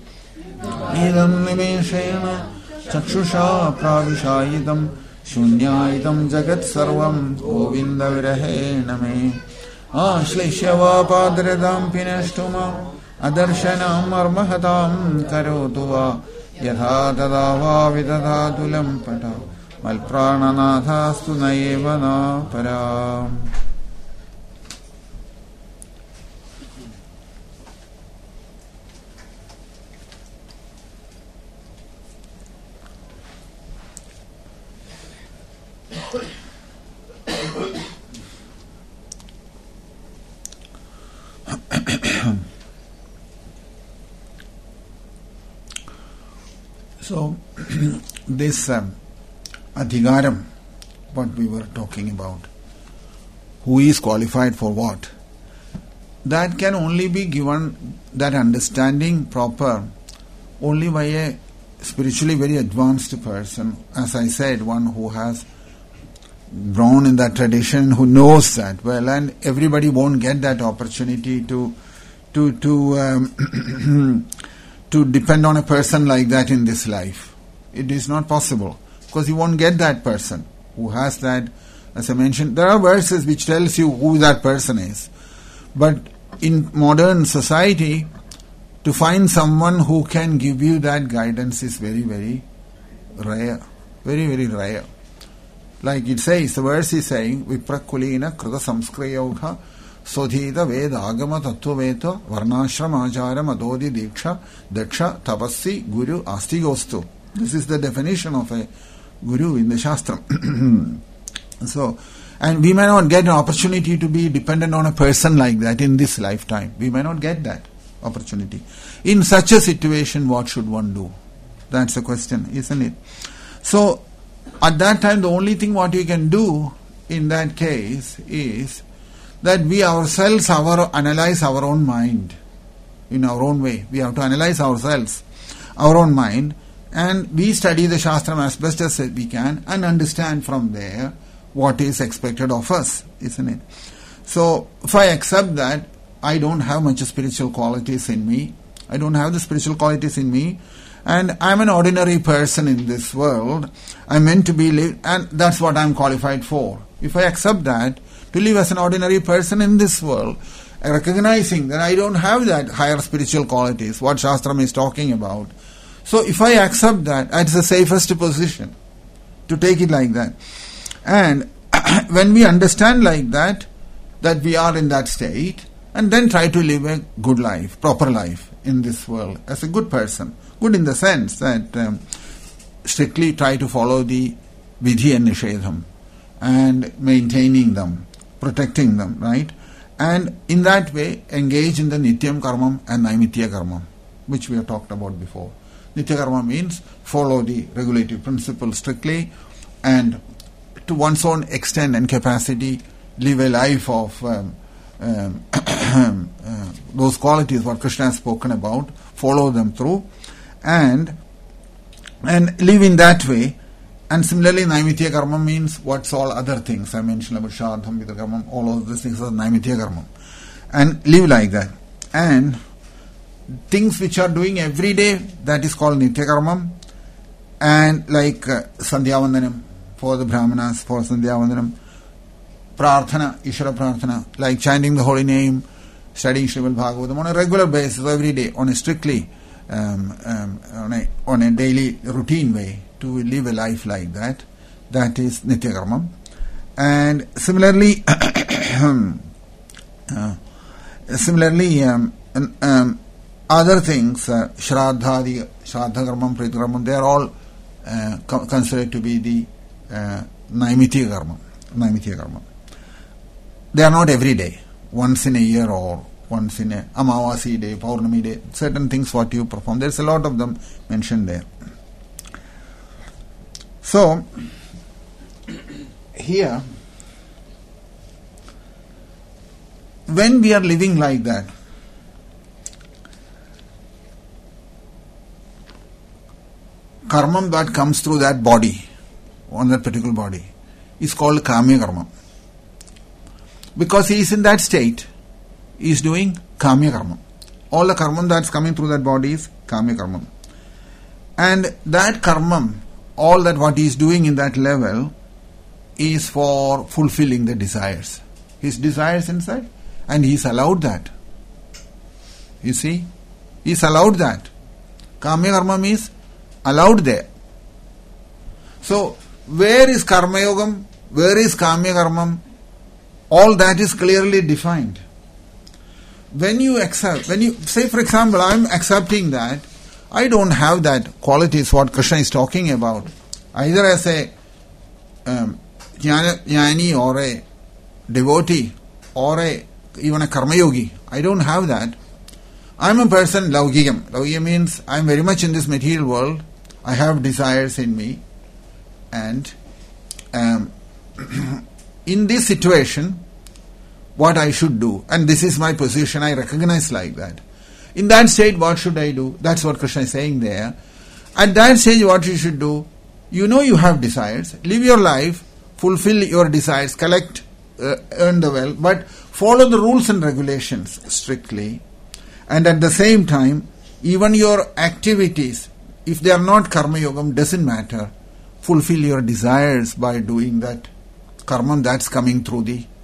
A: idam nimeshena chakshusha pravishayitam shunyayitam jagat sarvam govinda virahena me ashlishyava padradam pinashtuma adarsanam armahatam karotuva yatha tadava vidadhatulam pata malprananathastu nayeva na param. So, this adhigaram, what we were talking about, who is qualified for what, that can only be given, that understanding proper, only by a spiritually very advanced person. As I said, one who has grown in that tradition, who knows that well, and everybody won't get that opportunity to depend on a person like that in this life. It is not possible, because you won't get that person who has that. As I mentioned, there are verses which tells you who that person is. But in modern society, to find someone who can give you that guidance is very, very rare. Very, very rare. Like it says, the verse is saying, Viprakulina Krita Samskriyogha Sodhita Veda Agama Tattvaveta Varnashram Ajara Madodi Diksha Daksha Tapassi Guru Astigostu. This is the definition of a guru in the Shastra. So, and we may not get an opportunity to be dependent on a person like that in this lifetime. We may not get that opportunity. In such a situation, what should one do? That's the question, isn't it? So, at that time, the only thing what you can do in that case is that we ourselves analyze our own mind in our own way. We have to analyze ourselves, our own mind, and we study the Shastram as best as we can and understand from there what is expected of us, isn't it? So, if I accept that I don't have much spiritual qualities in me, I don't have the spiritual qualities in me, and I'm an ordinary person in this world, I'm meant to be lived, and that's what I'm qualified for. If I accept that, to live as an ordinary person in this world, recognizing that I don't have that higher spiritual qualities, what Shastram is talking about. So if I accept that, it's the safest position to take it like that. And when we understand like that we are in that state, and then try to live a good life, proper life in this world as a good person. Good in the sense that strictly try to follow the vidhi and nishedham and maintaining them, protecting them, right? And in that way engage in the nityam karmam and naimitya karmam, which we have talked about before. Nitya karma means follow the regulative principle strictly and to one's own extent and capacity live a life of those qualities what Krishna has spoken about, follow them through and live in that way. And similarly, Naimitya karma means what's all other things I mentioned about Shraddham, Vidha karma, all of these things are Naimitya karma. And live like that. And things which are doing every day, that is called Nitya karma. And like Sandhya Vandanam for the Brahmanas, for Sandhya Vandanam, Prarthana, Ishvara Prarthana, like chanting the holy name, studying Srimad Bhagavatam on a regular basis every day, on a strictly on a daily routine way, to live a life like that. That is Nitya karma. And similarly, other things, Shraddha karma, Prita karma, they are all considered to be the Naimitya karma. They are not every day, once in a year or once in a Amavasi day, Paurnami day, certain things what you perform. There's a lot of them mentioned there. So, here, when we are living like that, karma that comes through that body, on that particular body, is called Kamya karma. Because he is in that state, he is doing Kamya karma. All the karma that's coming through that body is Kamya karma. And that karma, all that what he is doing in that level, is for fulfilling the desires. His desires inside, and he is allowed that. You see? He is allowed that. Kamya karma means allowed there. So, where is Karma Yogam? Where is Kamya karma? All that is clearly defined. When you accept, when you say, for example, I am accepting that I don't have that qualities what Krishna is talking about, either as a jnani or a devotee or even a karma yogi. I don't have that. I am a person laugikam. Laugikam means I am very much in this material world. I have desires in me, and in this situation, what I should do, and this is my position, I recognize like that. In that state, what should I do? That's what Krishna is saying there. At that stage, what you should do, you know you have desires, live your life, fulfill your desires, collect, earn the wealth, but follow the rules and regulations strictly. And at the same time, even your activities, if they are not karma yogam, doesn't matter. Fulfill your desires by doing that karma that's coming through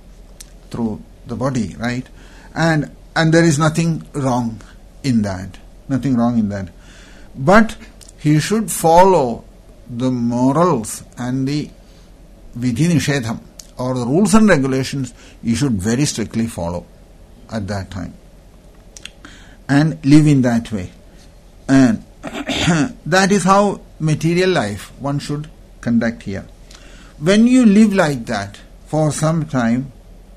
A: the body, right? And there is nothing wrong in that. Nothing wrong in that. But he should follow the morals and the vidhi nishedham, or the rules and regulations, he should very strictly follow at that time. And live in that way. And that is how material life one should conduct here. When you live like that for some time,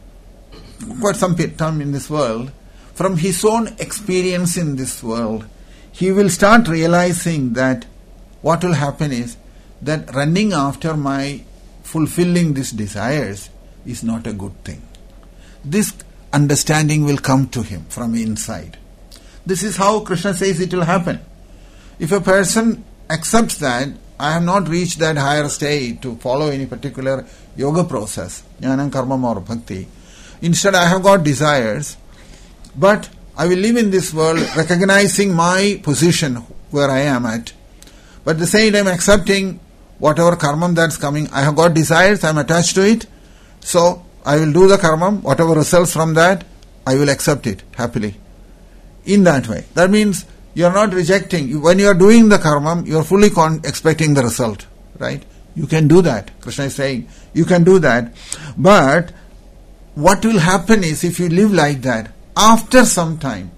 A: for some time in this world, from his own experience in this world, he will start realizing that what will happen is that running after my fulfilling these desires is not a good thing. This understanding will come to him from inside. This is how Krishna says it will happen. If a person accepts that I have not reached that higher state to follow any particular yoga process, jnana, karma or bhakti, instead I have got desires, but I will live in this world recognizing my position where I am at, but at the same time accepting whatever karma that's coming. I have got desires, I am attached to it, so I will do the karma, whatever results from that, I will accept it happily. In that way. That means you are not rejecting. When you are doing the karma, you are fully expecting the result. Right? You can do that. Krishna is saying, you can do that. But what will happen is, if you live like that, after some time,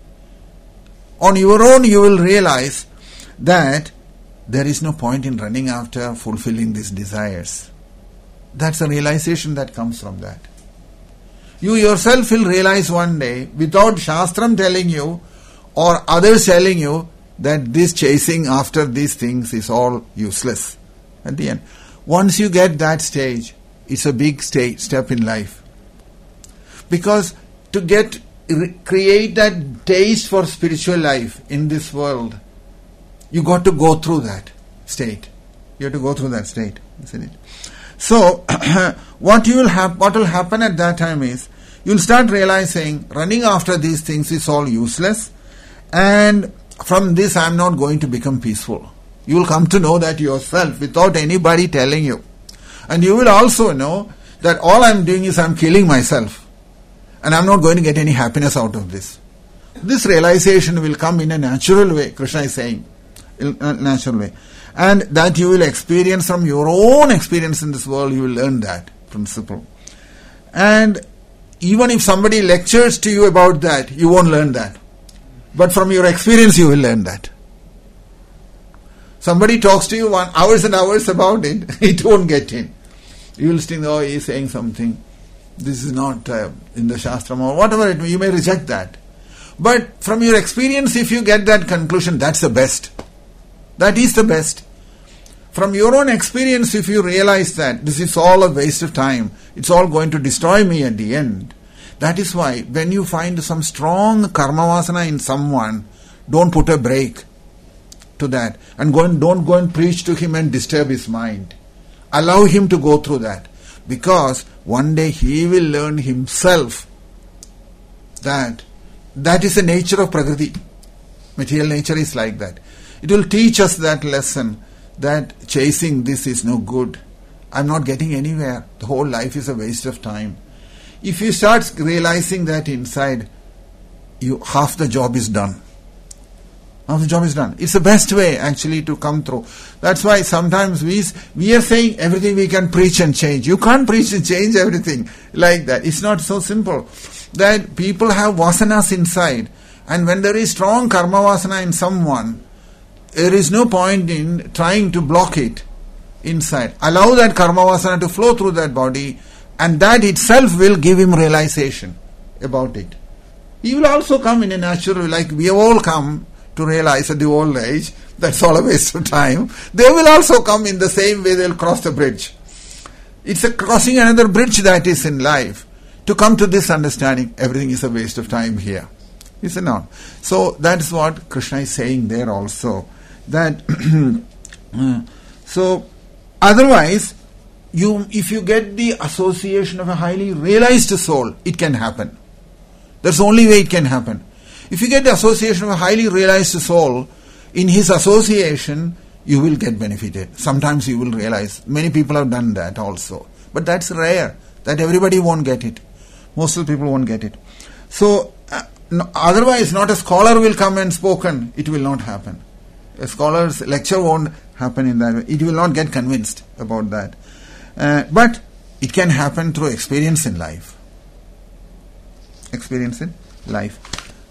A: on your own you will realize that there is no point in running after fulfilling these desires. That's a realization that comes from that. You yourself will realize one day, without Shastram telling you, or others telling you, that this chasing after these things is all useless at the end. Once you get that stage, it's a big step in life. Because to create that taste for spiritual life in this world, you got to go through that state. You have to go through that state, isn't it? So, what will happen at that time is, you'll start realizing running after these things is all useless, and from this I am not going to become peaceful. You will come to know that yourself without anybody telling you. And you will also know that all I am doing is I am killing myself, and I am not going to get any happiness out of this. This realization will come in a natural way, Krishna is saying, in a natural way. And that you will experience from your own experience in this world, you will learn that principle. And even if somebody lectures to you about that, you won't learn that. But from your experience, you will learn that. Somebody talks to you hours and hours about it, it won't get in. You will think, oh, he is saying something. This is not in the Shastram or whatever it may be. You may reject that. But from your experience, if you get that conclusion, that's the best. That is the best. From your own experience, if you realize that this is all a waste of time, it's all going to destroy me at the end. That is why when you find some strong karma vasana in someone, don't put a break to that. And don't go and preach to him and disturb his mind. Allow him to go through that. Because one day he will learn himself that is the nature of Prakriti. Material nature is like that. It will teach us that lesson, that chasing this is no good. I'm not getting anywhere. The whole life is a waste of time. If you start realizing that inside, half the job is done. Half the job is done. It's the best way actually to come through. That's why sometimes we are saying everything we can preach and change. You can't preach and change everything like that. It's not so simple. That people have vasanas inside, and when there is strong karma vasana in someone, there is no point in trying to block it inside. Allow that karma vasana to flow through that body, and that itself will give him realization about it. He will also come in a natural way, like we have all come to realize at the old age, that's all a waste of time. They will also come in the same way, they will cross the bridge. It's a crossing another bridge that is in life. To come to this understanding, everything is a waste of time here. Is it not? So that's what Krishna is saying there also. That so otherwise, if you get the association of a highly realized soul, it can happen. That's the only way it can happen. If you get the association of a highly realized soul, in his association, you will get benefited. Sometimes you will realize. Many people have done that also. But that's rare. That everybody won't get it. Most of the people won't get it. So, otherwise, not a scholar will come and spoken. It will not happen. A scholar's lecture won't happen in that way. It will not get convinced about that. But it can happen through experience in life. Experience in life.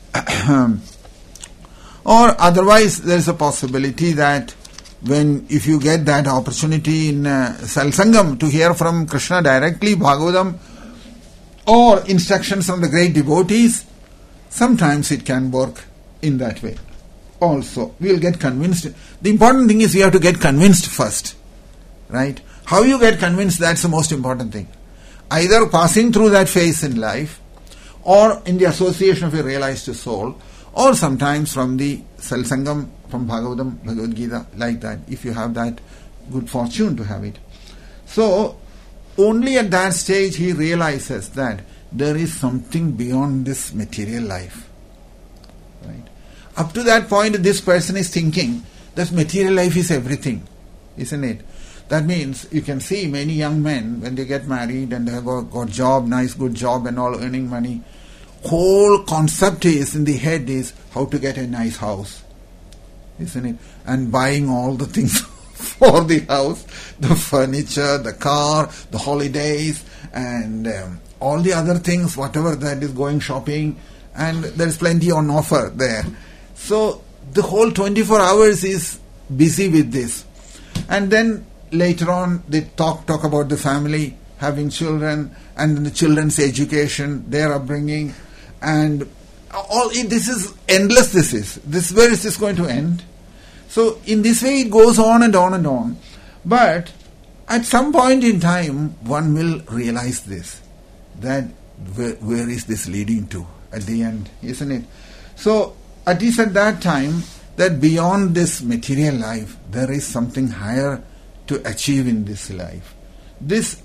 A: Or otherwise, there is a possibility that if you get that opportunity in Salsangam to hear from Krishna directly, Bhagavatam, or instructions from the great devotees, sometimes it can work in that way. Also, we will get convinced. The important thing is we have to get convinced first. Right? How you get convinced, that's the most important thing. Either passing through that phase in life, or in the association of a realized soul, or sometimes from the Salsangam, from Bhagavatam, Bhagavad Gita, like that, if you have that good fortune to have it. So, only at that stage he realizes that there is something beyond this material life. Right? Up to that point, this person is thinking that material life is everything, isn't it? That means you can see many young men, when they get married and they have got job, nice good job and all, earning money, whole concept is in the head is how to get a nice house, isn't it? And buying all the things for the house, the furniture, the car, the holidays, and all the other things, whatever that is, going shopping, and there is plenty on offer there. So the whole 24 hours is busy with this. And then later on they talk about the family, having children, and then the children's education, their upbringing, and all this is endless. Where is this going to end? So in this way it goes on and on and on. But at some point in time one will realize this, that where is this leading to at the end, isn't it? So at least at that time, that beyond this material life there is something higher to achieve in this life. This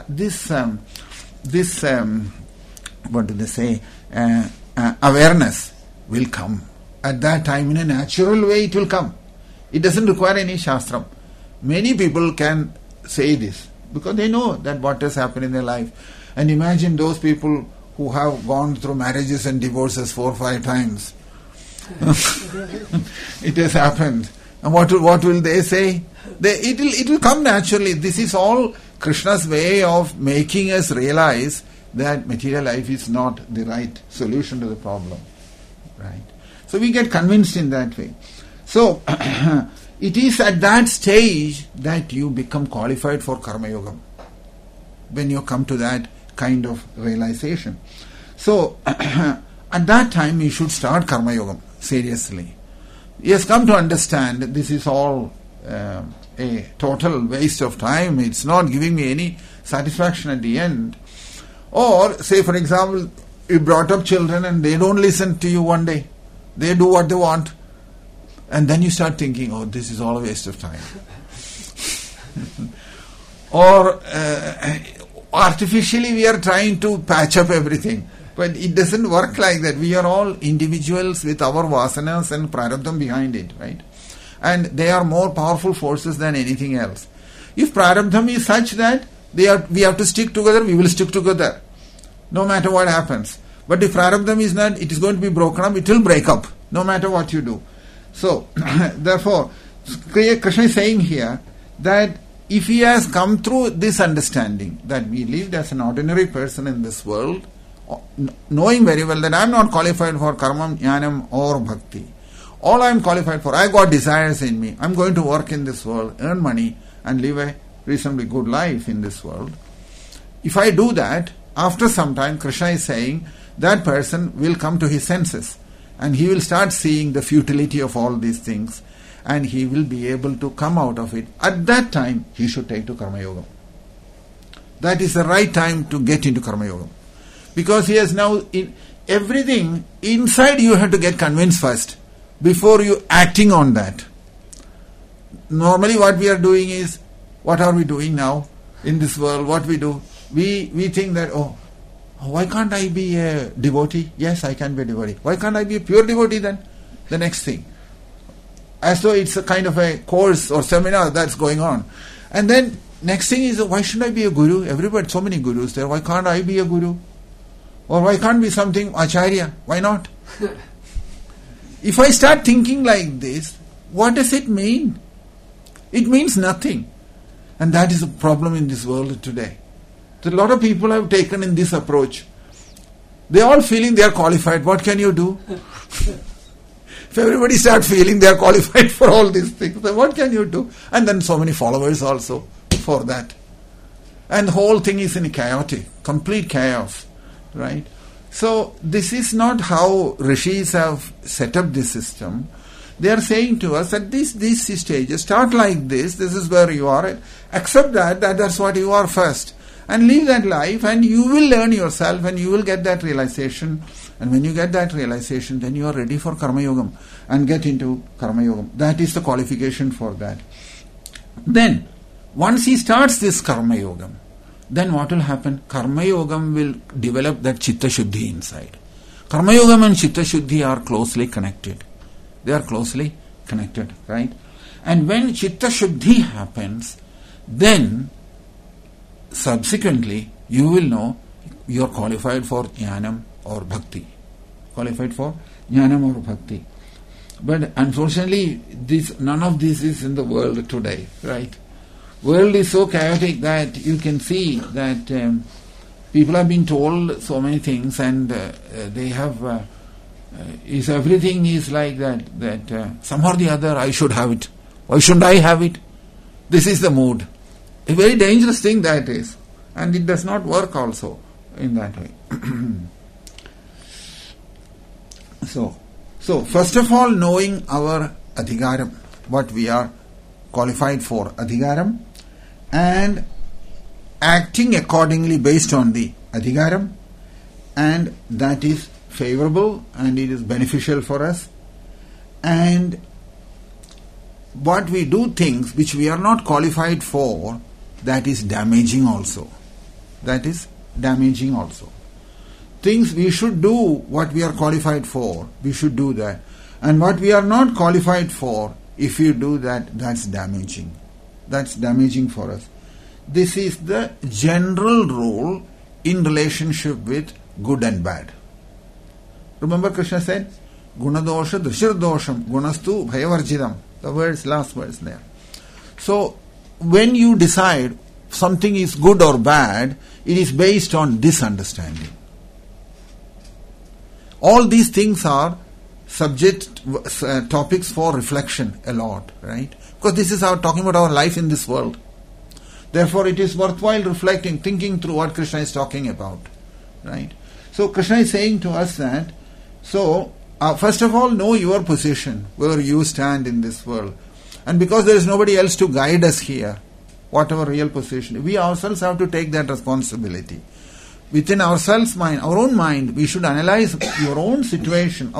A: what do they say? Awareness will come. At that time, in a natural way it will come. It doesn't require any shastram. Many people can say this because they know that what has happened in their life. And imagine those people who have gone through marriages and divorces 4 or 5 times. It has happened. And what will they say? It will come naturally. This is all Krishna's way of making us realize that material life is not the right solution to the problem. Right? So we get convinced in that way. So it is at that stage that you become qualified for Karma Yoga. When you come to that kind of realization. So at that time you should start Karma Yoga seriously. He has come to understand that this is all a total waste of time. It's not giving me any satisfaction at the end. Or say, for example, you brought up children and they don't listen to you one day. They do what they want. And then you start thinking, oh, this is all a waste of time. Or artificially we are trying to patch up everything. But it doesn't work like that. We are all individuals with our vasanas and prarabdham behind it, right? And they are more powerful forces than anything else. If prarabdham is such that we have to stick together, we will stick together, no matter what happens. But if prarabdham is not, it is going to be broken up, it will break up, no matter what you do. So, therefore, Krishna is saying here that if he has come through this understanding that we lived as an ordinary person in this world, knowing very well that I am not qualified for karma, jnanam or bhakti. All I am qualified for, I got desires in me. I am going to work in this world, earn money and live a reasonably good life in this world. If I do that, after some time, Krishna is saying that person will come to his senses and he will start seeing the futility of all these things and he will be able to come out of it. At that time, he should take to Karma Yoga. That is the right time to get into Karma Yoga. Because he has now, everything inside you have to get convinced first before you acting on that. Normally what we are doing is, what are we doing now in this world? What we do? We think that, why can't I be a devotee? Yes, I can be a devotee. Why can't I be a pure devotee then? The next thing. as though it's a kind of a course or seminar that's going on. And then next thing is, why should I be a guru? Everybody, so many gurus there. Why can't I be a guru? Or why can't be something acharya? Why not? If I start thinking like this, what does it mean? It means nothing. And that is a problem in this world today. So a lot of people have taken in this approach. They are all feeling they are qualified. What can you do? If everybody starts feeling they are qualified for all these things, then what can you do? And then so many followers also for that. And the whole thing is in chaotic, complete chaos. Right? So this is not how rishis have set up this system. They are saying to us that these stages, start like this is where you are, accept that's what you are first, and live that life, and you will learn yourself, and you will get that realization. And when you get that realization, then you are ready for Karma Yogam and get into Karma Yogam. That is the qualification for that. Then, once he starts this Karma Yogam, then what will happen? Karma Yogam will develop that Chitta Shuddhi inside. Karma Yogam and Chitta Shuddhi are closely connected. They are closely connected, right? And when Chitta Shuddhi happens, then subsequently you will know you are qualified for Jnanam or Bhakti. Qualified for Jnanam or Bhakti. But unfortunately, none of this is in the world today, right? World is so chaotic that you can see that people have been told so many things, and they have everything is like that somehow or the other I should have it. Why shouldn't I have it? This is the mood. A very dangerous thing that is, and it does not work also in that way. So first of all, knowing our adhikaram, what we are qualified for, adhikaram, and acting accordingly based on the adhikaram, and that is favorable and it is beneficial for us. And what we do things which we are not qualified for, that is damaging also. That is damaging also. Things we should do what we are qualified for, we should do that. And what we are not qualified for, if you do that, that's damaging. That's damaging for us. This is the general rule in relationship with good and bad. Remember Krishna said, Gunadosha Drishirdosham Gunastu Bhayavarjidam. The last words there. So, when you decide something is good or bad, it is based on this understanding. All these things are topics for reflection a lot, right? Because this is talking about our life in this world. Therefore, it is worthwhile reflecting, thinking through what Krishna is talking about, right? So, Krishna is saying to us that, first of all, know your position, where you stand in this world. And because there is nobody else to guide us here, what our real position, we ourselves have to take that responsibility. Within ourselves, our own mind, we should analyze our own situation,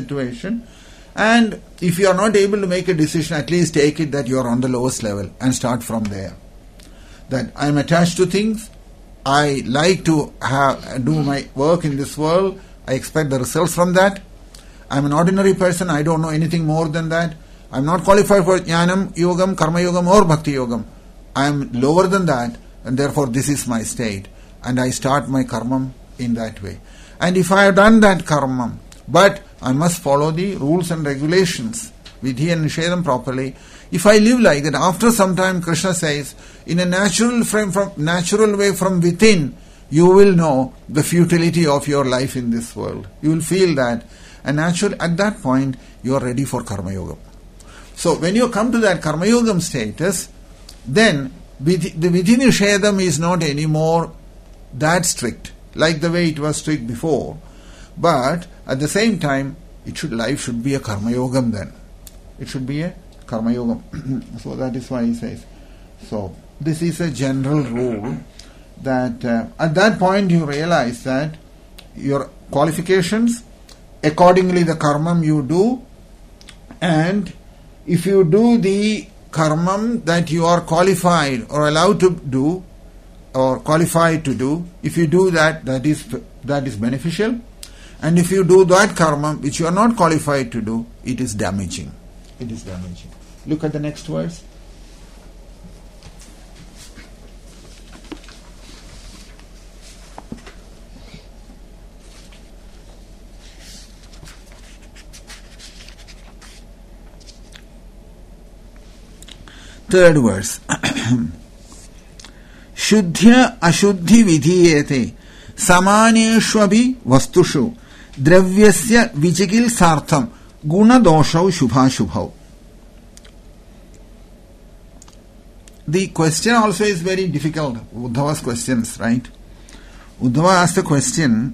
A: and if you are not able to make a decision, at least take it that you are on the lowest level and start from there. That I am attached to things, I like to do my work in this world, I expect the results from that. I am an ordinary person, I don't know anything more than that. I am not qualified for Jnanam Yogam, Karma Yogam or Bhakti Yogam. I am lower than that, and therefore this is my state. And I start my karma in that way. And if I have done that karma, but I must follow the rules and regulations, vidhi and nishedam properly. If I live like that, after some time Krishna says, in a natural way from within, you will know the futility of your life in this world. You will feel that. And at that point, you are ready for Karma Yoga. So when you come to that Karma Yogam status, then the vidhi nishedam is not anymore that strict, like the way it was strict before. But at the same time, life should be a Karma Yogam then. It should be a Karma Yogam. So that is why he says. So this is a general rule that at that point you realize that your qualifications, accordingly the karmam you do, and if you do the karmam that you are qualified or allowed to do, or qualified to do, if you do that is beneficial. And if you do that karma which you are not qualified to do, it is damaging. it is damaging. Look at the next verse. Third verse. Shuddhya ashuddhi vidhiyete samaneshwabi vastushu dravyasya vichikil sartham guna doshau shubhashubhau. The question also is very difficult. Uddhava's questions, right? Uddhava asked a question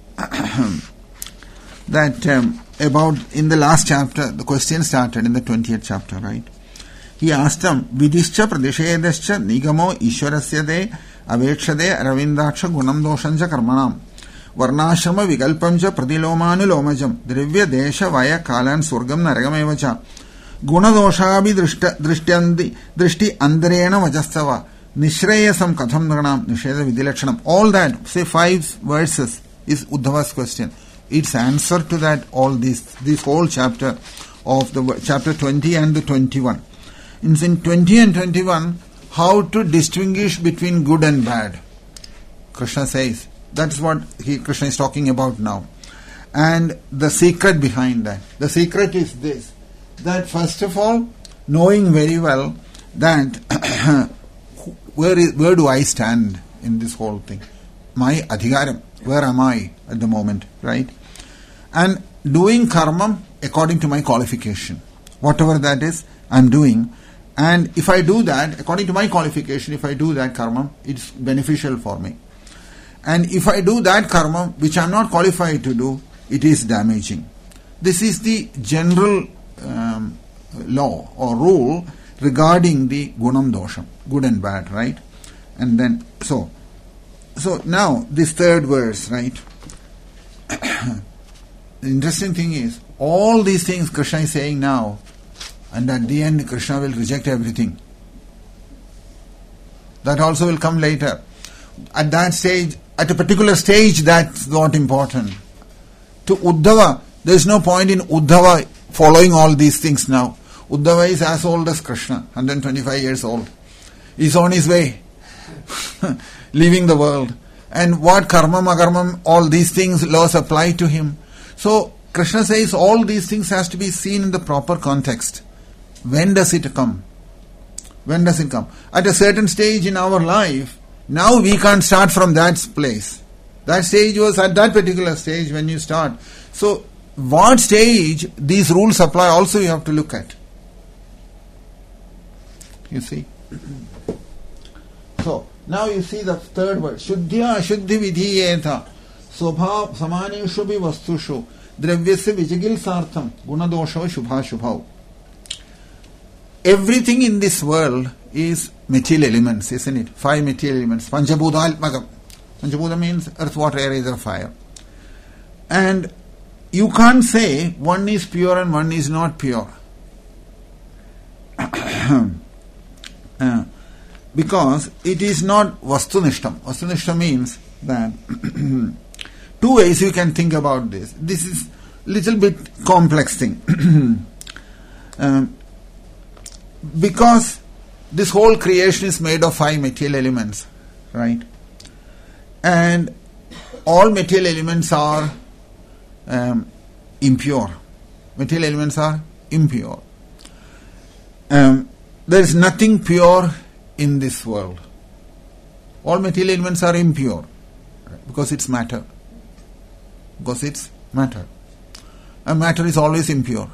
A: that about in the last chapter, the question started in the 20th chapter, right? He asked them, Vidischa pradishedascha nigamo ishwarasyade avekshade aravindaksha gunam doshancha karmanam varnashrama vikalpamcha pradilomanu drivya desha vaya kalan surgam naragamevacha gunadoshabi drishti andarena vajastava nishreyasam katham nranam nisheda vidilakshanam. All that, say 5 verses, is Uddhava's question. Its answer to that, all this whole chapter of the chapter 20 and the 21. In 20 and 21, how to distinguish between good and bad. Krishna says, that's what Krishna is talking about now. And the secret behind that. The secret is this, that first of all, knowing very well that where do I stand in this whole thing? My adhikaram, where am I at the moment, right? And doing karma according to my qualification. Whatever that is, I am doing. And if I do that, according to my qualification, if I do that karma, it's beneficial for me. And if I do that karma, which I am not qualified to do, it is damaging. This is the general law or rule regarding the gunam dosham, good and bad, right? And then, so now this third verse, right? The interesting thing is, all these things Krishna is saying now, and at the end Krishna will reject everything. That also will come later. At that stage, at a particular stage, that's not important. To Uddhava, there is no point in Uddhava following all these things now. Uddhava is as old as Krishna, 125 years old. He's on his way, leaving the world. And what karma, makarma, all these things, laws apply to him. So Krishna says all these things has to be seen in the proper context. When does it come? When does it come? At a certain stage in our life, now we can't start from that place. That stage was at that particular stage when you start. So, what stage these rules apply also you have to look at. You see? So, now you see the third word. Shuddhya ashuddhi vidhiyeta swabha samaneshu bhi vastushu dravyasya vichikil sartham gunadosho shubhashubhau. Everything in this world is material elements, isn't it? 5 material elements. Panchabhutaalpakam. Panchabhuta means earth, water, air, ether, fire. And you can't say one is pure and one is not pure. Because it is not vastunishtam. Vastunishtam means that 2 ways you can think about this. This is little bit complex thing. Because this whole creation is made of 5 material elements, right? And all material elements are impure. Material elements are impure. There is nothing pure in this world. All material elements are impure because it's matter. Because it's matter. And matter is always impure.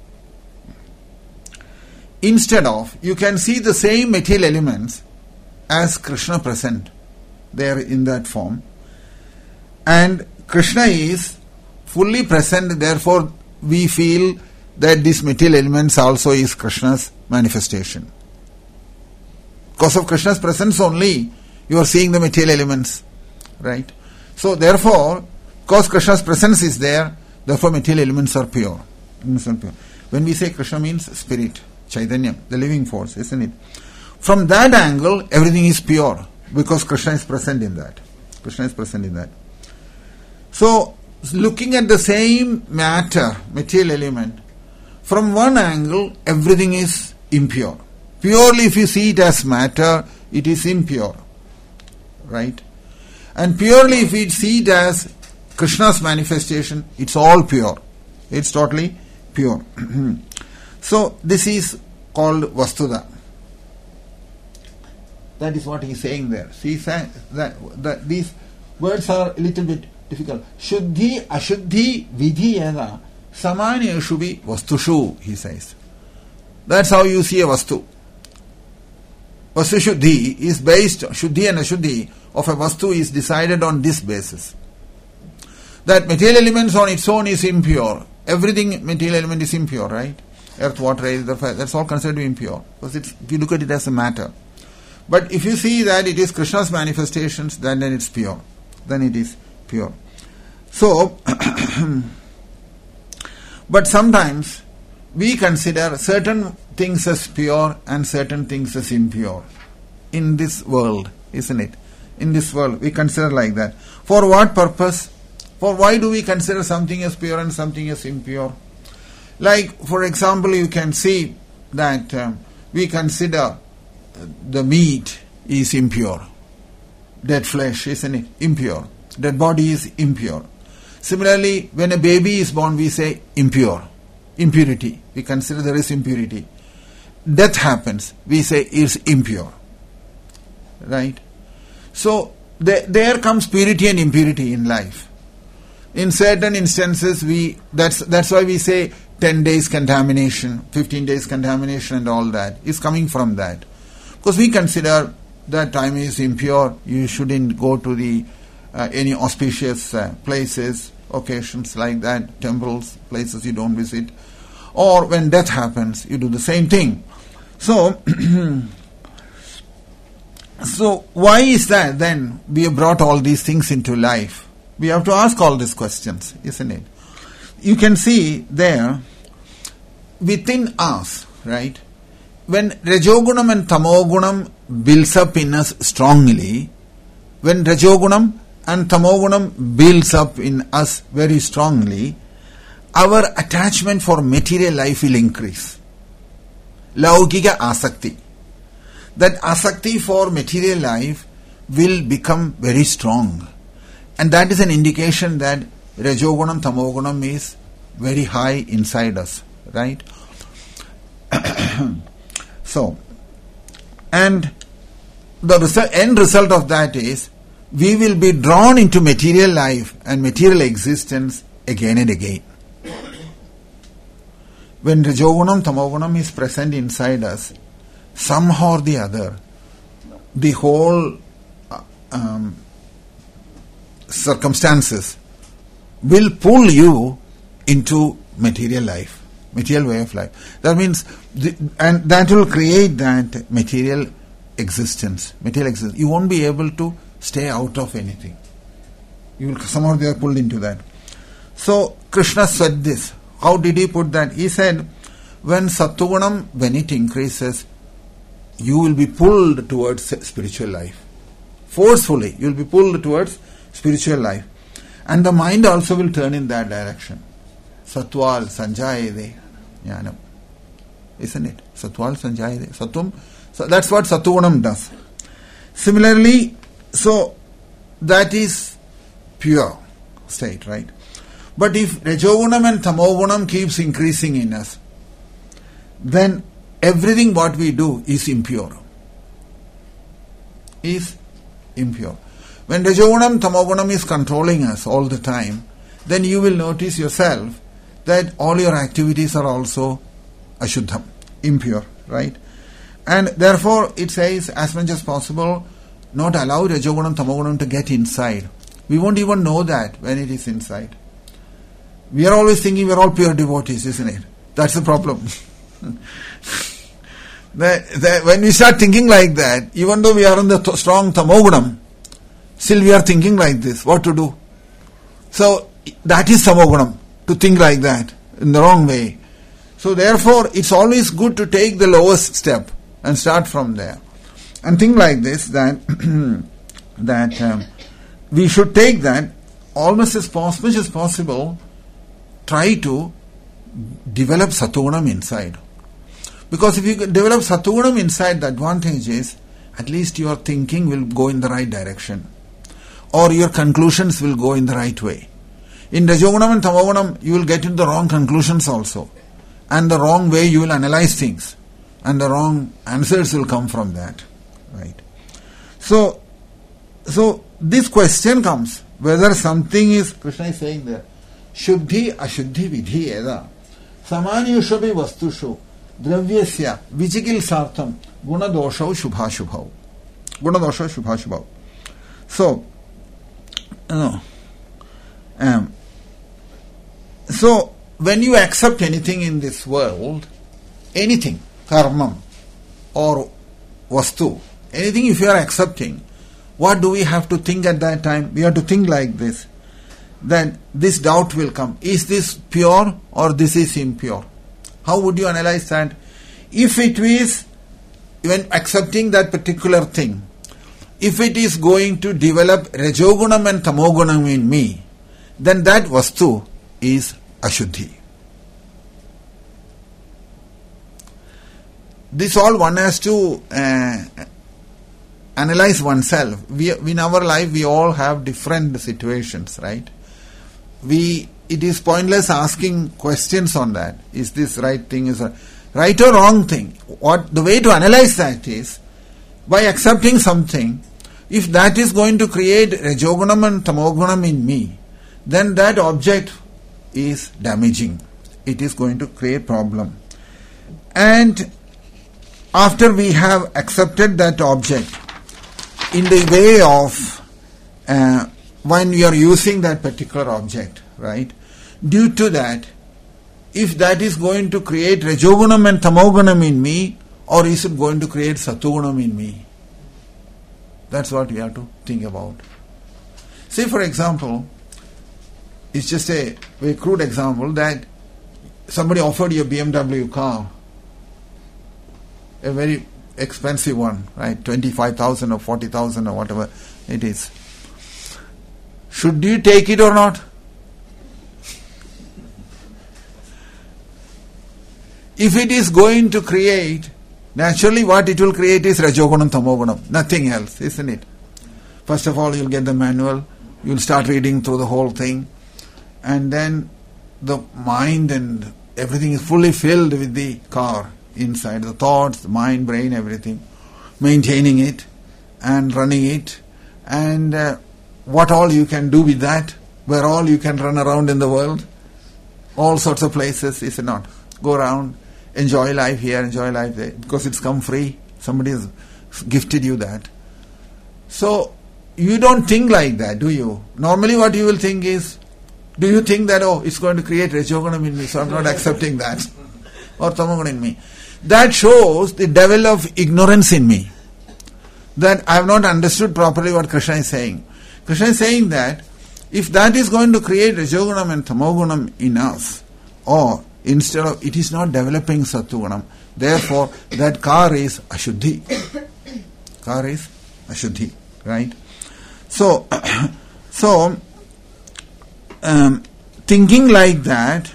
A: Instead of, you can see the same material elements as Krishna present there in that form. And Krishna is fully present, therefore we feel that these material elements also is Krishna's manifestation. Because of Krishna's presence only, you are seeing the material elements, right? So therefore, because Krishna's presence is there, therefore material elements are pure. When we say Krishna means spirit, Chaitanya, the living force, isn't it? From that angle, everything is pure because Krishna is present in that. Krishna is present in that. So, looking at the same matter, material element, from one angle, everything is impure. Purely if you see it as matter, it is impure. Right? And purely if we see it as Krishna's manifestation, it's all pure. It's totally pure. So this is called Vastuda. That is what he is saying there. See that these words are a little bit difficult. Shuddhi, Ashuddhi, Vidhi, Yada, Samanyeshu bhi Vastushu, he says. That's how you see a Vastu. Vastu Shuddhi is based, Shuddhi and Ashuddhi of a Vastu is decided on this basis. That material elements on its own is impure. Everything material element is impure, right? Earth, water, air, fire, that's all considered to be impure. Because if you look at it as a matter. But if you see that it is Krishna's manifestations, then it's pure. Then it is pure. So, but sometimes we consider certain things as pure and certain things as impure. In this world, isn't it? In this world, we consider like that. For what purpose? For why do we consider something as pure and something as impure? Like, for example, you can see that we consider the meat is impure. Dead flesh, isn't it? Impure. Dead body is impure. Similarly, when a baby is born, we say impure. Impurity. We consider there is impurity. Death happens, we say is impure. Right? So, there comes purity and impurity in life. In certain instances, that's why we say 10 days contamination, 15 days contamination and all that is coming from that. Because we consider that time is impure, you shouldn't go to the any auspicious places, occasions like that, temples, places you don't visit. Or when death happens, you do the same thing. So, so why is that then we have brought all these things into life? We have to ask all these questions, isn't it? You can see there, within us, right? When Rajogunam and Tamogunam builds up in us strongly, when Rajogunam and Tamogunam builds up in us very strongly, our attachment for material life will increase. Laukika asakti. That asakti for material life will become very strong. And that is an indication that Rajogunam, Tamogunam is very high inside us, right? So, and the end result of that is we will be drawn into material life and material existence again and again. When Rajogunam, Tamogunam is present inside us, somehow or the other, the whole circumstances will pull you into material life, material way of life. That means, and that will create that material existence. You won't be able to stay out of anything. You will somehow they are pulled into that. So Krishna said this. How did he put that? He said, when Sattvagunam, when it increases, you will be pulled towards spiritual life. Forcefully, you will be pulled towards spiritual life. And the mind also will turn in that direction. Sattval sanjayade jnanam. Isn't it? Sattval sanjayade. Sattvam. So that's what Sattvagunam does. Similarly, so that is pure state, right? But if Rajogunam and Tamogunam keeps increasing in us, then everything what we do is impure. Is impure. When Rajogunam, Tamogunam is controlling us all the time, then you will notice yourself that all your activities are also ashuddham, impure, right? And therefore it says, as much as possible, not allow Rajogunam, Tamogunam to get inside. We won't even know that when it is inside. We are always thinking we are all pure devotees, isn't it? That's the problem. When we start thinking like that, even though we are in the strong Tamogunam, still we are thinking like this, what to do? So that is Tamogunam, to think like that, in the wrong way. So therefore, it's always good to take the lowest step and start from there. And think like this, that we should take that almost as much as possible, try to develop Satugunam inside. Because if you develop Satugunam inside, the advantage is at least your thinking will go in the right direction. Or your conclusions will go in the right way. In Rajogunam and Tamagunam, you will get into the wrong conclusions also. And the wrong way you will analyze things. And the wrong answers will come from that. Right. So this question comes, whether something is, Krishna is saying there, Shuddhi Ashuddhi Vidhi Eda Samanyushabi Vastushu Dravyasya Vichikil Sartham Gunadoshav Shubhashubhav. Gunadoshav Shubhashubhav. So, so when you accept anything in this world, anything, karmam or vastu, anything if you are accepting, what do we have to think at that time? We have to think like this. Then this doubt will come. Is this pure or this is impure? How would you analyze that? If it is, when accepting that particular thing, if it is going to develop Rajogunam and Tamogunam in me, then that vastu is Ashuddhi. This all one has to analyze oneself. In our life, we all have different situations, right? It is pointless asking questions on that. Is this right thing? Is a right or wrong thing? The way to analyze that is by accepting something. If that is going to create Rajogunam and Tamogunam in me, then that object is damaging. It is going to create problem. And after we have accepted that object, in the way of when we are using that particular object, right? Due to that, if that is going to create Rajogunam and Tamogunam in me, or is it going to create Satugunam in me? That's what we have to think about. Say, for example, it's just a very crude example that somebody offered you a BMW car, a very expensive one, right? 25,000 or 40,000 or whatever it is. Should you take it or not? If it is going to create, naturally what it will create is Rajogunam, Tamogunam, nothing else, isn't it? First of all, you'll get the manual, you'll start reading through the whole thing, and then the mind and everything is fully filled with the car inside, the thoughts, the mind, brain, everything, maintaining it and running it, and what all you can do with that, where all you can run around in the world, all sorts of places, is it not? Go around, enjoy life here, enjoy life there, because it's come free, somebody has gifted you that. So, you don't think like that, do you? Normally what you will think is, do you think that, it's going to create Rajogunam in me, so I'm not accepting that, or Tamogunam in me. That shows the level of ignorance in me, that I have not understood properly what Krishna is saying. Krishna is saying that if that is going to create Rajogunam and Tamogunam in us, or instead of, it is not developing Satugunam, therefore that car is Ashuddhi. Car is Ashuddhi, right? So, thinking like that,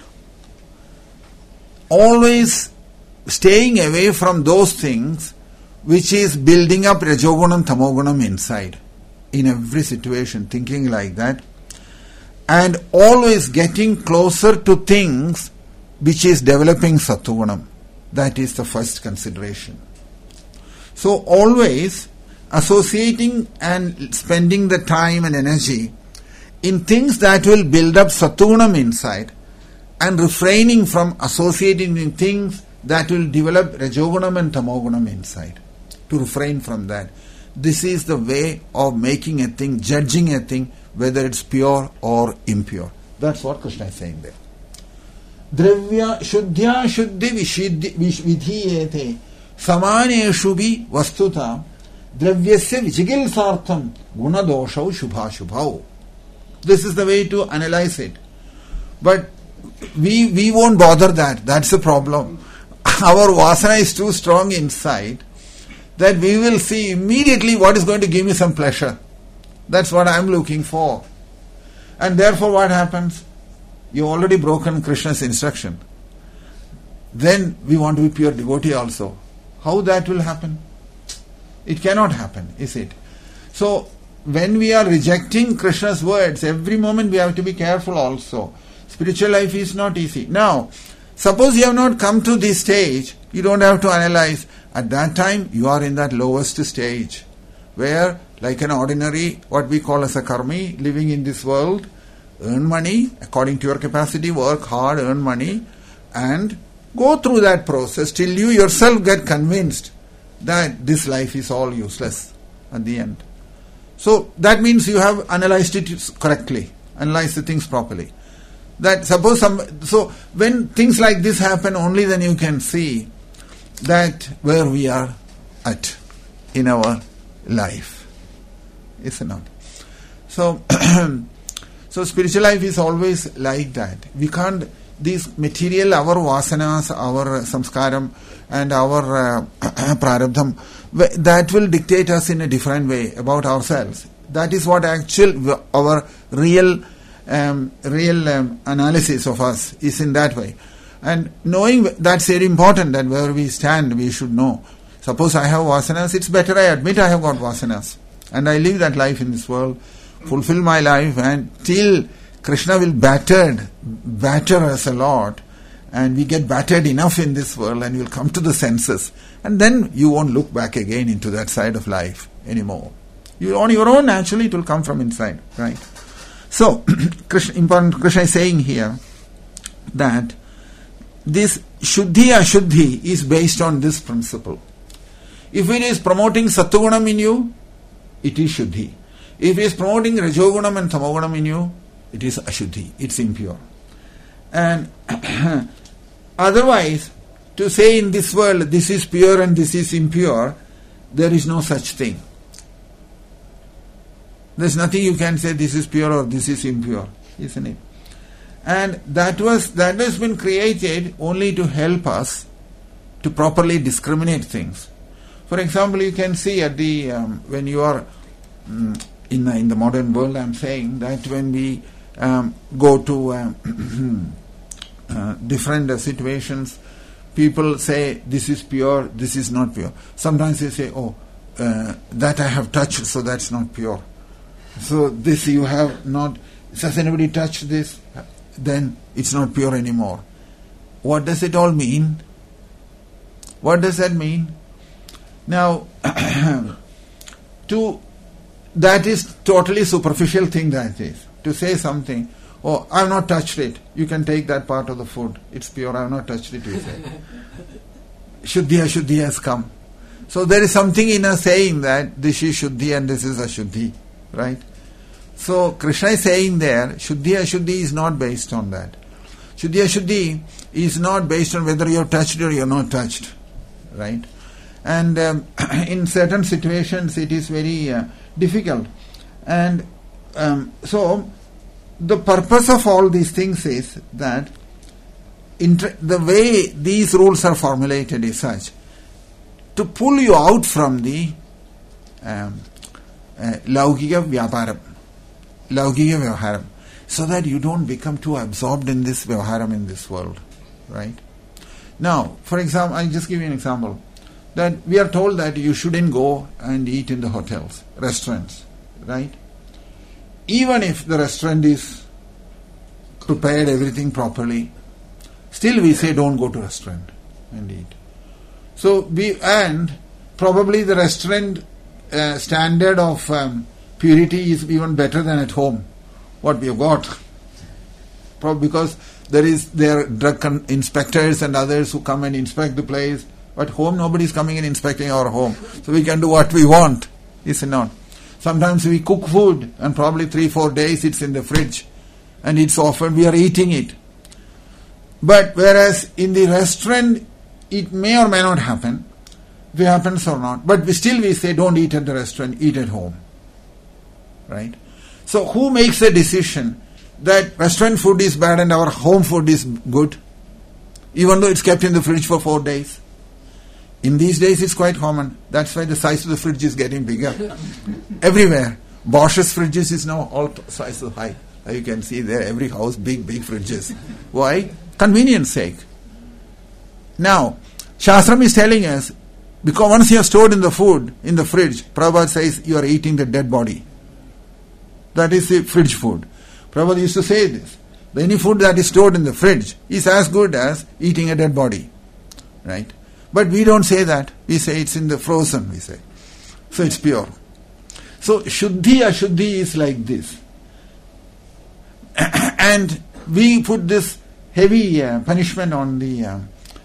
A: always staying away from those things which is building up Rajogunam, Tamogunam inside. In every situation, thinking like that, and always getting closer to things which is developing Satugunam. That is the first consideration. So always associating and spending the time and energy in things that will build up Satugunam inside, and refraining from associating in things that will develop Rajogunam and Tamogunam inside. To refrain from that. This is the way of making a thing, judging a thing, whether it's pure or impure. That's what Krishna is saying there. Dravya shuddhya shuddhi vidhiyete samaneshu bhi vastuta dravyasya vichigil sartham gunadoshav shubhashubhav. This is the way to analyze it. But we won't bother that. That's the problem. Our vasana is too strong inside that we will see immediately what is going to give me some pleasure. That's what I am looking for. And therefore what happens? You've already broken Krishna's instruction. then we want to be pure devotee also. How that will happen? It cannot happen, is it? So, when we are rejecting Krishna's words, every moment we have to be careful also. Spiritual life is not easy. Now, suppose you have not come to this stage, you don't have to analyze. At that time, you are in that lowest stage, where, like an ordinary, what we call as a karmi, living in this world, earn money, according to your capacity, work hard, earn money, and go through that process till you yourself get convinced that this life is all useless at the end. So that means you have analyzed it correctly, analyzed the things properly. That suppose so when things like this happen, only then you can see that where we are at in our life, isn't it? So so spiritual life is always like that. We can't, these material, our vasanas, our samskaram and our prarabdham, that will dictate us in a different way about ourselves. That is what our real analysis of us is in that way. And knowing that's very important, that where we stand, we should know. Suppose I have vasanas, it's better I admit I have got vasanas. And I live that life in this world, fulfill my life, and till Krishna will batter us a lot, and we get battered enough in this world, and we'll come to the senses. And then you won't look back again into that side of life anymore. You on your own, naturally, it will come from inside, right? So, Krishna is saying here that this Shuddhi Ashuddhi is based on this principle. If it is promoting Sattvagunam in you, it is Shuddhi. If it is promoting Rajogunam and Tamogunam in you, it is Ashuddhi, it's impure. And otherwise, to say in this world, this is pure and this is impure, there is no such thing. There's nothing you can say this is pure or this is impure, isn't it? And that has been created only to help us to properly discriminate things. For example, you can see at the when you are in the modern world, I'm saying that when we go to different situations, people say this is pure, this is not pure. Sometimes they say, that I have touched, so that's not pure. So this you have not, has anybody touched this? Then it's not pure anymore. What does it all mean? What does that mean? Now, that is totally superficial thing, that is. To say something, I have not touched it, you can take that part of the food, it's pure, I have not touched it, you say. Shuddhi Ashuddhi has come. So there is something in us saying that this is Shuddhi and this is Ashuddhi, right? So Krishna is saying there, Shuddhi Ashuddhi is not based on that. Shuddhi Ashuddhi is not based on whether you are touched or you are not touched, right? And in certain situations it is very difficult. And so the purpose of all these things is that the way these rules are formulated is such to pull you out from the Laukika Vyavaharam, so that you don't become too absorbed in this Vyavaharam in this world, right? Now, for example, I'll just give you an example. That we are told that you shouldn't go and eat in the hotels, restaurants, right? Even if the restaurant is prepared everything properly, still we say don't go to restaurant and eat. So and probably the restaurant standard of purity is even better than at home, what we have got. Probably because there are drug inspectors and others who come and inspect the place. But home, nobody is coming and inspecting our home. So we can do what we want, is it not? Sometimes we cook food and probably 3-4 days it's in the fridge and it's often we are eating it. But whereas in the restaurant, it may or may not happen, if it happens or not. But we say don't eat at the restaurant, eat at home. Right? So who makes a decision that restaurant food is bad and our home food is good, even though it's kept in the fridge for 4 days? In these days it's quite common. That's why the size of the fridge is getting bigger. Everywhere. Bosch's fridges is now all sizes high. You can see there, every house, big fridges. Why? Convenience sake. Now, Shastram is telling us, because once you have stored in the food, in the fridge, Prabhupada says you are eating the dead body. That is the fridge food. Prabhupada used to say this. Any food that is stored in the fridge is as good as eating a dead body. Right? But we don't say that. We say it's in the frozen, we say. So it's pure. So Shuddhi Ashuddhi is like this. And we put this heavy punishment on the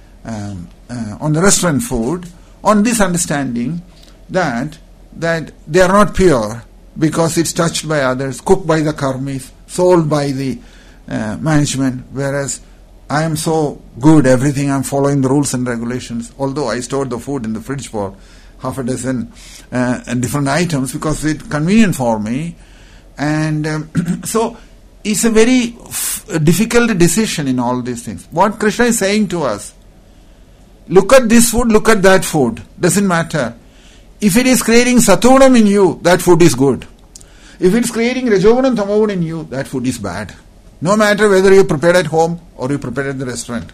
A: restaurant food on this understanding that they are not pure because it's touched by others, cooked by the karmis, sold by the management, whereas I am so good, everything I'm following the rules and regulations, although I stored the food in the fridge for half a dozen different items because it's convenient for me. And so it's a very difficult decision in all these things. What Krishna is saying to us, look at this food, look at that food, doesn't matter. If it is creating sattvanam in you, that food is good. If it's creating rajogunam tamogunam in you, that food is bad. No matter whether you prepared at home or you prepared at the restaurant.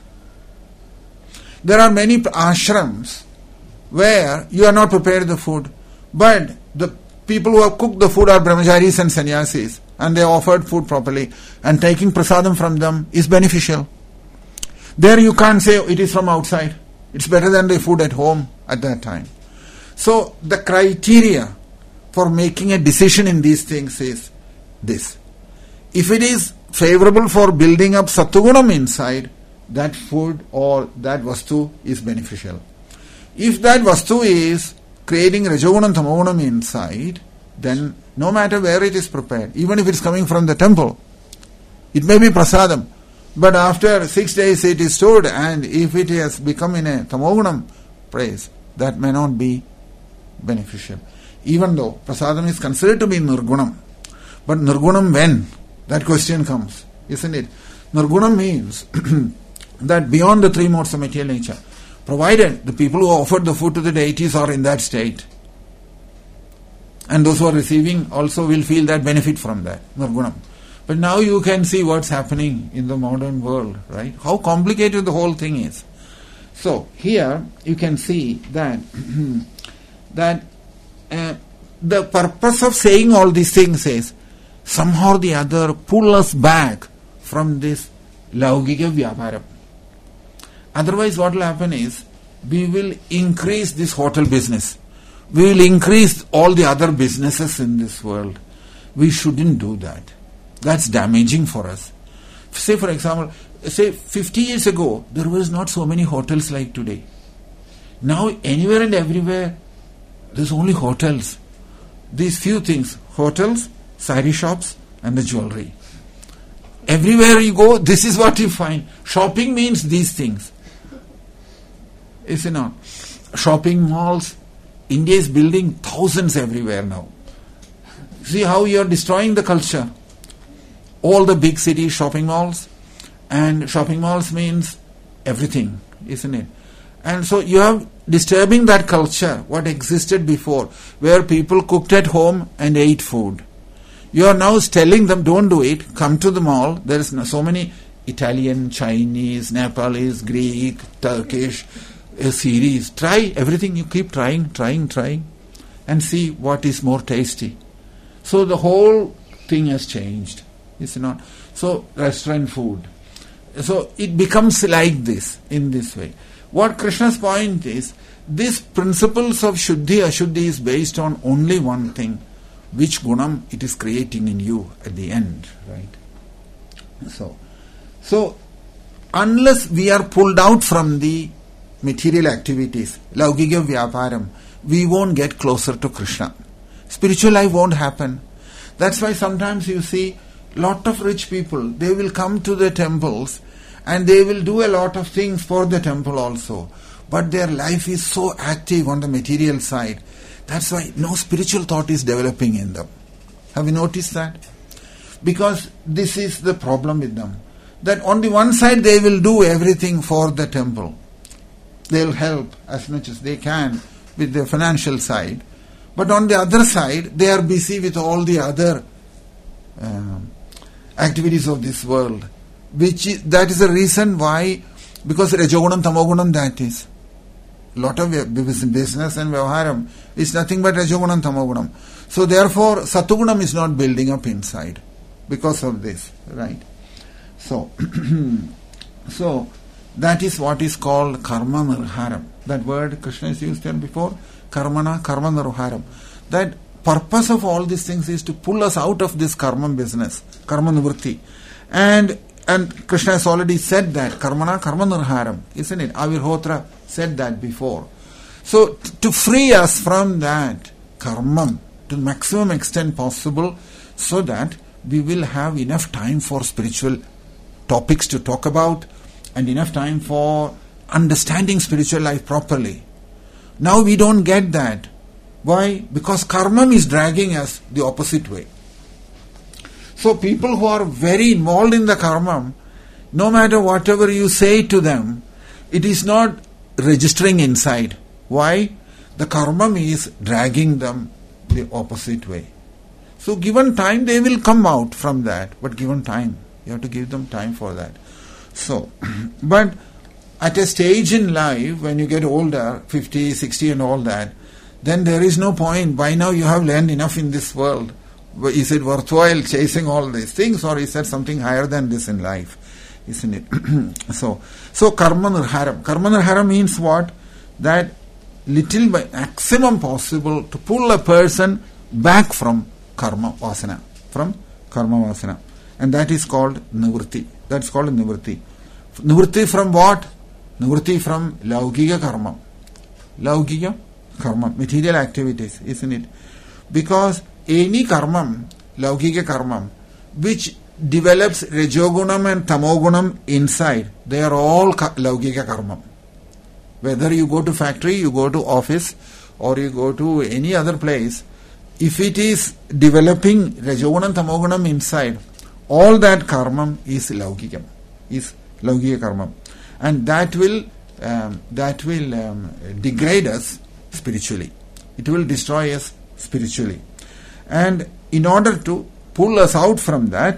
A: There are many ashrams where you are not prepared the food, but the people who have cooked the food are brahmacharis and sannyasis, and they offered food properly, and taking prasadam from them is beneficial. There you can't say it is from outside. It's better than the food at home at that time. So the criteria for making a decision in these things is this. If it is favorable for building up sattvagunam inside, that food or that vastu is beneficial. If that vastu is creating rajogunam tamogunam inside, then no matter where it is prepared, even if it's coming from the temple, it may be prasadam, but after 6 days it is stored, and if it has become in a tamogunam place, that may not be beneficial. Even though prasadam is considered to be nirgunam. But nirgunam when? That question comes, isn't it? Nirgunam means that beyond the three modes of material nature, provided the people who offered the food to the deities are in that state, and those who are receiving also will feel that benefit from that, nirgunam. But now you can see what's happening in the modern world, right? How complicated the whole thing is. So here you can see that the purpose of saying all these things is somehow or the other pull us back from this laugika vyaparam. Otherwise what will happen is we will increase this hotel business. We will increase all the other businesses in this world. We shouldn't do that. That's damaging for us. Say for example, 50 years ago, there was not so many hotels like today. Now anywhere and everywhere, there's only hotels. These few things, hotels, sari shops and the jewelry. Everywhere you go, this is what you find. Shopping means these things. Is it not? Shopping malls, India is building thousands everywhere now. See how you are destroying the culture. All the big city shopping malls, and shopping malls means everything, isn't it? And so you are disturbing that culture, what existed before, where people cooked at home and ate food. You are now telling them, don't do it, come to the mall. There is so many Italian, Chinese, Nepalese, Greek, Turkish series. Try everything, you keep trying, and see what is more tasty. So the whole thing has changed, is it not? So restaurant food. So it becomes like this, in this way. What Krishna's point is, these principles of Shuddhi Ashuddhi is based on only one thing, which gunam it is creating in you at the end, right? So unless we are pulled out from the material activities, laugika vyaparam, we won't get closer to Krishna. Spiritual life won't happen. That's why sometimes you see lot of rich people, they will come to the temples and they will do a lot of things for the temple also. But their life is so active on the material side. That's why no spiritual thought is developing in them. Have you noticed that? Because this is the problem with them. That on the one side they will do everything for the temple. They will help as much as they can with the financial side. But on the other side, they are busy with all the other activities of this world. That is the reason why Because Rajogunam, Tamogunam, that is. Lot of business and Vyavaharam is nothing but Rajogunam, Tamogunam. So therefore, Satugunam is not building up inside because of this, right? So, so that is what is called Karma Nirharam. That word Krishna has used there before, Karmana, Karma Nirharam. That purpose of all these things is to pull us out of this karma business, karma nivritti. And Krishna has already said that, Karmana, Karma Nirharam, isn't it? Avirhotra said that before. So, to free us from that karma to the maximum extent possible, so that we will have enough time for spiritual topics to talk about and enough time for understanding spiritual life properly. Now we don't get that. Why? Because karma is dragging us the opposite way. So people who are very involved in the karma, no matter whatever you say to them, it is not registering inside. Why? The karma is dragging them the opposite way. So given time, they will come out from that. But given time, you have to give them time for that. So, but at a stage in life, when you get older, 50, 60 and all that, then there is no point. By now you have learned enough in this world. Is it worthwhile chasing all these things, or is there something higher than this in life? Isn't it? So karma nirharam. Karma nirharam means what? That little by maximum possible to pull a person back from karma vasana. From karma vasana. And that is called nivritti. That's called nivritti. Nivritti from what? Nivritti from laukika karma. Laukika karma. Material activities, isn't it? Because any karma, laukika karma, which develops rajogunam and tamogunam inside, they are all laukika karma. Whether you go to factory, you go to office, or you go to any other place, if it is developing rajogunam, tamogunam inside, all that karma is laukikam, is laukika karma, and that will degrade us spiritually. It will destroy us spiritually. And in order to pull us out from that,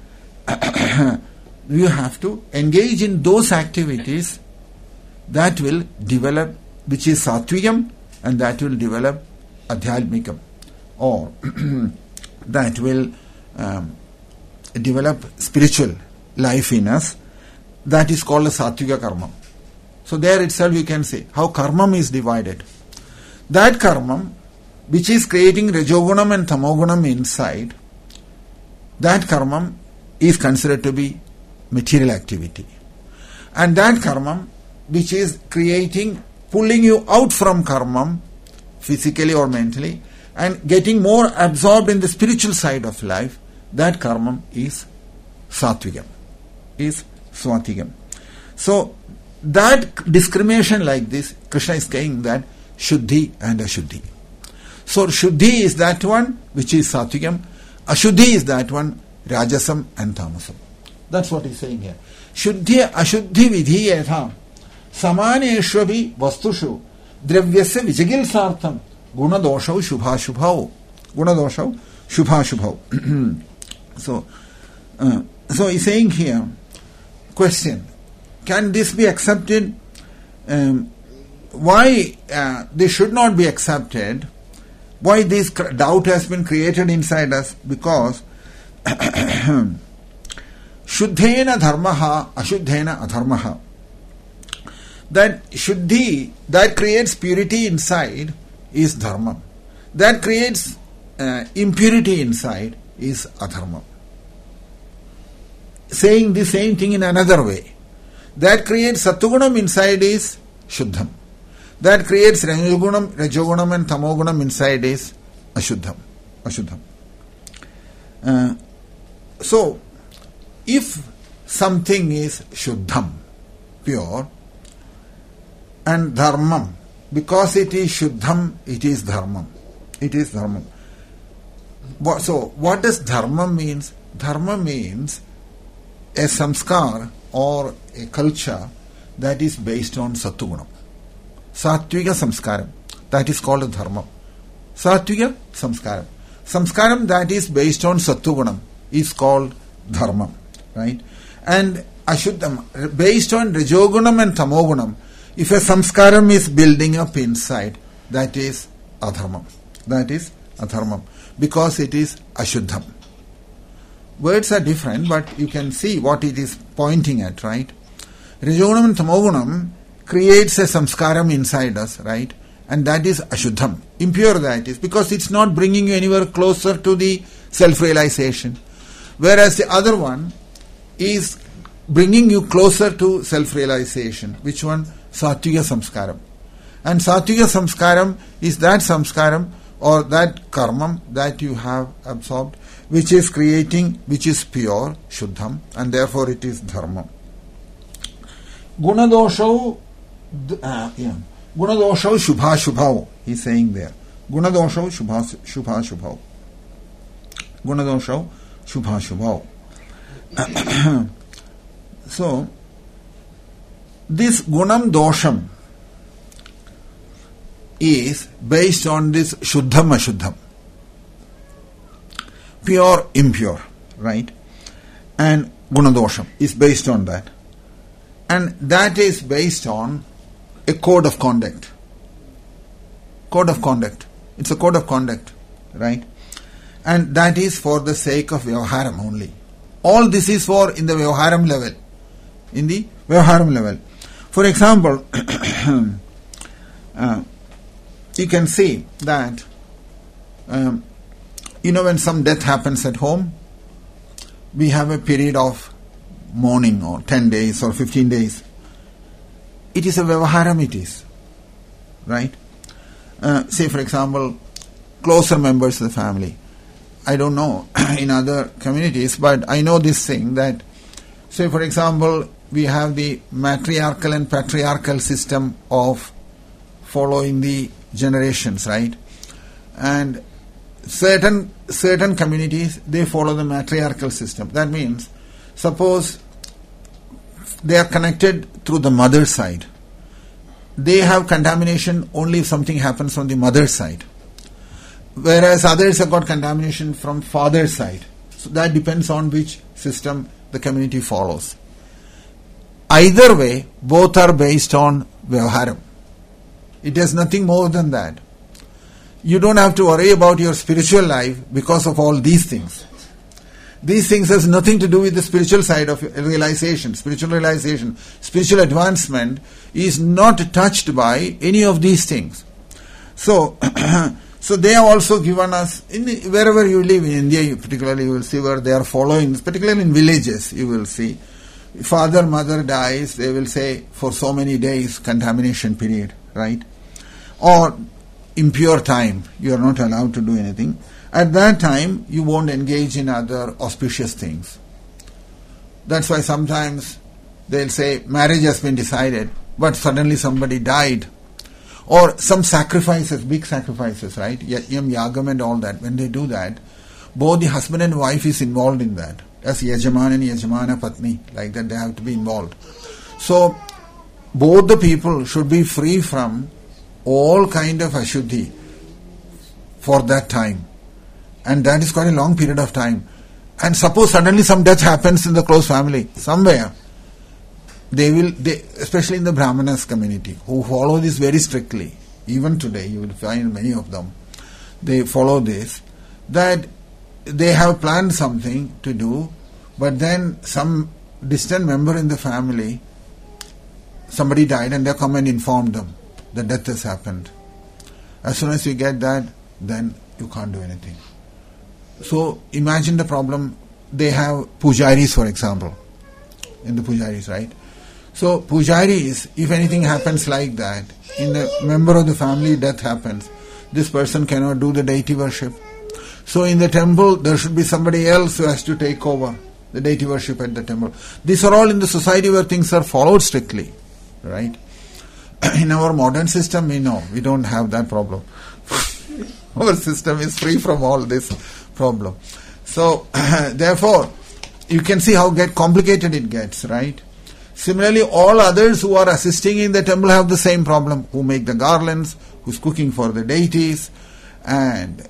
A: you have to engage in those activities that will develop, which is sattvigam, and that will develop adhyalmikam, or that will develop spiritual life in us. That is called a sattviga karma. So there itself you can say how karma is divided. That karma which is creating rajogunam and tamogunam inside, that karma is considered to be material activity. And that karma which is creating, pulling you out from karma, physically or mentally, and getting more absorbed in the spiritual side of life, that karma is sattvigam, is swatigam. So that discrimination like this, Krishna is saying that Shuddhi and Ashuddhi. So Shuddhi is that one which is sattvigam, Ashuddhi is that one Rajasam and Tamasam. That's what he's saying here. Shuddhi Ashuddhi vidhi yatha samaneshvabi vastushu dravyasya vijagil sartham gunadoshau shubhashubhau. Gunadoshau shubhashubhau. So he's saying here, question, can this be accepted? Why this should not be accepted? Why this doubt has been created inside us? Because Shuddhena dharmaha, ashuddhena adharmaha. That Shuddhi, that creates purity inside, is dharma. That creates impurity inside is adharma. Saying the same thing in another way. That creates sattvagunam inside is shuddham. That creates rajogunam and tamogunam inside is ashuddham. So, if something is shuddham, pure, and dharmam, because it is shuddham, it is dharmam. It is dharmam. So, what does dharma means? Dharma means a samskar or a culture that is based on sattvagunam. Sattviga samskaram. That is called a dharma. Sattviga samskaram. Samskaram that is based on sattvagunam is called dharma. Right? And Ashuddham, based on Rajogunam and Tamogunam, if a samskaram is building up inside, that is adharmam. That is adharmam. Because it is ashuddham. Words are different, but you can see what it is pointing at, right? Rajogunam and Tamogunam creates a samskaram inside us, right? And that is ashuddham. Impure that is, because it's not bringing you anywhere closer to the self-realization. Whereas the other one is bringing you closer to self-realization. Which one? Sattviga samskaram. And Sattviga samskaram is that samskaram or that karmam that you have absorbed, which is creating, which is pure, shuddham, and therefore it is dharma. Gunadoshau shubha shubhau, he is saying there. Gunadoshau shubha shubhau. Gunadoshau shubha shubhau. So, this gunam dosham is based on this shuddham ashuddham. Pure, impure, right? And gunadosham is based on that. And that is based on a code of conduct. Code of conduct. It's a code of conduct, right? And that is for the sake of Vyavaharam only. All this is for in the Vyavaharam level. In the Vyavaharam level. For example, you can see that, when some death happens at home, we have a period of mourning or 10 days or 15 days. It is a Vyavaharam, it is. Right? Say, for example, closer members of the family. I don't know in other communities, but I know this thing that, say, for example, we have the matriarchal and patriarchal system of following the generations, right? And certain communities, they follow the matriarchal system. That means, suppose they are connected through the mother's side. They have contamination only if something happens on the mother's side. Whereas others have got contamination from father's side. So that depends on which system the community follows. Either way, both are based on Vyavaharam. It has nothing more than that. You don't have to worry about your spiritual life because of all these things. These things has nothing to do with the spiritual side of realization. Spiritual realization, spiritual advancement is not touched by any of these things. So, so they have also given us, wherever you live in India, particularly you will see where they are following, particularly in villages, you will see. Father, mother dies, they will say for so many days contamination period, right? Or impure time, you are not allowed to do anything. At that time, you won't engage in other auspicious things. That's why sometimes they'll say marriage has been decided, but suddenly somebody died. Or some sacrifices, big sacrifices, right? Yam Yagam and all that. When they do that, both the husband and wife is involved in that. As Yajaman and Yajamana Patni, like that they have to be involved. So, both the people should be free from all kind of ashuddhi for that time. And that is quite a long period of time. And suppose suddenly some death happens in the close family, somewhere, they especially in the Brahmanas community, who follow this very strictly, even today you will find many of them, they follow this, that they have planned something to do, but then some distant member in the family, somebody died and they come and inform them the death has happened. As soon as you get that, then you can't do anything. So imagine the problem. They have pujaris, for example, in the pujaris, right? So pujaris, if anything happens like that, in a member of the family death happens, this person cannot do the deity worship. So in the temple, there should be somebody else who has to take over the deity worship at the temple. These are all in the society where things are followed strictly, right? In our modern system, we don't have that problem. Our system is free from all this problem. So, therefore, you can see how complicated it gets, right? Similarly, all others who are assisting in the temple have the same problem. Who make the garlands, who's cooking for the deities, and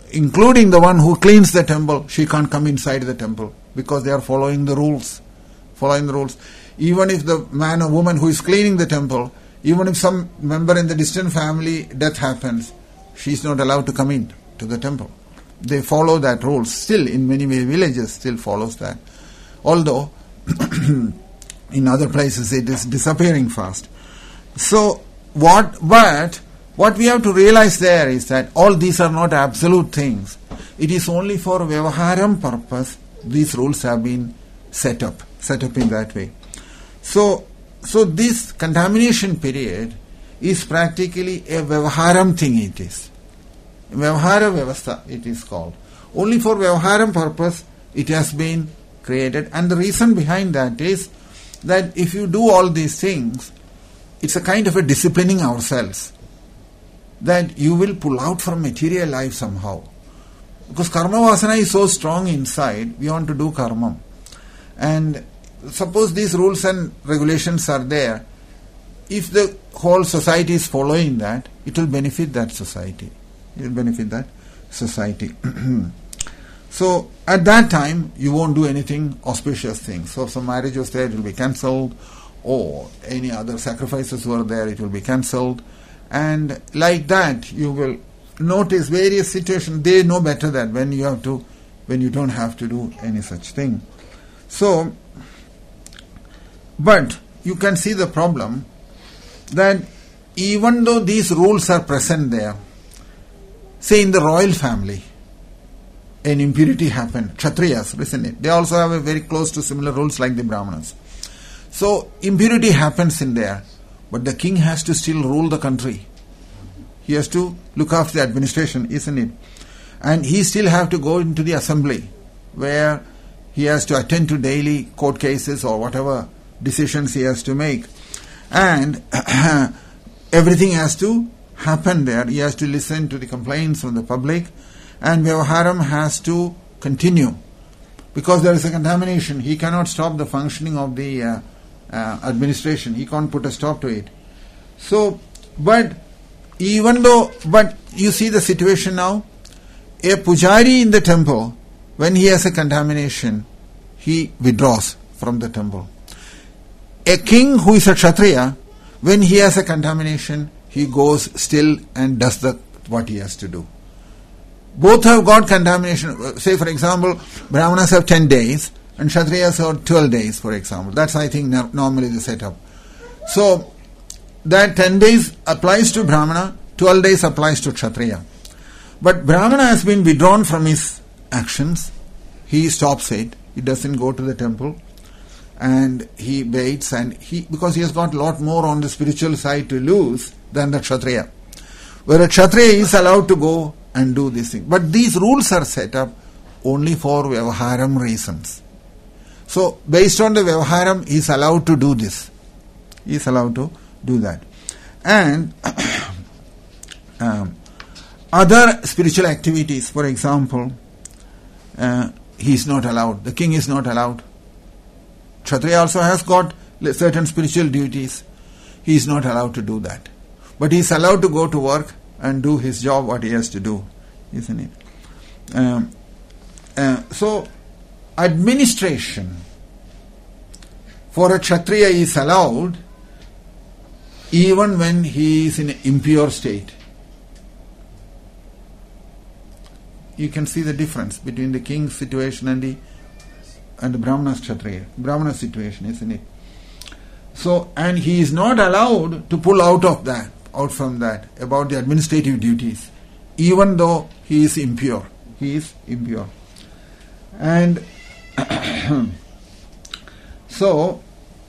A: including the one who cleans the temple, she can't come inside the temple because they are following the rules following the rules. Even if the man or woman who is cleaning the temple, even if some member in the distant family death happens, she is not allowed to come in to the temple. They follow that rule. Still, in many villages, still follows that. Although, in other places it is disappearing fast. So, what we have to realize there is that all these are not absolute things. It is only for Vyavaharam purpose these rules have been set up in that way. So this contamination period is practically a Vyavaharam thing it is. Vyavahara Vyavastha it is called. Only for Vyavaharam purpose it has been created, and the reason behind that is that if you do all these things, it's a kind of a disciplining ourselves, that you will pull out from material life somehow. Because karma vasana is so strong inside, we want to do karma. And suppose these rules and regulations are there, if the whole society is following that, it will benefit that society. It will benefit that society. So at that time, you won't do anything auspicious things. So if some marriage was there, it will be cancelled, or any other sacrifices were there, it will be cancelled. And like that, you will notice various situations. They know better that when you don't have to do any such thing. So, but you can see the problem that even though these rules are present there, say in the royal family, an impurity happened. Kshatriyas, isn't it? They also have a very close to similar rules like the Brahmanas. So impurity happens in there, but the king has to still rule the country. He has to look after the administration, isn't it? And he still have to go into the assembly, where he has to attend to daily court cases or whatever decisions he has to make. And everything has to happen there. He has to listen to the complaints from the public, and Vyavaharam has to continue. Because there is a contamination, he cannot stop the functioning of the administration. He can't put a stop to it. So, but you see the situation now, a pujari in the temple, when he has a contamination, he withdraws from the temple. A king who is a Kshatriya, when he has a contamination, he goes still and does what he has to do. Both have got contamination. Say, for example, Brahmanas have 10 days and Kshatriyas have 12 days, for example. That's, I think, normally the setup. So, that 10 days applies to Brahmana, 12 days applies to Kshatriya. But Brahmana has been withdrawn from his actions. He stops it. He doesn't go to the temple. And he waits, and because he has got a lot more on the spiritual side to lose than the Kshatriya. Where a Kshatriya is allowed to go and do this thing. But these rules are set up only for Vyavaharam reasons. So, based on the Vyavaharam, he is allowed to do this. He is allowed to do that. And other spiritual activities, for example, he is not allowed. The king is not allowed. Kshatriya also has got certain spiritual duties. He is not allowed to do that. But he is allowed to go to work and do his job, what he has to do, isn't it? So, administration for a Kshatriya is allowed even when he is in an impure state. You can see the difference between the king's situation and the Brahmana's Kshatriya, Brahmana's situation, isn't it? So, and he is not allowed to pull out from that, about the administrative duties, even though he is impure. He is impure. And so,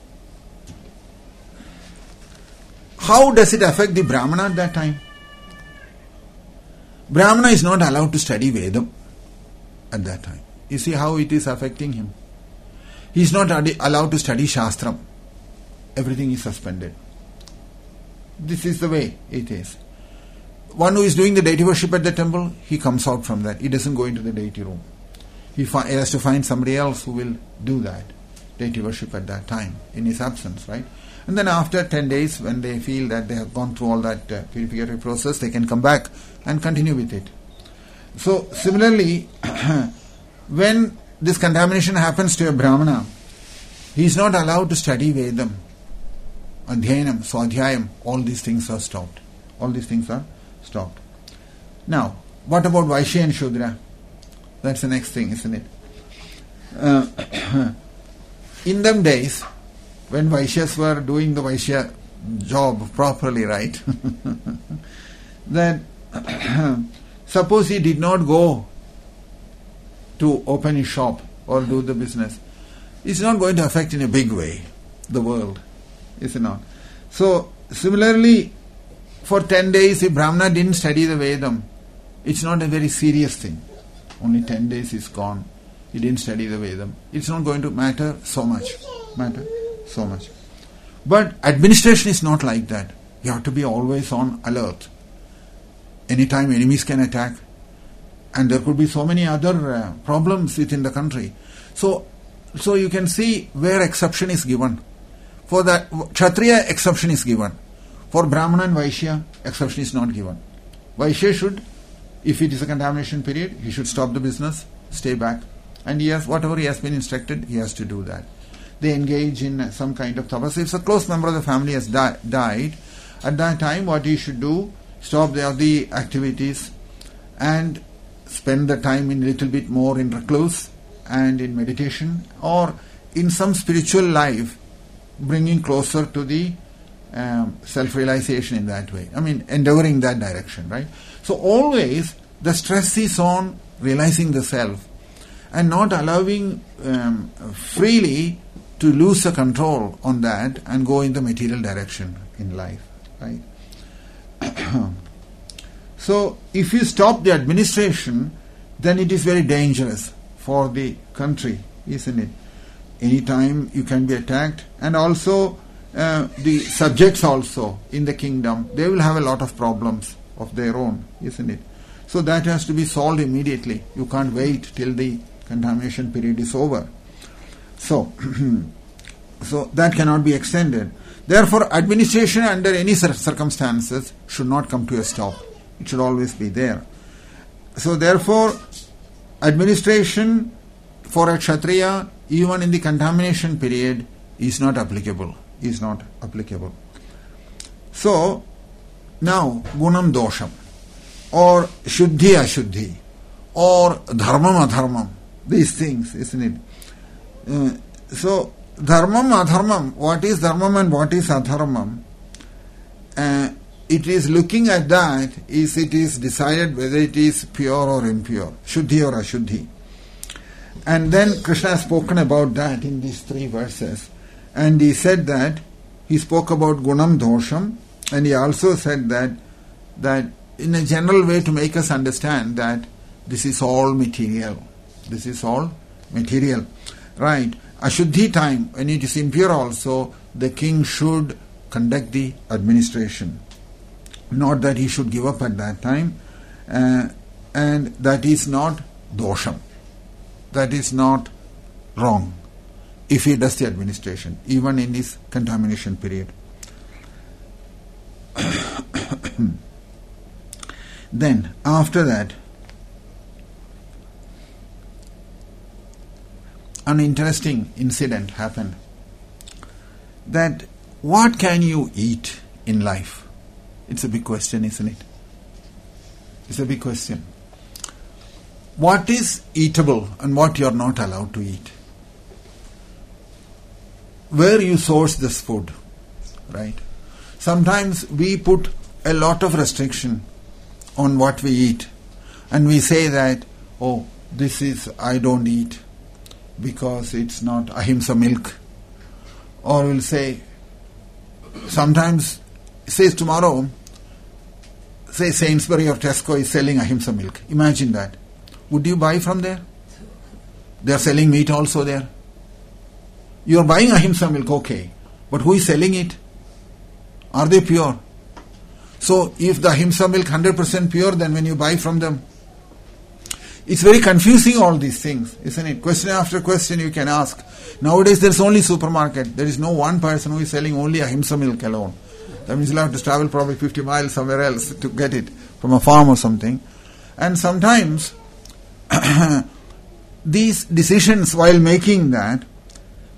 A: how does it affect the Brahmana at that time? Brahmana is not allowed to study Vedam at that time. You see how it is affecting him. He is not allowed to study Shastram. Everything is suspended. This is the way it is. One who is doing the deity worship at the temple, he comes out from that. He doesn't go into the deity room. He has to find somebody else who will do that deity worship at that time, in his absence, right? And then after 10 days, when they feel that they have gone through all that purificatory process, they can come back and continue with it. So, similarly, when this contamination happens to a Brahmana, he is not allowed to study Vedam, Adhyanam, Swadhyayam. All these things are stopped. All these things are stopped. Now, what about Vaishya and Shudra? That's the next thing, isn't it? In them days, when Vaishyas were doing the Vaishya job properly, right, then suppose he did not go to open his shop or do the business, it's not going to affect in a big way the world, is it not? So, similarly, for 10 days, if Brahmana didn't study the Vedam, it's not a very serious thing. Only 10 days is gone. He didn't study the Vedam. It's not going to matter so much. But administration is not like that. You have to be always on alert. Anytime enemies can attack. And there could be so many other problems within the country. So you can see where exception is given. For the Kshatriya, exception is given. For Brahmana and Vaishya, exception is not given. Vaishya should, if it is a contamination period, he should stop the business, stay back. And he has, whatever he has been instructed, he has to do that. They engage in some kind of tapasya. If a close member of the family has died, at that time what he should do, stop the activities and spend the time in a little bit more in recluse and in meditation or in some spiritual life, bringing closer to the self-realization in that way. I mean, endeavoring that direction, right? So always the stress is on realizing the self and not allowing freely to lose the control on that and go in the material direction in life, right? So if you stop the administration, then it is very dangerous for the country, isn't it? Anytime you can be attacked, and also the subjects also in the kingdom, they will have a lot of problems of their own, isn't it? So that has to be solved immediately. You can't wait till the contamination period is over. So that cannot be extended. Therefore, administration under any circumstances should not come to a stop. It should always be there. So therefore, administration for a Kshatriya, even in the contamination period, is not applicable. So, now, gunam dosham, or shuddhi ashuddhi, or dharmam adharmam, these things, isn't it? So, dharmam adharmam, what is dharmam and what is adharmam? It is looking at that, it is decided whether it is pure or impure, shuddhi or ashuddhi. And then Krishna has spoken about that in these 3 verses. And he said that, he spoke about gunam dosham, and he also said that in a general way to make us understand that this is all material. Right. Ashuddhi time, when it is impure also, the king should conduct the administration. Not that he should give up at that time. And that is not dosham. That is not wrong if he does the administration, even in his contamination period. Then, after that, an interesting incident happened. That what can you eat in life? It's a big question, isn't it? It's a big question. What is eatable and what you are not allowed to eat? Where you source this food, right? Sometimes we put a lot of restriction on what we eat, and we say that, oh, this is, I don't eat because it's not ahimsa milk. Or we'll say, sometimes, says tomorrow, say Sainsbury or Tesco is selling ahimsa milk. Imagine that. Would you buy from there? They are selling meat also there. You are buying ahimsa milk, okay. But who is selling it? Are they pure? So, if the ahimsa milk 100% pure, then when you buy from them, it's very confusing, all these things, isn't it? Question after question you can ask. Nowadays there is only supermarket. There is no one person who is selling only ahimsa milk alone. That means you'll have to travel probably 50 miles somewhere else to get it from a farm or something. And sometimes these decisions while making that,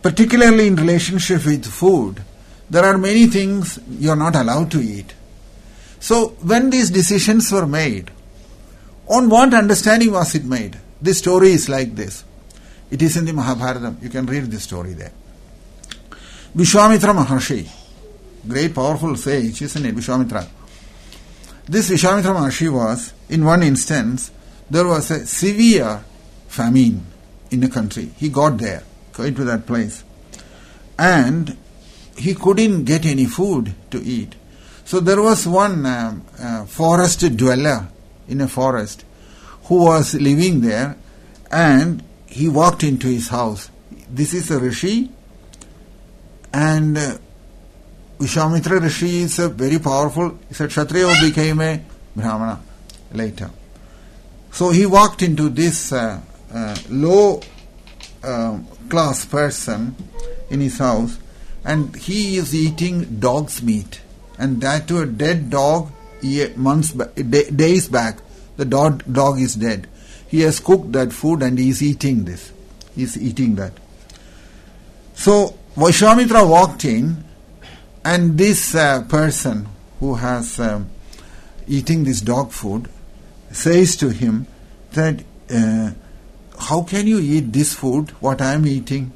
A: particularly in relationship with food, there are many things you are not allowed to eat. So when these decisions were made, on what understanding was it made? This story is like this. It is in the Mahabharata. You can read this story there. Vishwamitra Maharshi, great powerful sage, isn't it? Vishwamitra. This Vishwamitra Maharshi was, in one instance, there was a severe famine in a country. He got there, going to that place. And he couldn't get any food to eat. So there was one forest dweller in a forest who was living there, and he walked into his house. This is a Rishi, and Vishwamitra Rishi is a very powerful, he said Kshatriya who became a Brahmana later. So he walked into this low class person in his house, and he is eating dog's meat, and that to a dead dog days back. The dog is dead. He has cooked that food and he is eating this. He is eating that. So Vishwamitra walked in, and this person who has eating this dog food says to him that, how can you eat this food, what I am eating?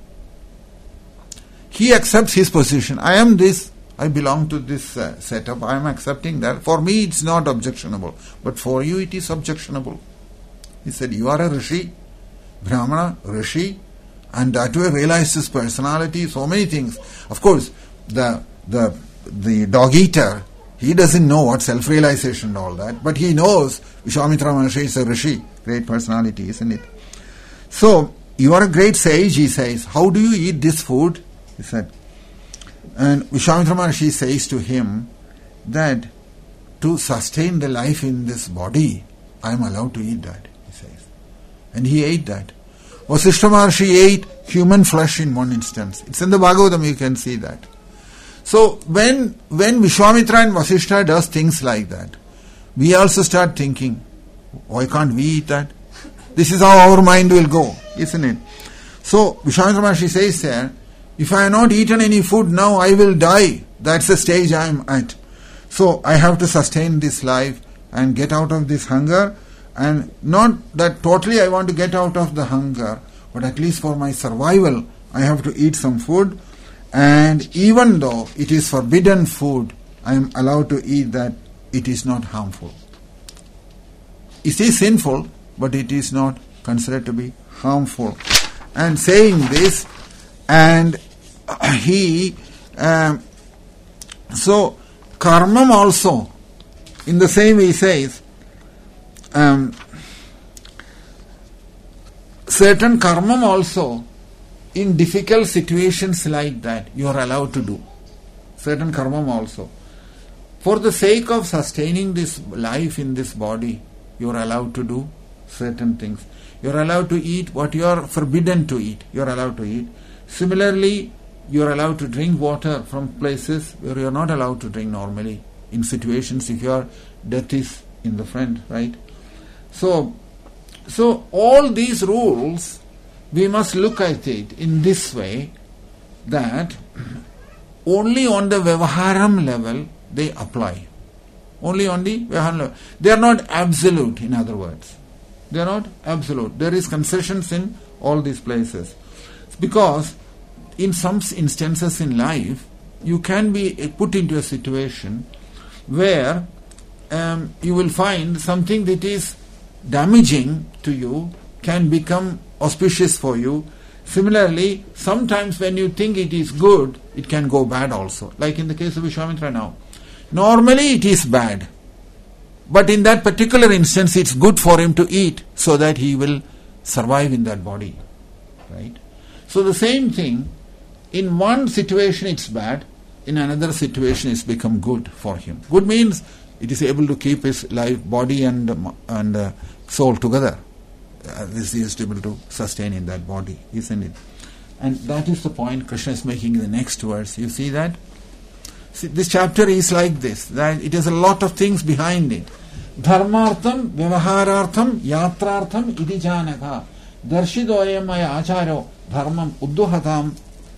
A: He accepts his position. I am this, I belong to this setup, I am accepting that. For me it's not objectionable, but for you it is objectionable. He said, you are a Rishi, Brahmana, Rishi, and that way realize his personality, so many things. Of course, the dog eater, he doesn't know what self-realization and all that, but he knows Vishwamitra Maharshi is a Rishi, great personality, isn't it? So, you are a great sage, he says. How do you eat this food? He said. And Vishwamitra Maharshi says to him that to sustain the life in this body, I am allowed to eat that, he says. And he ate that. Vasishtha Maharshi ate human flesh in one instance. It's in the Bhagavatam, you can see that. So when Vishwamitra and Vasishtha does things like that, we also start thinking, why can't we eat that? This is how our mind will go, isn't it? So Vishwamitra Maharshi says there, if I have not eaten any food now, I will die. That's the stage I am at. So I have to sustain this life and get out of this hunger. And not that totally I want to get out of the hunger, but at least for my survival, I have to eat some food. And even though it is forbidden food, I am allowed to eat that. It is not harmful. It is sinful, but it is not considered to be harmful. And saying this, and he, so karmam also, in the same way he says, certain karmam also, in difficult situations like that, you are allowed to do. Certain karmam also. For the sake of sustaining this life in this body, you are allowed to do certain things. You are allowed to eat what you are forbidden to eat. You are allowed to eat. Similarly, you are allowed to drink water from places where you are not allowed to drink normally. In situations if your death is in the front, right? So all these rules, we must look at it in this way, that only on the Vyavaharam level they apply. Only on the Vyavaharam level. They are not absolute, in other words. They are not absolute. There is concessions in all these places. Because in some instances in life, you can be put into a situation where you will find something that is damaging to you can become auspicious for you. Similarly, sometimes when you think it is good, it can go bad also. Like in the case of Vishwamitra now. Normally it is bad. But in that particular instance, it's good for him to eat so that he will survive in that body. Right? So the same thing, in one situation it's bad, in another situation it's become good for him. Good means it is able to keep his life, body and soul together. This is able to sustain in that body, isn't it? And that is the point Krishna is making in the next verse. You see that? See, this chapter is like this, that it has a lot of things behind it. Dharmartham, Vyavaharartham, Yatrartham, Idi Janaka, Darshidoyamaya Acharo, Dharmam Udduhatam,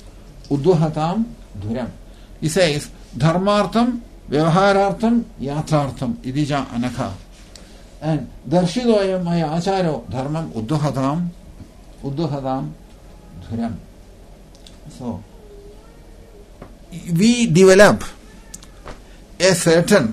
A: udduhatam dhuram. He says, dharmartham, vyavaharartham, yatrartham, idija anakha. And darshidoyam maya acharo dharmam udduhatam dhuram. So, we develop a certain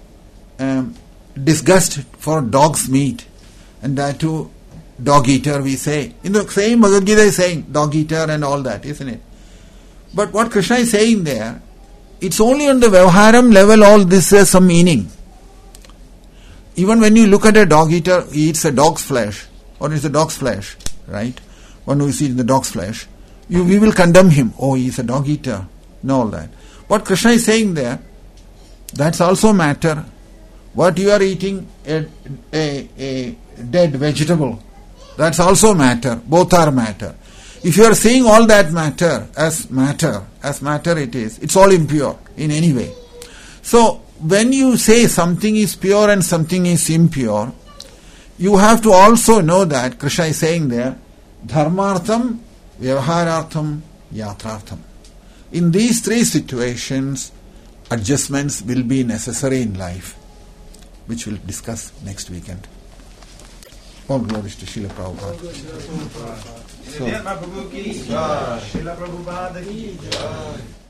A: disgust for dog's meat, and that too dog eater we say. In the same Bhagavad Gita is saying dog eater and all that, isn't it? But what Krishna is saying there, it's only on the Vyavaharam level all this has some meaning. Even when you look at a dog eater, he eats a dog's flesh, or it's a dog's flesh, right? One who is eating the dog's flesh, we will condemn him. Oh, he is a dog eater, and all that. What Krishna is saying there, that's also matter. What you are eating, a dead vegetable, that's also matter. Both are matter. If you are seeing all that matter as matter it is, it's all impure in any way. So, when you say something is pure and something is impure, you have to also know that Krishna is saying there, dharmartham, vyavaharartham, yatrartham. In these three situations, adjustments will be necessary in life, which we'll discuss next weekend. All glories to Srila Prabhupada.